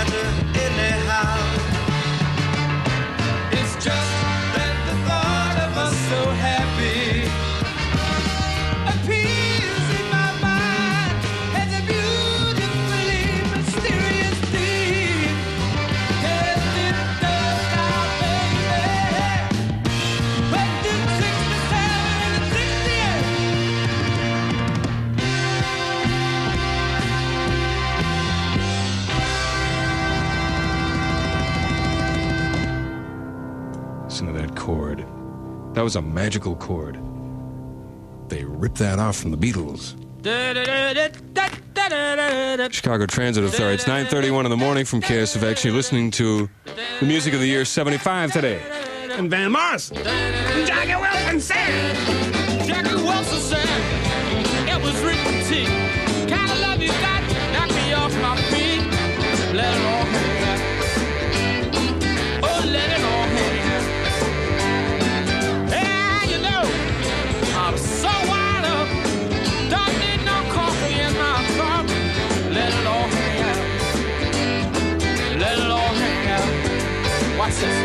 matter anyhow. It's just that the thought of us so happy appears in my mind as a beautifully mysterious thing. Yes, it does now, baby. But the 67 and the 68. Listen to that chord. That was a magical chord. They ripped that off from the Beatles. Chicago Transit Authority. It's 9:31 in the morning from KSFX. You're listening to the music of the year 75 today. And Van Morrison. Jackie Wilson said, it was written to kind of love you got, knock me off my feet, let it all hang out. Oh, let it all hang out. Yeah, you know, I'm so wired up, don't need no coffee in my cup. Let it all hang out. Let it all hang out. Watch this.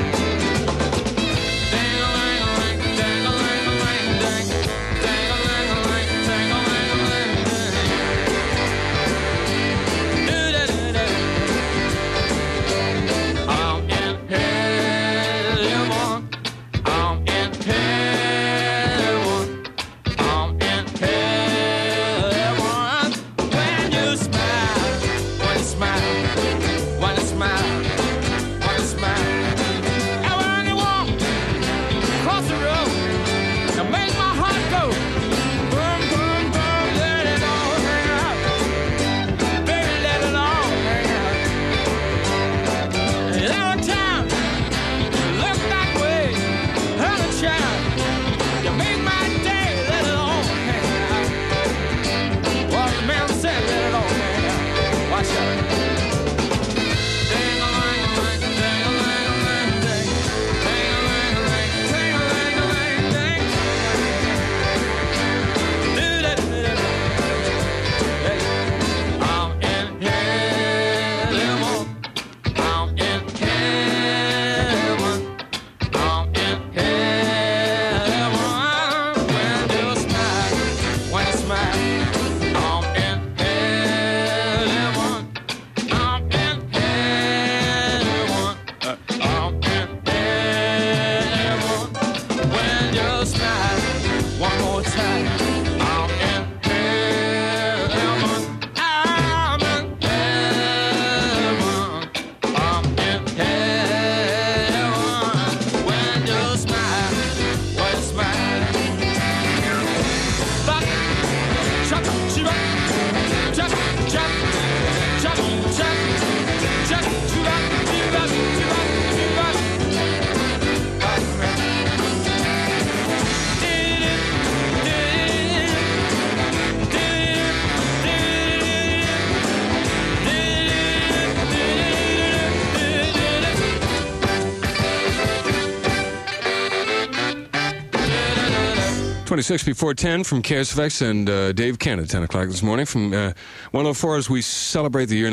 Six before 10 from KSFX and Dave Kent at 10 o'clock this morning from 104 as we celebrate the year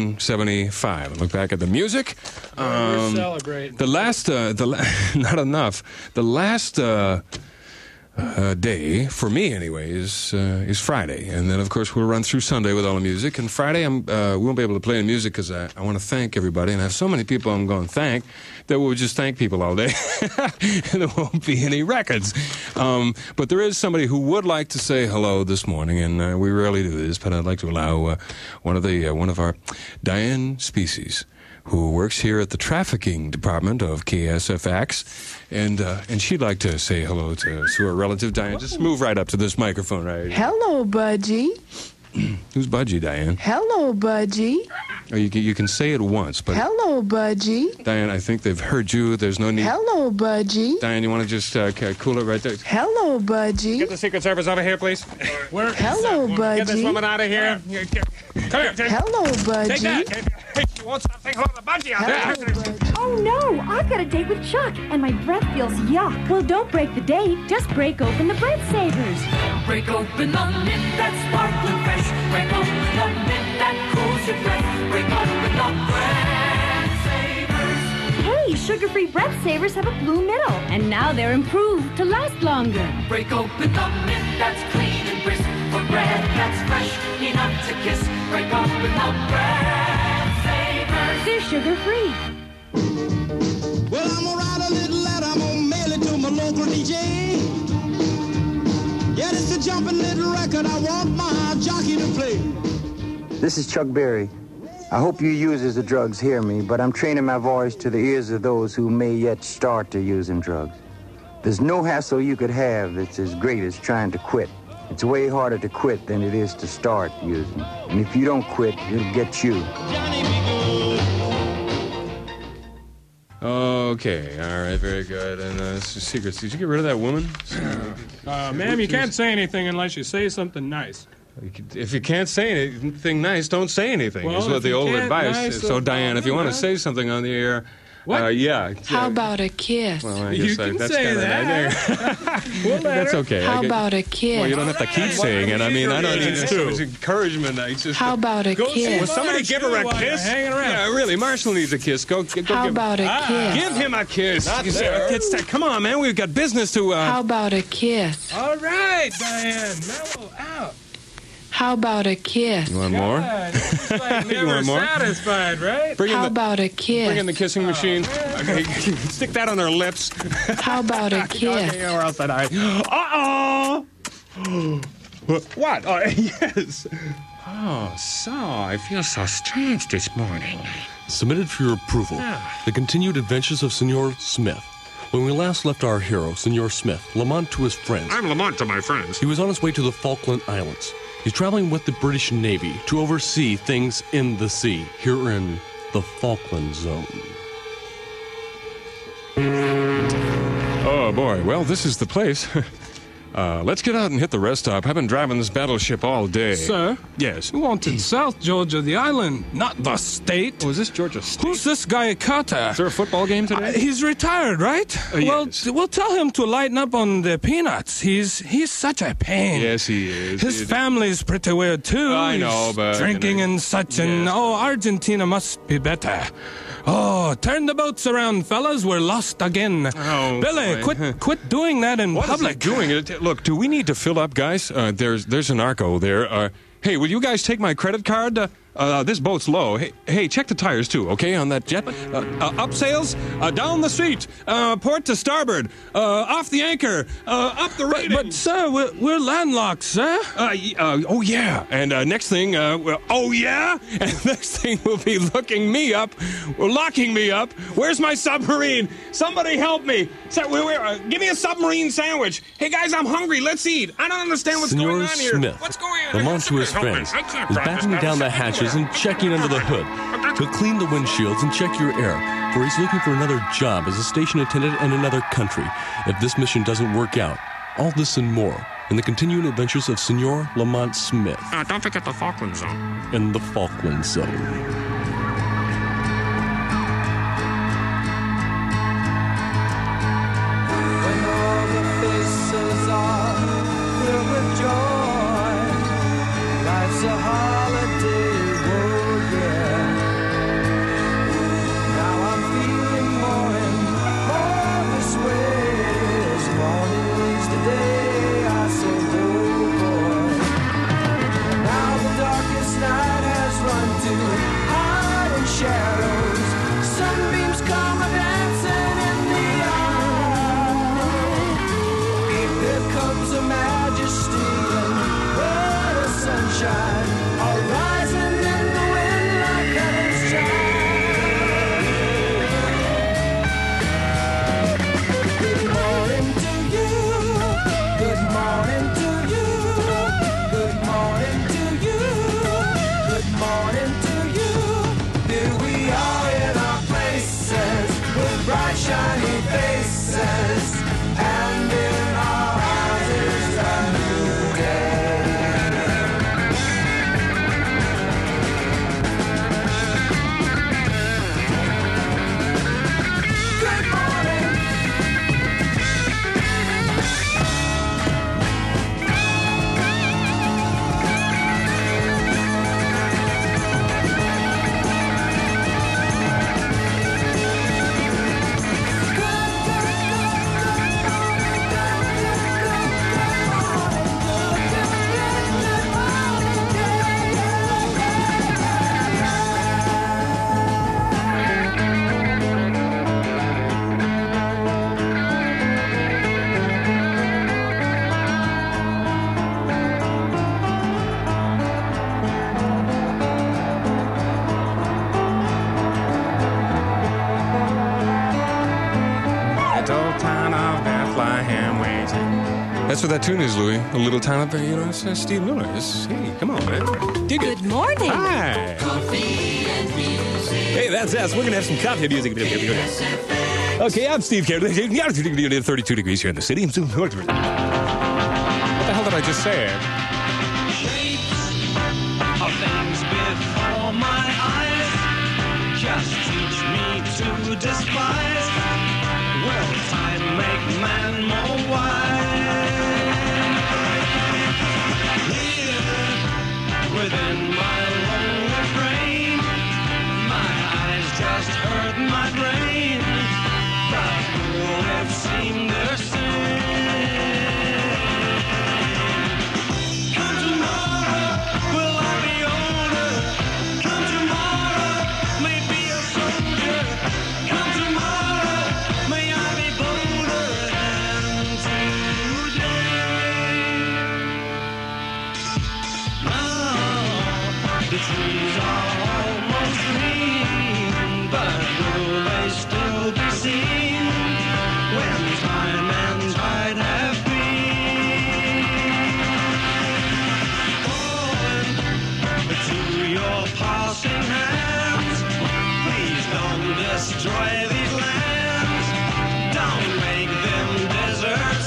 1975 and look back at the music. We're celebrating. The last, not enough. The last day for me, anyway, is Friday, and then of course we'll run through Sunday with all the music. And Friday, we won't be able to play any music because I want to thank everybody, and I have so many people I'm going to thank that we'll just thank people all day. And there won't be any records. But there is somebody who would like to say hello this morning, and we rarely do this, but I'd like to allow one of our Diane Species, who works here at the trafficking department of KSFX, and she'd like to say hello to her relative Diane. Just move right up to this microphone right here. Hello, Budgie. Who's Budgie, Diane? Hello, Budgie. Oh, you can say it once, but... Hello, Budgie. Diane, I think they've heard you. There's no need... Hello, Budgie. Diane, you want to just cool it right there? Hello, Budgie. Get the Secret Service over here, please. Hello, Budgie. Get this woman out of here. Come here. Hello, Budgie. Take that. Hey, you won't stop saying hello to Budgie out there. Oh, no. I've got a date with Chuck, and my breath feels yuck. Well, don't break the date. Just break open the breath savers. Break open the lid that's sparkling fresh. Break open the lid that cools your breath. Break open the breath sugar-free breath savers have a blue middle. And now they're improved to last longer. Break open the mint that's clean and crisp. For bread that's fresh enough to kiss. Break open the bread savers. They're sugar-free. Well, I'm gonna write a little letter, I'm gonna mail it to my local DJ. Yeah, it's a jumping little record I want my jockey to play. This is Chuck Berry. I hope you users of drugs hear me, but I'm training my voice to the ears of those who may yet start to using drugs. There's no hassle you could have that's as great as trying to quit. It's way harder to quit than it is to start using. And if you don't quit, it'll get you. Okay, all right, very good. And secrets. Did you get rid of that woman? Ma'am, you can't say anything unless you say something nice. If you can't say anything nice, don't say anything. Well, is what the old advice. Nice, so, Diane, if you want to say something on the air, yeah. How about a kiss? Well, I you guess can that's say kinda, that. We'll let that's her. okay. How about a kiss? Well, you don't have to keep saying it. I mean, I don't need it's encouragement. It's just How about a kiss? Will somebody give her a kiss? Hanging around. Yeah, really. Marshall needs a kiss. Go How give about a kiss? Give him a kiss. Not there. Come on, man. We've got business to. How about a kiss? All right, Diane, mellow out. How about a kiss? You want more? Like You want more? satisfied, right? How about a kiss? Bring in the kissing machine. Okay, stick that on their lips. How about a kiss? Okay, or else Uh-oh! What? Oh, yes. Oh, so I feel so strange this morning. Submitted for your approval. The continued adventures of Senor Smith. When we last left our hero, Senor Smith, Lamont to his friends. I'm Lamont to my friends. He was on his way to the Falkland Islands. He's traveling with the British Navy to oversee things in the sea, here in the Falkland Zone. Oh, boy. Well, this is the place. Let's get out and hit the rest stop. I've been driving this battleship all day. Sir? Yes. We wanted South Georgia, the island, not the state. Oh, is this Georgia State? Who's this guy Carter? Is there a football game today? He's retired, right? Yes. Well, we'll tell him to lighten up on the peanuts. He's such a pain. Yes, he is. His family's pretty weird, too. I know, but... Drinking and such, and Argentina must be better. Oh, turn the boats around, fellas. We're lost again. Oh, Billy, boy. quit doing that in public. What is he doing? Look, do we need to fill up, guys? There's an Arco there. Hey, will you guys take my credit card? This boat's low. Hey, check the tires, too, okay, on that jet? Up sails, down the street, port to starboard, off the anchor, up the rating. But sir, we're landlocked, sir. Oh, yeah. And next thing, oh, yeah? And next thing we'll be locking me up. Where's my submarine? Somebody help me. Give me a submarine sandwich. Hey, guys, I'm hungry. Let's eat. I don't understand what's going on here. Smith, What's going on? Lamont to his friends, is battening down the hatches and checking under the hood. He'll clean the windshields and check your air, for he's looking for another job as a station attendant in another country. If this mission doesn't work out, all this and more in the continuing adventures of Senor Lamont Smith. Don't forget the Falkland Zone. In the Falkland Zone. It's a holiday, oh yeah. Now I'm feeling more and more this way. As morning leaves the day, I said, oh boy. Now the darkest night has run to That's what that tune is, Louis. A little time up there, you know, it's Steve Miller. Hey, come on, man. Dig it. Good morning. Hi. Coffee and music. Hey, that's us. We're going to have some coffee and music. Okay, I'm Steve Carey. 32 degrees here in the city. What the hell did I just say? Of things before my eyes just teach me to despise. Will time make man more wise? Here within my lonely brain, my eyes just hurt my brain, but will have seemed the same. Come tomorrow, will I be older? Come tomorrow, may be a soldier. Come tomorrow, may I be bolder than today. Now the trees are almost green, but will they still be seen when time and tide have been? Falling to your passing hands, please don't destroy these lands. Don't make them desert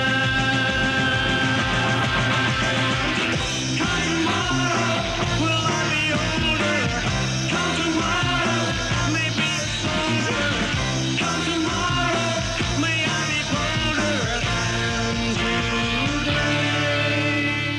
sands. Come tomorrow, will I be older? Come tomorrow, may be a soldier. Come tomorrow, may I be bolder than today.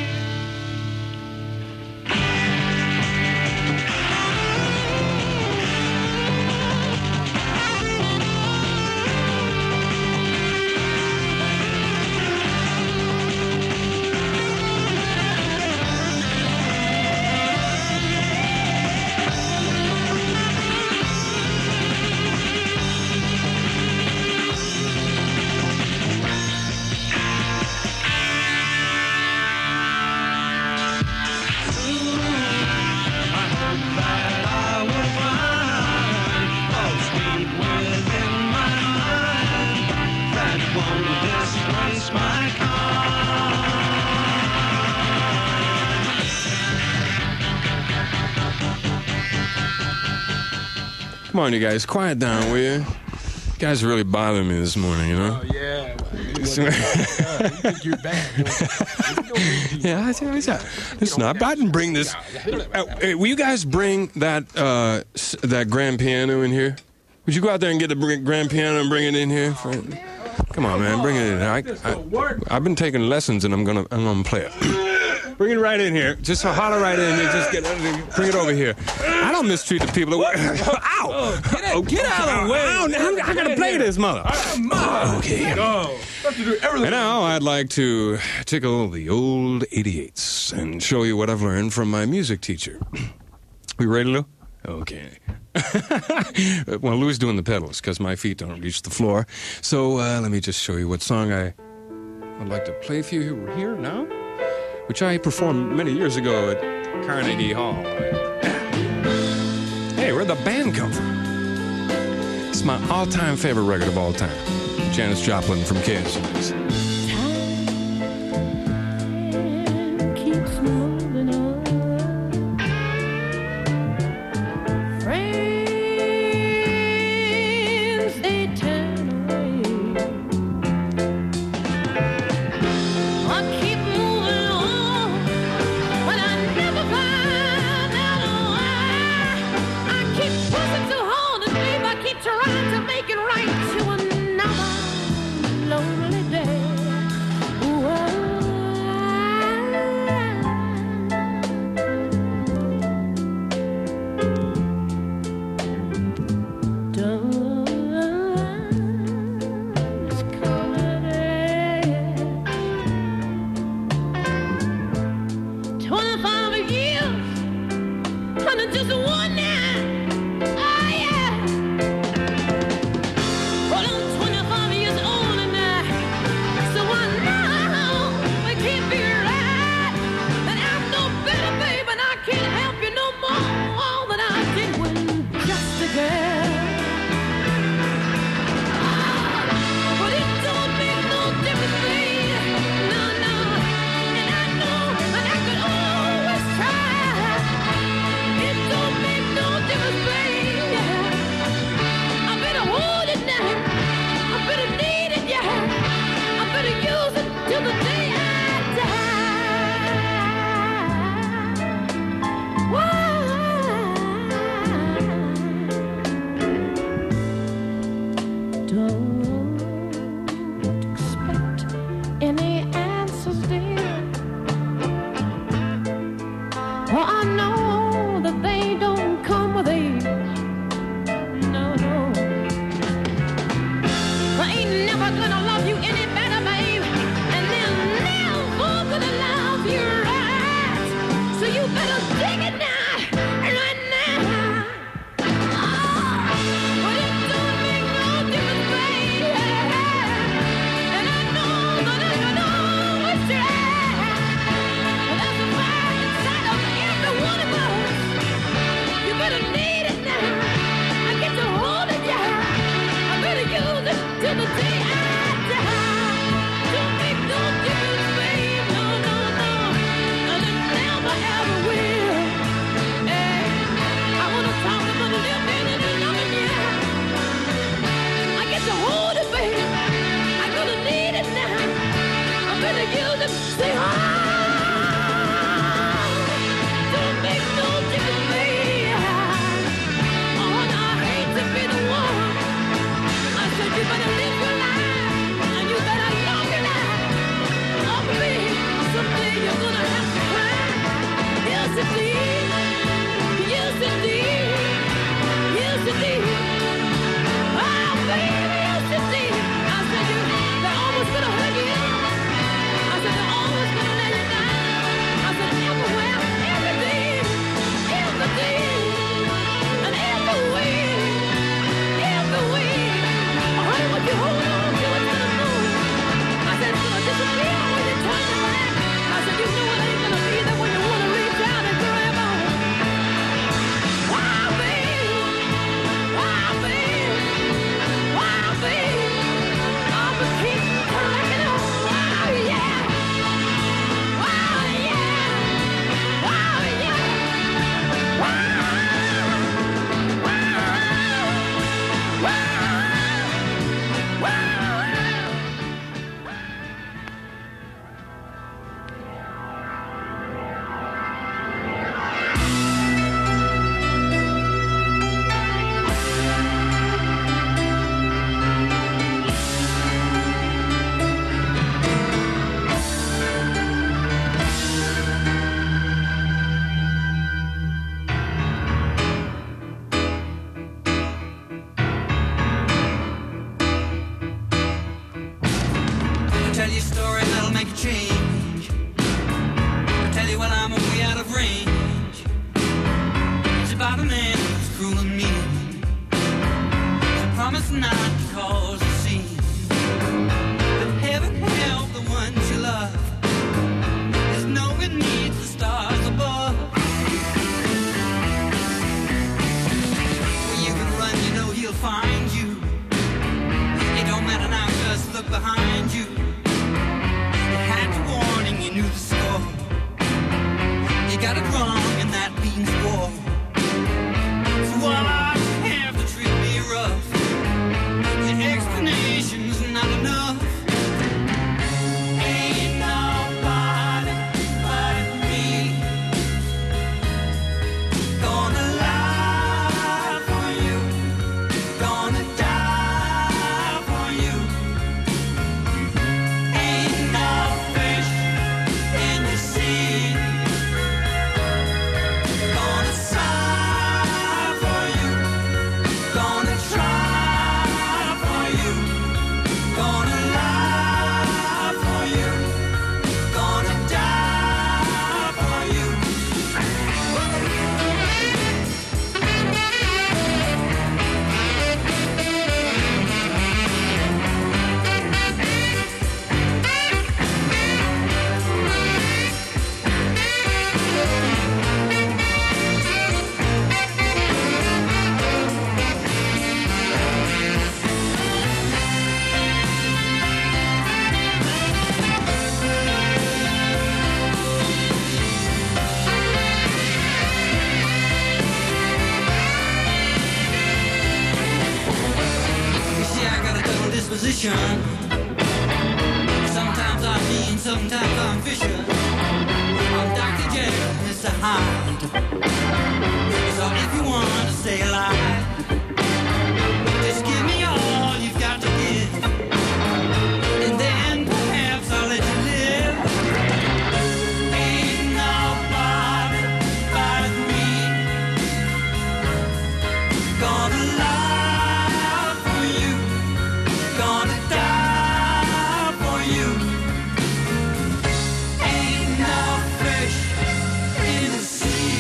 Come on, you guys, quiet down, will you? You guys are really bothering me this morning, you know? Oh, yeah. You think you're bad. Yeah, listen, I didn't bring this. Hey, will you guys bring that that grand piano in here? Would you go out there and get the grand piano and bring it in here? Come on, man, bring it in. I've been taking lessons, and I'm gonna play it. Bring it right in here. Just holler right in here. Just bring it over here. I don't mistreat the people. Ow! Get out of the way! I gotta play this, mother. Okay. And now I'd like to tickle the old 88s and show you what I've learned from my music teacher. We ready, Lou? Okay. Well, Lou's doing the pedals because my feet don't reach the floor. So let me just show you what song I would like to play for you here now, which I performed many years ago at Carnegie Hall. Hey, where'd the band come from? It's my all-time favorite record of all time. Janis Joplin from KSFX. Keeps moving on. Friends, they turn away. I keep moving on, but I never find out why. I keep pushing too hard to sleep. I keep trying to make it right to another lonely day. mission. Sometimes I'm mean, sometimes I'm vicious. I'm Dr. Jekyll, Mr. Hyde. So if you want to stay alive, just give me all you've got to give, and then perhaps I'll let you live. Ain't nobody but me gonna lie for you, gonna die for you. Ain't no fish in the sea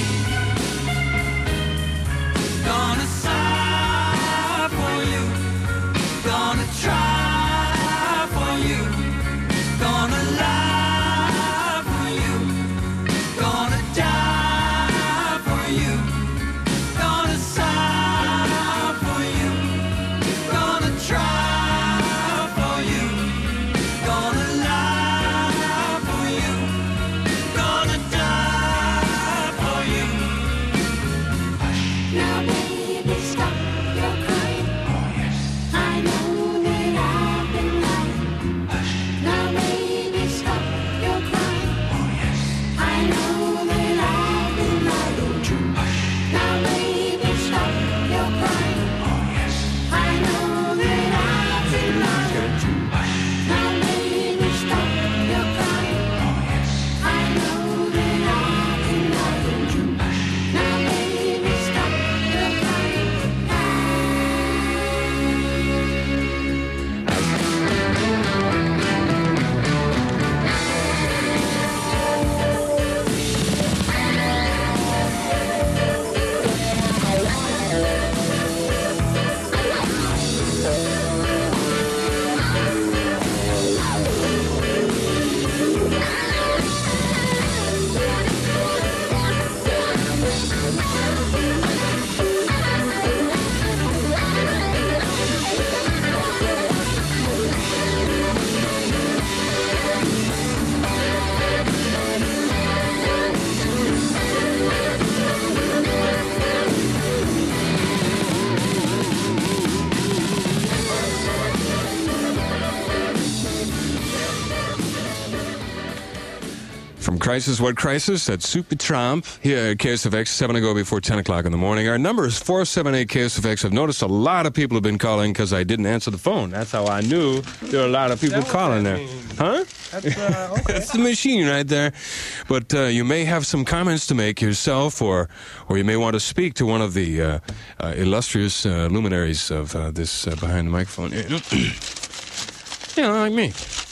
gonna sigh for you, gonna try for you, gonna lie for you, gonna die for you, gonna sigh for you, gonna try for you, gonna lie for you, gonna die for you. Now, baby, stop your crying. Oh, yes. I know that I've been lying. Hush. Now, baby, stop your crying. Oh, yes. I know that I've been lying. Don't you hush. Now, baby, stop your crying. Oh, yes. I know that I've been lying. Don't you hush. Now, baby, stop your crying. Oh, yes. I know that I've been lying. Don't you hush. Now, baby, stop your crying. From Crisis, What Crisis? That's Super Trump here at KSFX, 7 to go before 10 o'clock in the morning. Our number is 478 KSFX. I've noticed a lot of people have been calling because I didn't answer the phone. That's how I knew there were a lot of people calling there. Huh? That's, okay. That's the machine right there. But you may have some comments to make yourself, or you may want to speak to one of the illustrious luminaries of this behind the microphone. Like me.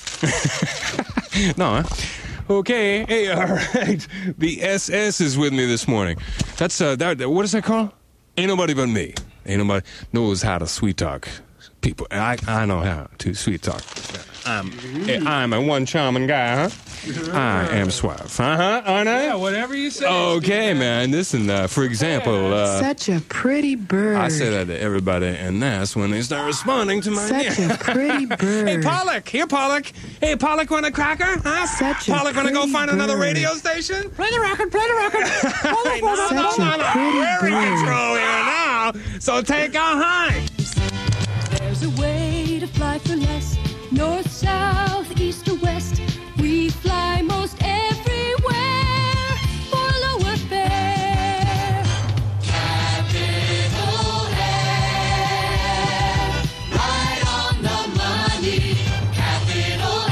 No, huh? Okay, hey, all right. The SS is with me this morning. That's what is that called? Ain't nobody but me. Ain't nobody knows how to sweet talk people. I know how to sweet talk. I'm a one charming guy, huh? I am suave, aren't I? Yeah, whatever you say. Okay, man. Listen, for example, Such a pretty bird. I say that to everybody, and that's when they start responding to my Such a pretty bird. Hey, Pollock. Here, Pollock. Hey, Pollock, want a cracker? Huh? Such a Pollock, want to go pretty find another bird. radio station? Play the record, play the record. Such a We're pretty in bird. control here now, so take a hike. There's a way to fly for less. North, south, east, or west. We fly most everywhere for lower fare. Capital Air, right on the money. Capital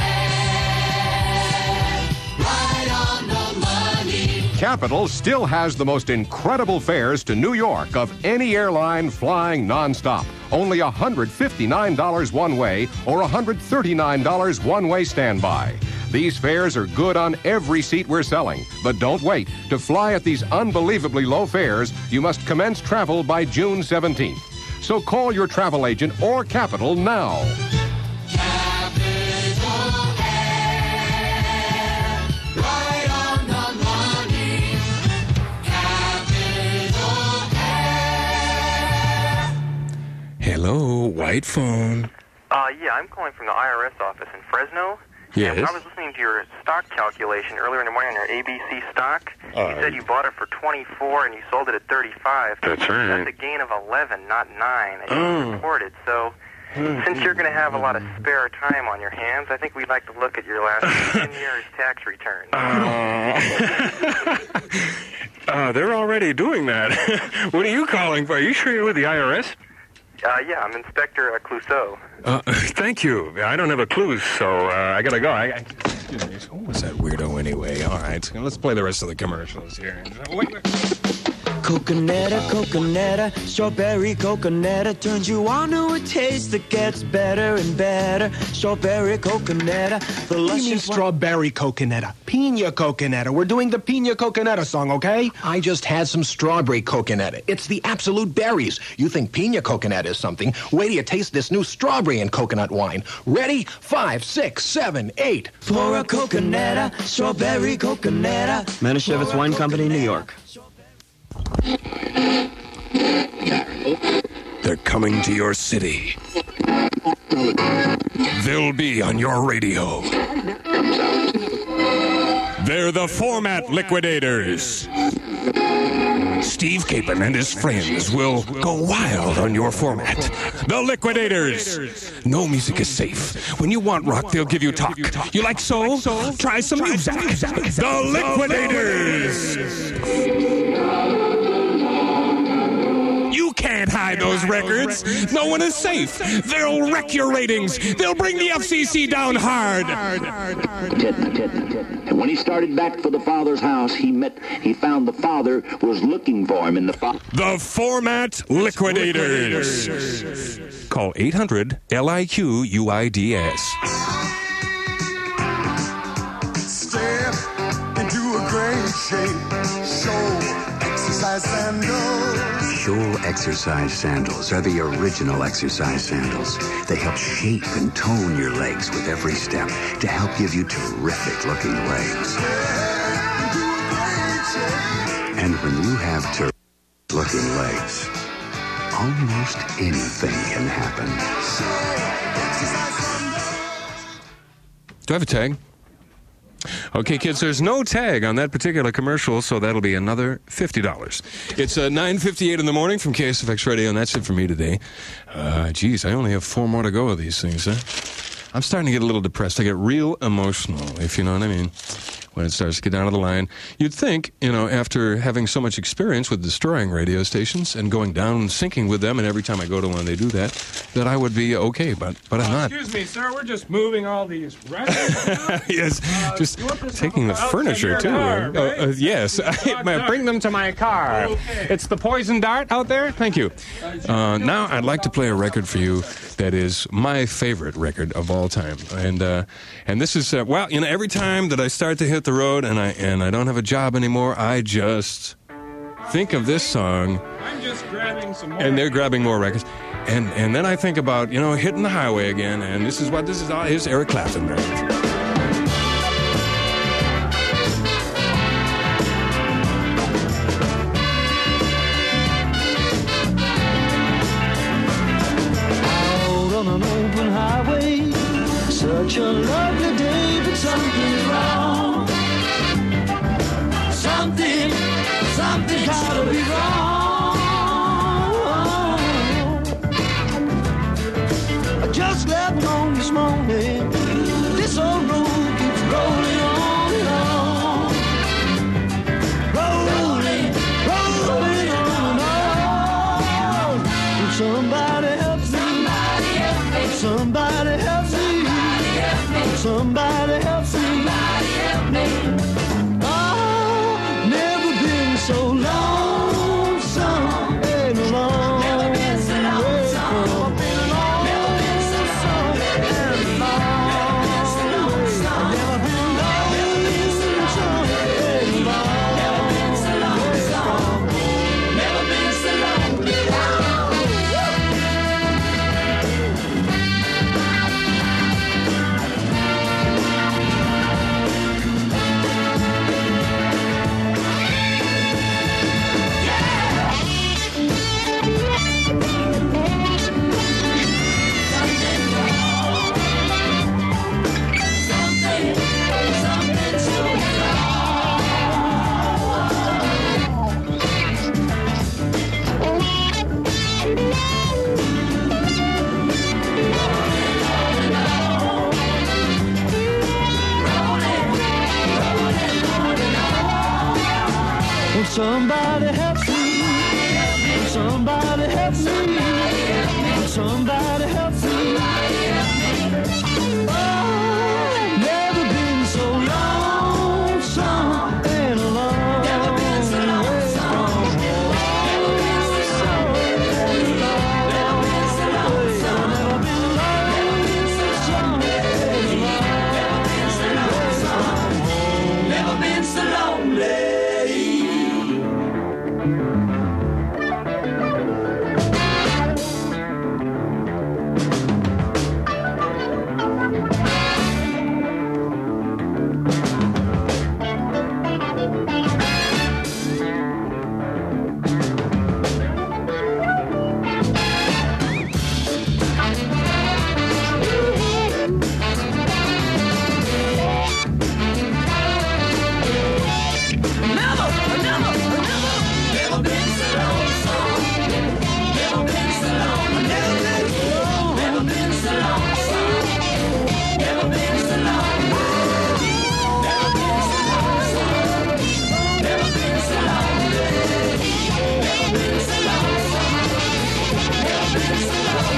Air, right on the money. Capital still has the most incredible fares to New York of any airline flying nonstop. Only $159 one way or $139 one way standby. These fares are good on every seat we're selling. But don't wait. To fly at these unbelievably low fares, you must commence travel by June 17th. So call your travel agent or Capital now. Capital Air, right on the money. Capital Air. Hello, white phone. Yeah, I'm calling from the IRS office in Fresno. Yes. And I was listening to your stock calculation earlier in the morning on your ABC stock. You said you bought it for 24 and you sold it at 35. That's right. That's a gain of 11, not 9, as you reported. So Since you're going to have a lot of spare time on your hands, I think we'd like to look at your last 10 years tax return. They're already doing that. What are you calling for? Are you sure you're with the IRS? Yeah, I'm Inspector Clouseau. Thank you. I don't have a clue, so I gotta go. Who was that weirdo anyway? All right, let's play the rest of the commercials here. Wait. Coconetta, coconetta, strawberry coconetta turns you on to a taste that gets better and better. Strawberry coconetta, the What do you mean luscious strawberry coconetta? Pina coconetta. We're doing the Pina coconetta song, okay? I just had some strawberry coconetta. It's the absolute berries. You think Pina coconetta is something. Wait till you taste this new strawberry and coconut wine. Ready? 5, 6, 7, 8. For a coconetta, strawberry coconetta. Manischewitz Wine Company, New York. They're coming to your city. They'll be on your radio. They're the Format Liquidators. Steve Capon and his friends will go wild on your format. The Liquidators. No music is safe. When you want rock, they'll give you talk. You like soul? Try some music. The Liquidators. You can't hide those records. No one is safe. They'll wreck your ratings. They'll bring the FCC down hard. And when he started back for the father's house, he found the father was looking for him in the The Format Liquidators. Call 800-LIQ-UIDS. Step into a great shape. Show exercise sandals. Scholl exercise sandals are the original exercise sandals. They help shape and tone your legs with every step to help give you terrific looking legs. And when you have terrific looking legs, almost anything can happen. Do I have a tag? Okay, kids, there's no tag on that particular commercial, so that'll be another $50. It's 9:58 in the morning from KSFX Radio, and that's it for me today. Geez, I only have 4 more to go of these things, huh? I'm starting to get a little depressed. I get real emotional, if you know what I mean, when it starts to get down to the line. You'd think, after having so much experience with destroying radio stations and going down and sinking with them, and every time I go to one they do that I would be okay, but I'm not. Excuse me, sir, we're just moving all these records. Yes, just taking the furniture, too. Yes, bring them to my car. Okay. It's the poison dart out there. Thank you. Now I'd like to play a record for you that is my favorite record of all time. And this is, every time that I start to hit the road and I don't have a job anymore, I just think of this song. I'm just grabbing some more. And they're grabbing more records. And then I think about, hitting the highway again, and this is all. Here's Eric Clapton. Out on an open highway, such a lovely day, but something's wrong. Something's gotta be wrong. I just left home this morning. This old road keeps rolling on and on. Rolling on and on. Somebody help me. Somebody help me. Somebody help me. Oh, never been so lonesome and alone. Never been so lonesome. Never been so lonesome and alone. Never been so lonesome. Never been so lonesome and alone. Never been so lonesome. Never been so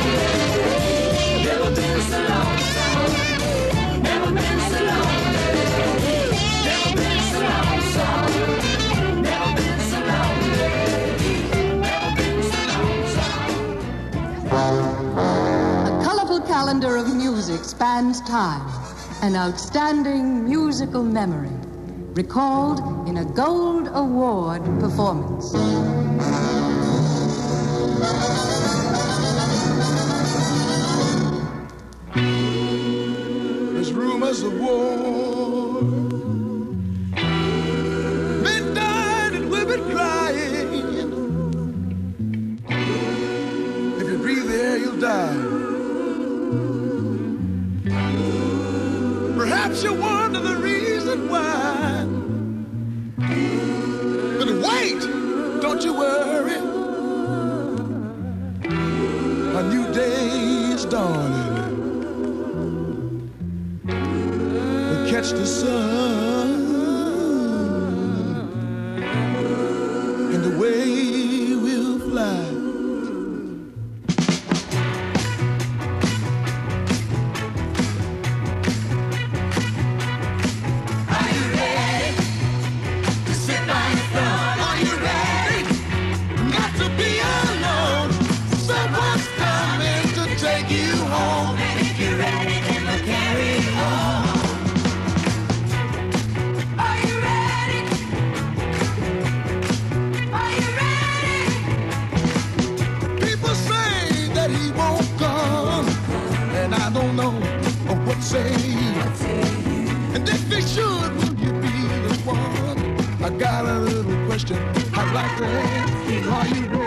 Never been so lonely. Never been so lonely. Never been so lonesome. Never been so lonely. Never been so lonesome. A colorful calendar of music spans time, an outstanding musical memory, recalled in a Gold Award performance. There's rumors of war. Men died and women crying. If you breathe the air, you'll die. Perhaps you wonder the reason why. But wait, don't you worry. A new day is dawning. We'll catch the sun, and away we'll fly. And if they should, will you be the one? I got a little question I'd like to ask. Are you ready?